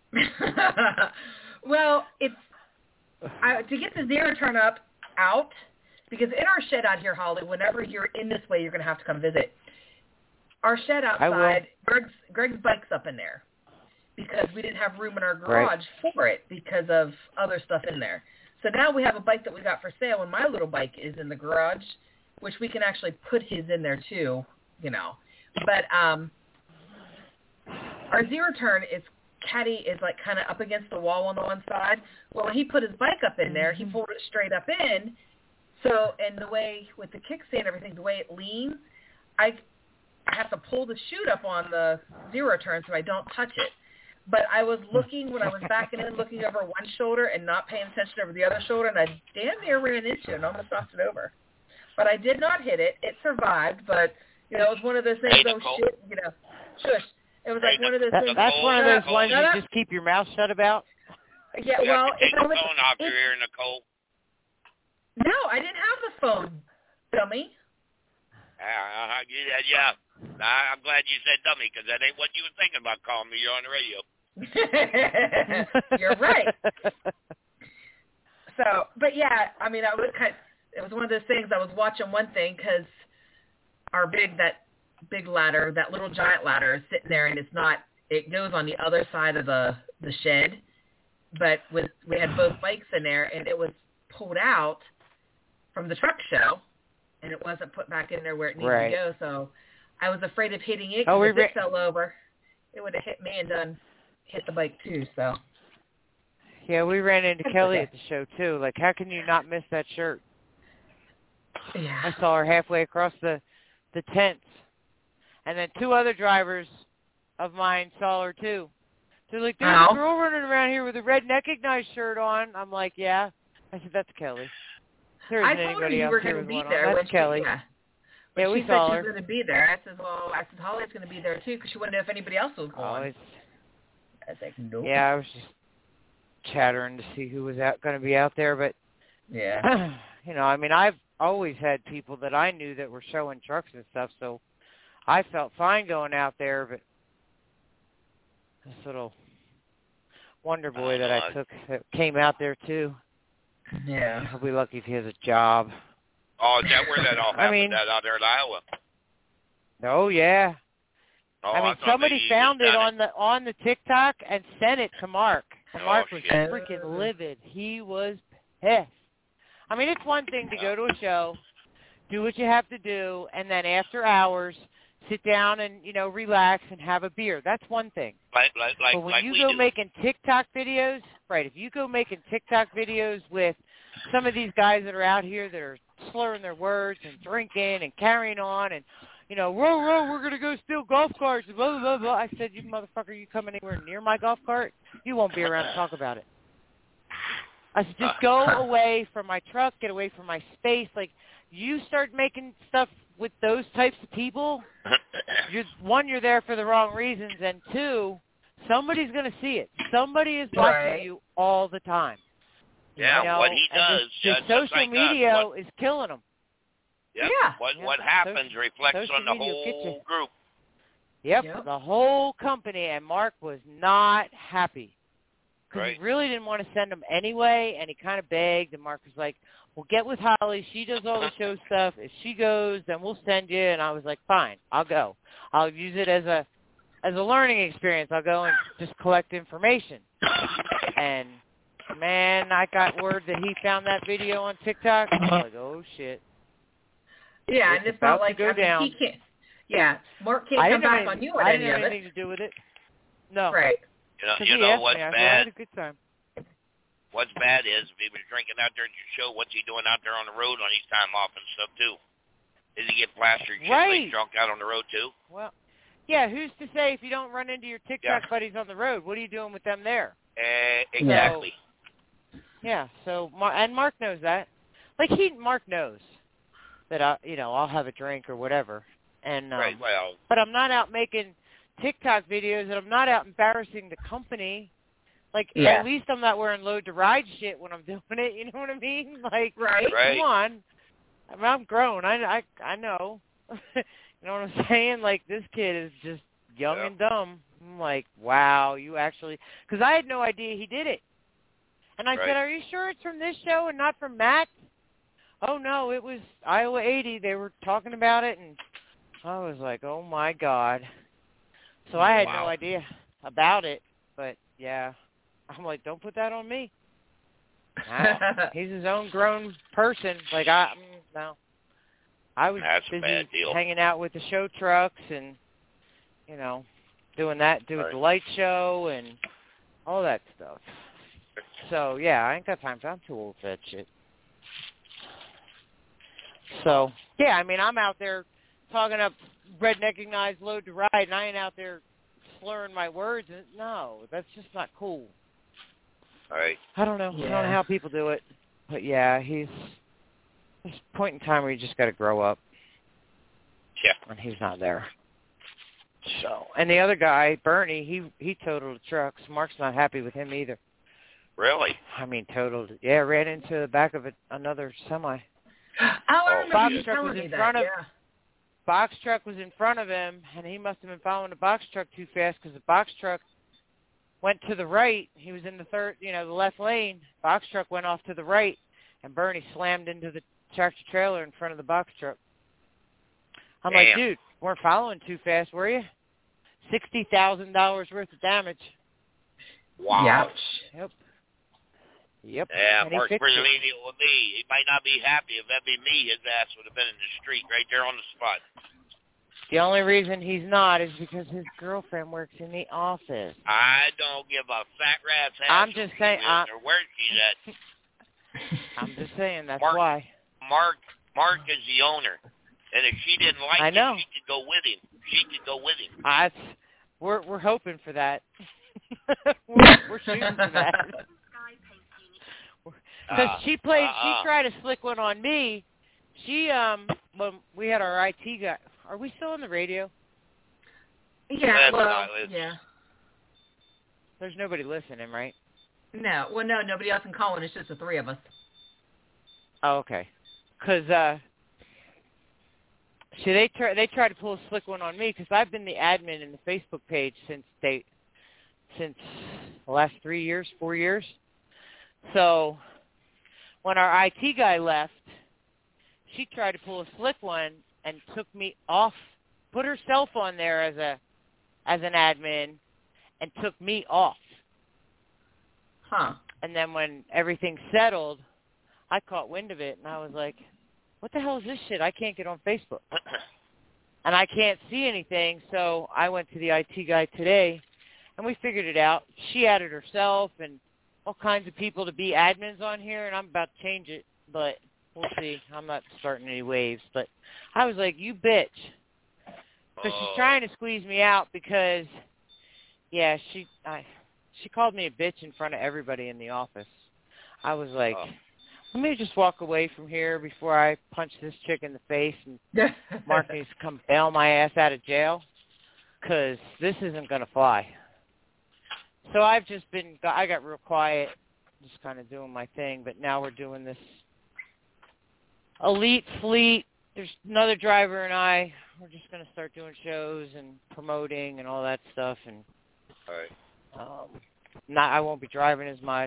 Well, it's I, to get the zero turn up out, because in our shed out here, Holly, whenever you're in this way, you're going to have to come visit. Our shed I will. outside, Greg's, Greg's bike's up in there because we didn't have room in our garage Right. for it because of other stuff in there. So now we have a bike that we got for sale, and my little bike is in the garage, which we can actually put his in there too, you know. But um, our zero turn is caddy is like kind of up against the wall on the one side. Well, when he put his bike up in there, he pulled it straight up in. So, and the way with the kickstand and everything, the way it leans, I I have to pull the chute up on the zero turn so I don't touch it. But I was looking when I was backing in, looking over one shoulder and not paying attention over the other shoulder, and I damn near ran into it and almost knocked it over. But I did not hit it. It survived, but, you know, it was one of those things, Hey, oh, Nicole. shit, you know, shush. It was like Hey, one of those That, things. that's one of those ones Shut you up. just keep your mouth shut about. Yeah, You well, have to take if I the was, phone off if, your ear, Nicole. no, I didn't have the phone, dummy. Uh, yeah, yeah. I, I'm glad you said dummy, because that ain't what you were thinking about calling me. You're on the radio. You're right. So, but yeah, I mean, I was kind of, it was one of those things. I was watching one thing because our big that big ladder, that little giant ladder, is sitting there, and it's not. It goes on the other side of the the shed, but with we had both bikes in there, and it was pulled out from the truck show, and it wasn't put back in there where it needed Right. to go. So I was afraid of hitting it Oh, because we if re- it fell over, it would have hit me and done hit the bike too. So Yeah, we ran into That's Kelly okay. at the show, too. Like, how can you not miss that shirt? yeah, I saw her halfway across the, the tents. And then two other drivers of mine saw her, too. They're like, there's Oh. a girl running around here with a red Recognize shirt on. I'm like, yeah. I said, that's Kelly. There I isn't told her anybody you else were here going to with be one there on. when That's she, Kelly. yeah. Yeah, When we she saw said her. she was going to be there. I said, well, I said Holly's going to be there too because she wanted to know if anybody else was Oh, going. it's, I was like, nope. yeah, I was just chattering to see who was out going to be out there. But, Yeah. you know, I mean, I've always had people that I knew that were showing trucks and stuff, so I felt fine going out there. But this little Wonder Boy Oh, that no, I I- took that came out there, too. Yeah. I'll be lucky if he has a job. Oh, is that where that all I happened? mean- that out there in Iowa? Oh, yeah. Oh, I mean, thought somebody maybe you found just it done on the on the TikTok and sent it to Mark. And Oh, Mark was shit. freaking livid. He was pissed. I mean, it's one thing to go to a show, do what you have to do, and then after hours, sit down and, you know, relax and have a beer. That's one thing. Like, like, like, But when like you we go do. making TikTok videos, right, if you go making TikTok videos with some of these guys that are out here that are slurring their words and drinking and carrying on and, you know, row, row, we're going to go steal golf carts, blah, blah, blah, blah. I said, you motherfucker, you come anywhere near my golf cart, you won't be around to talk about it. I said, just go away from my truck, get away from my space. Like, you start making stuff with those types of people, you're one, you're there for the wrong reasons, and two, somebody's going to see it. Somebody is watching Right. you all the time. Yeah, you know? what he and does, this, yeah, this just social like us, media what- is killing them. Yep. Yeah. What Yeah, what social- happens reflects social on the media will get you. whole group. Yep, Yep. the whole company, and Mark was not happy because Right. he really didn't want to send them anyway, and he kind of begged, and Mark was like, well, get with Holly. She does all the show stuff. If she goes, then we'll send you. And I was like, fine, I'll go. I'll use it as a as a learning experience. I'll go and just collect information. And, man, I got word that he found that video on TikTok. I was like, oh, shit. Yeah, It's and it's about not to like go I mean, down. he can't. Yeah, Mark can't I come didn't have back on anything, you on I any didn't have of it. anything to do with it. No. Right. You know, 'Cause you he know asked what's me. I said, I had bad? a good time. What's bad is if he was drinking out there at your show, what's he doing out there on the road on his time off and stuff too? Does he get plastered shit when Right. he's drunk out on the road too? Well, yeah, who's to say if you don't run into your TikTok Yeah. buddies on the road, what are you doing with them there? Uh, exactly. Yeah, so, Mar- and Mark knows that. Like, he, Mark knows that, I, you know, I'll have a drink or whatever. And, um, Right. Well, but I'm not out making TikTok videos, and I'm not out embarrassing the company. Like, Yeah. at least I'm not wearing load to ride shit when I'm doing it. You know what I mean? Like, Right. Right. come on. I mean, I'm grown. I, I, I know. You know what I'm saying? Like, this kid is just young Yeah. and dumb. I'm like, wow, you actually... Because I had no idea he did it. And I Right. said, are you sure it's from this show and not from Matt? Oh, no, it was Iowa eighty. They were talking about it, and I was like, oh, my God. So I had Wow. no idea about it. But, yeah, I'm like, don't put that on me. I- he's his own grown person. Like, I, mm, no. I was That's a busy bad deal. hanging out with the show trucks and, you know, doing that, doing Right. the light show and all that stuff. So, yeah, I ain't got time for I'm too old for that shit. So, yeah, I mean, I'm out there talking up redneckingized load to ride, and I ain't out there slurring my words. And no, that's just not cool. all right. I don't know. I don't Yeah. know how people do it. But, yeah, he's there's a point in time where you just got to grow up, Yeah. and he's not there. So, and the other guy, Bernie, he he totaled the truck. So Mark's not happy with him either. Really? I mean, totaled. Yeah, ran into the back of a, another semi. Oh, I remember box you truck telling was me in that. front of. Yeah. Box truck was in front of him, and he must have been following the box truck too fast because the box truck went to the right. He was in the third, you know, the left lane. Box truck went off to the right, and Bernie slammed into the tractor trailer in front of the box truck. I'm Damn. like, dude, weren't following too fast, were you? Sixty thousand dollars worth of damage. Wow. Ouch. Yep. Yep. Yeah, And he Mark's fixed pretty it. lenient with me. He might not be happy. If that'd be me, his ass would have been in the street right there on the spot. The only reason he's not is because his girlfriend works in the office. I don't give a fat rat's ass. I'm just saying. I, I, or where she's at. I'm just saying. That's Mark, why. Mark, Mark is the owner, and if she didn't like I know. him, she could go with him. She could go with him. I, we're we're hoping for that. we're, we're shooting for that. Because Uh, she played, uh-uh. she tried to slick one on me. She um, when we had our I T guy. Are we still on the radio? Yeah, That's well, not- it's- yeah. There's nobody listening, right? No, well, no, nobody else can call in. It's just the three of us. Oh, okay. Because uh, see, they try they tried to pull a slick one on me because I've been the admin in the Facebook page since they since the last three years, four years. So when our I T guy left, she tried to pull a slick one and took me off, put herself on there as a as an admin, and took me off. Huh. And then when everything settled, I caught wind of it, and I was like, what the hell is this shit? I can't get on Facebook. And I can't see anything, so I went to the I T guy today, and we figured it out. She added herself and all kinds of people to be admins on here, and I'm about to change it, but we'll see. I'm not starting any waves. But I was like, you bitch. Because she's trying to squeeze me out because, yeah, she I, she called me a bitch in front of everybody in the office. I was like, Oh. let me just walk away from here before I punch this chick in the face and Mark needs to come bail my ass out of jail because this isn't going to fly. So I've just been, I got real quiet, just kind of doing my thing, but now we're doing this elite fleet. There's another driver and I, we're just going to start doing shows and promoting and all that stuff. And All right. um, not, I won't be driving as much.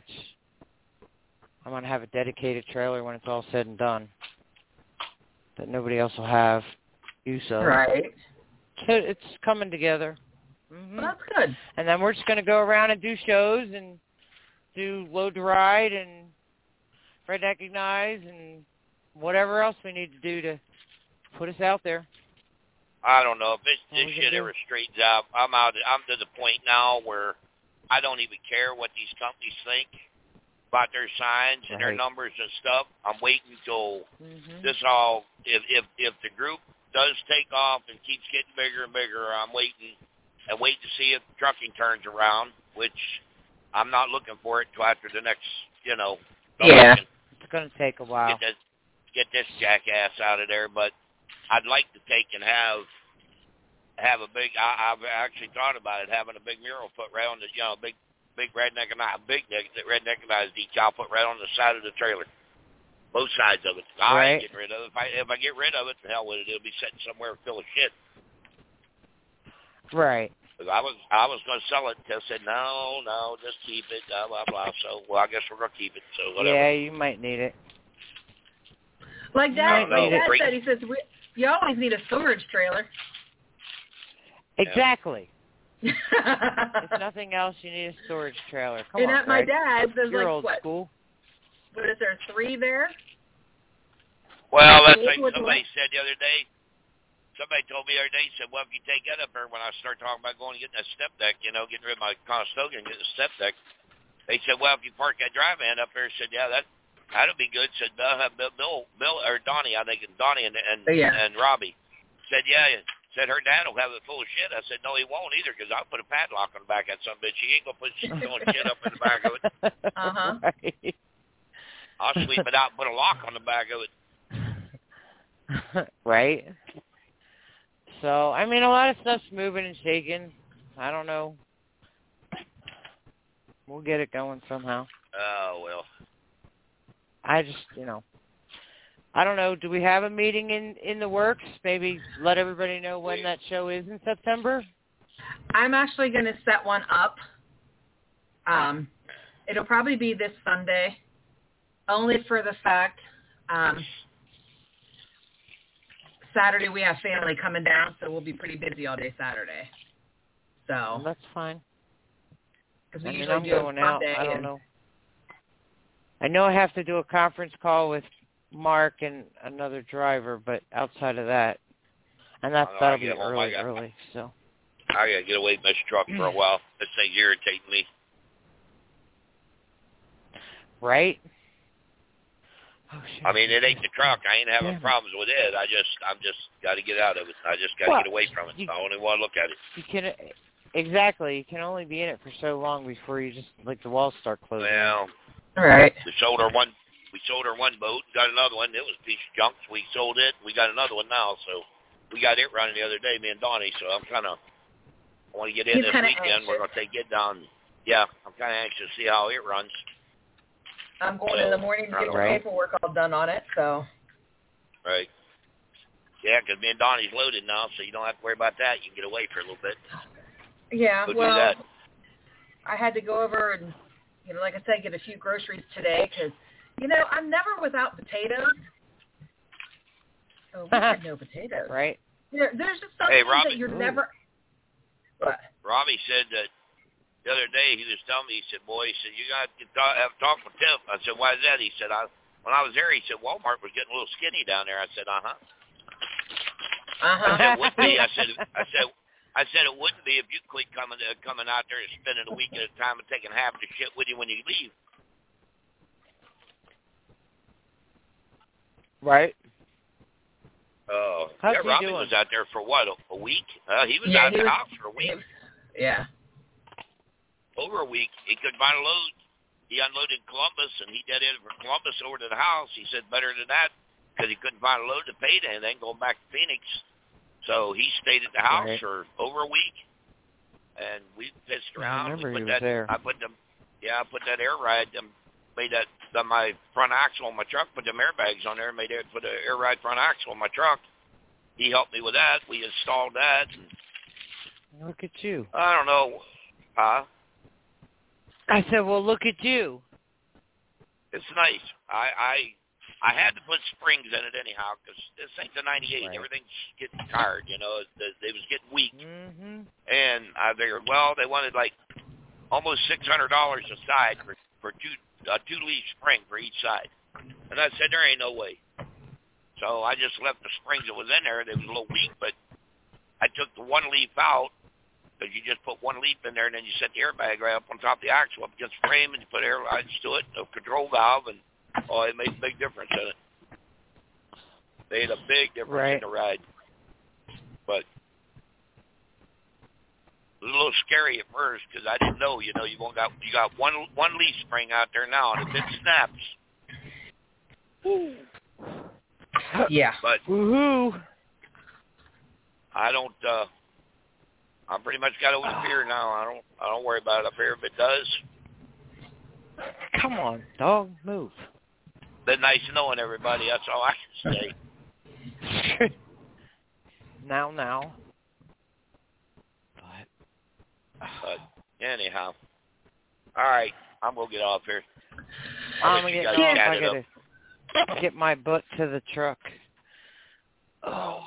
I'm going to have a dedicated trailer when it's all said and done that nobody else will have use of. Right. So it's coming together. Mm-hmm. Well, that's good. And then we're just going to go around and do shows and do Load to Ride and Red Recognize and whatever else we need to do to put us out there. I don't know if this, What this we can shit do. ever straightens out. I'm out. I'm to the point now where I don't even care what these companies think about their signs and their Right. numbers and stuff. I'm waiting till Mm-hmm. this all. If if if the group does take off and keeps getting bigger and bigger, I'm waiting and waiting to see if trucking turns around. Which I'm not looking for it till after the next, you know, Yeah. election. It's going to take a while. Get this get this jackass out of there. But I'd like to take and have have a big. I, I've actually thought about it, having a big mural put right on the, you know, big big redneck and I, big redneck and I decal put right on the side of the trailer, both sides of it. I Right. ain't getting rid of it. If I if I get rid of it, the hell with it. It'll be sitting somewhere full of shit. Right. I was I was going to sell it. I said no, no, just keep it. Blah blah blah. So well, I guess we're going to keep it. So whatever. Yeah, you might need it. Like Dad, No, like no. Dad said, he says, we, you always need a storage trailer. Exactly. If and nothing else, you need a storage trailer. Come on, at my Greg. dad's, there's You're like, old what, school. what is there, three there? Well, that's like What- what- somebody said the other day. Somebody told me the other day, said, well, if you take that up there, when I start talking about going and getting that step deck, you know, getting rid of my Conestoga and getting a step deck, they said, well, if you park that dry van up there, said, yeah, that, that'll be good. Said, Bill, Bill, Bill, Bill or Donnie, I think, Donnie and, and, Yeah. and Robbie. Said, yeah, said her dad will have it full of shit. I said, no, he won't either, because I'll put a padlock on the back of that son of a bitch. He ain't going to put shit, throwing shit up in the back of it. Uh-huh. Right. I'll sweep it out and put a lock on the back of it. Right. So, I mean, a lot of stuff's moving and shaking. I don't know. We'll get it going somehow. Oh, well. I just, you know, I don't know. Do we have a meeting in, in the works? Maybe let everybody know when that show is in September? I'm actually going to set one up. Um, it'll probably be this Sunday, only for the fact um, Saturday we have family coming down, so we'll be pretty busy all day Saturday. So well, that's fine. Because we I mean, usually I'm do going it out. Sunday I don't and, know. I know I have to do a conference call with Mark and another driver, but outside of that, and that's Oh, that'll I be get home, early, I got- early. So I got to get away from this truck for a while. This thing's irritating me. right? Oh, shit. I mean, it ain't the truck. I ain't having Damn it. problems with it. I just, I'm just got to get out of it. I just got to Well, get away from it. you- I only want to look at it. You can exactly. You can only be in it for so long before you just like the walls start closing. Well, all right. we sold our one. We sold our one boat, got another one. It was a piece of junk. So we sold it. We got another one now. So we got it running the other day, me and Donnie. So I'm kind of, I want to get in He's this kinda weekend. We're going to take it down. Yeah, I'm kind of anxious to see how it runs. I'm going in the morning to get the Right. paperwork all done on it, so. Right. Yeah, 'cause me and Donnie's loaded now, so you don't have to worry about that. You can get away for a little bit. Yeah, Go do well, that. I had to go over and, you know, like I said, get a few groceries today because, you know, I'm never without potatoes. Oh, we had no potatoes. Right? There, there's just some Hey, things Robin. that you're Ooh. never. What? Robbie said that the other day, he was telling me, he said, boy, he said, you got to talk, have a talk with Tiff. I said, why is that? He said, I, when I was there, he said, Walmart was getting a little skinny down there. I said, uh-huh. I Uh-huh. said, it would be. I said, I said, I said it wouldn't be if you quit coming uh, coming out there and spending a week at a time and taking half the shit with you when you leave. Right. Oh, How's yeah, he Robbie doing? was out there for what, a, a week? Uh, he was Yeah, out he of the was- house for a week, Yeah. over a week. He couldn't find a load. He unloaded in Columbus, and he did it from Columbus over to the house. He said better than that because he couldn't find a load to pay to anything going back to Phoenix. So he stayed at the house Right. for over a week, and we pissed I around. remember we put he was that, there. I put them, yeah, I put that air ride, them, made that, done my front axle on my truck, put them airbags on there, made it, put an air ride front axle on my truck. He helped me with that. We installed that. And Look at you. I don't know, huh? I said, well, look at you. It's nice. I I I had to put springs in it anyhow because this thing's a ninety-eight. Right. Everything's getting tired, you know. They, they was getting weak, Mm-hmm. and I figured, well, they wanted like almost six hundred dollars a side for for two a two leaf spring for each side, and I said there ain't no way. So I just left the springs that was in there. They was a little weak, but I took the one leaf out. Because you just put one leaf in there, and then you set the airbag right up on top of the axle up against the frame, and you put air lines to it, a control valve, and oh, it made a big difference in it. Made a big difference Right. in the ride. But it was a little scary at first because I didn't know. You know, you got you got one one leaf spring out there now, and if it snaps, Yeah. but Woohoo. I don't. uh I pretty much got over the fear now. I don't. I don't worry about it up here. If it does, Come on, dog, move. been nice knowing everybody. That's all I can say. now, now. But But anyhow, all right, I'm gonna get off here. I'll I'm let gonna you get guys off. I chat it up. gotta get my butt to the truck. Oh.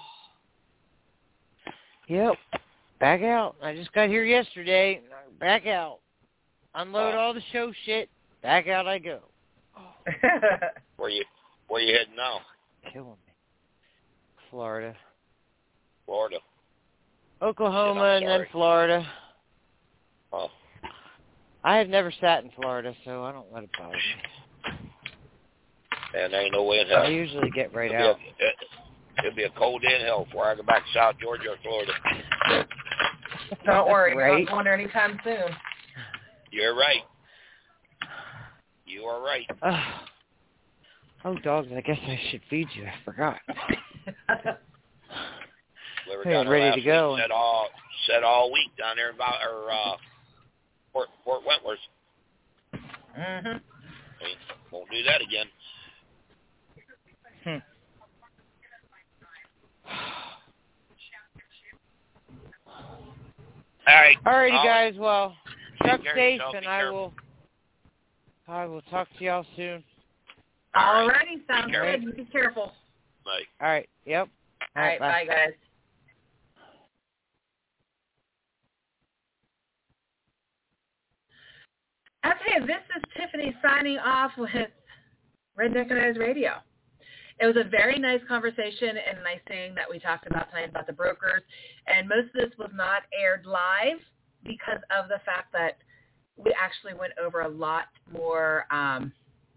Yep. Back out. I just got here yesterday. Back out. Unload Oh. all the show shit. Back out I go. Where you Where you heading now? Killing me. Florida. Florida. Oklahoma Shit, I'm and then sorry. Florida. Oh, I have never sat in Florida, so I don't let it bother me. and there ain't no way in hell. I usually get right it'll out. Be a, it, it'll be a cold day in hell before I go back to South Georgia or Florida. Don't worry. You're Right. not going there anytime soon. You're right. You are right. Oh. oh, dogs, I guess I should feed you. I forgot. Well, were Yeah, down there ready last to go. week. Said all said all week down there in Val- or uh, Fort Fort Wentworth. Mhm. We won't do that again. Hmm. All right. Alrighty, Ollie, guys. Well, truck care of safe, yourself, and be I careful. will. I will talk to y'all soon. All right. righty, sounds All right. good. Be careful. Bye. All right. Yep. All right, bye, guys. Okay, this is Tiffany signing off with Redneck and Eyes Radio. It was a very nice conversation and nice thing that we talked about tonight about the brokers. And most of this was not aired live because of the fact that we actually went over a lot more um,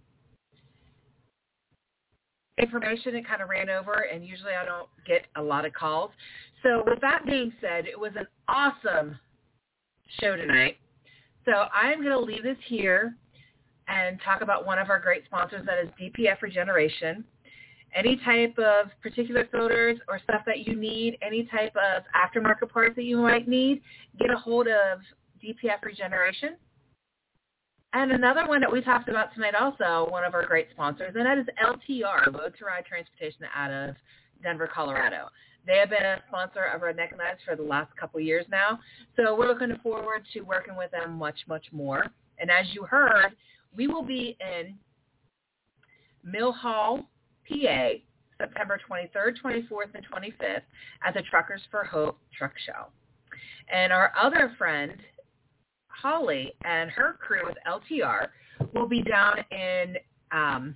information. It kind of ran over, and usually I don't get a lot of calls. So with that being said, it was an awesome show tonight. So I'm going to leave this here and talk about one of our great sponsors, that is D P F Regeneration. Any type of particular filters or stuff that you need, any type of aftermarket parts that you might need, get a hold of D P F Regeneration. And another one that we talked about tonight also, one of our great sponsors, and that is L T R, Load to Ride Transportation out of Denver, Colorado. They have been a sponsor of Redneck and Eyes for the last couple of years now, so we're looking forward to working with them much, much more. And as you heard, we will be in Mill Hall, P A, September twenty-third, twenty-fourth, and twenty-fifth at the Truckers for Hope Truck Show. And our other friend, Holly, and her crew with L T R will be down in um,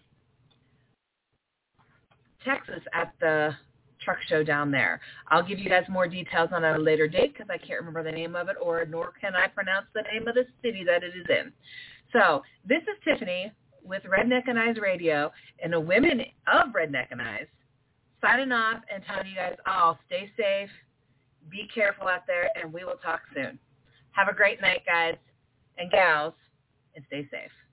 Texas at the truck show down there. I'll give you guys more details on a later date because I can't remember the name of it, or nor can I pronounce the name of the city that it is in. So this is Tiffany with Redneck and Eyes Radio and the women of Redneck and Eyes signing off and telling you guys all stay safe, be careful out there, and we will talk soon. Have a great night, guys and gals, and stay safe.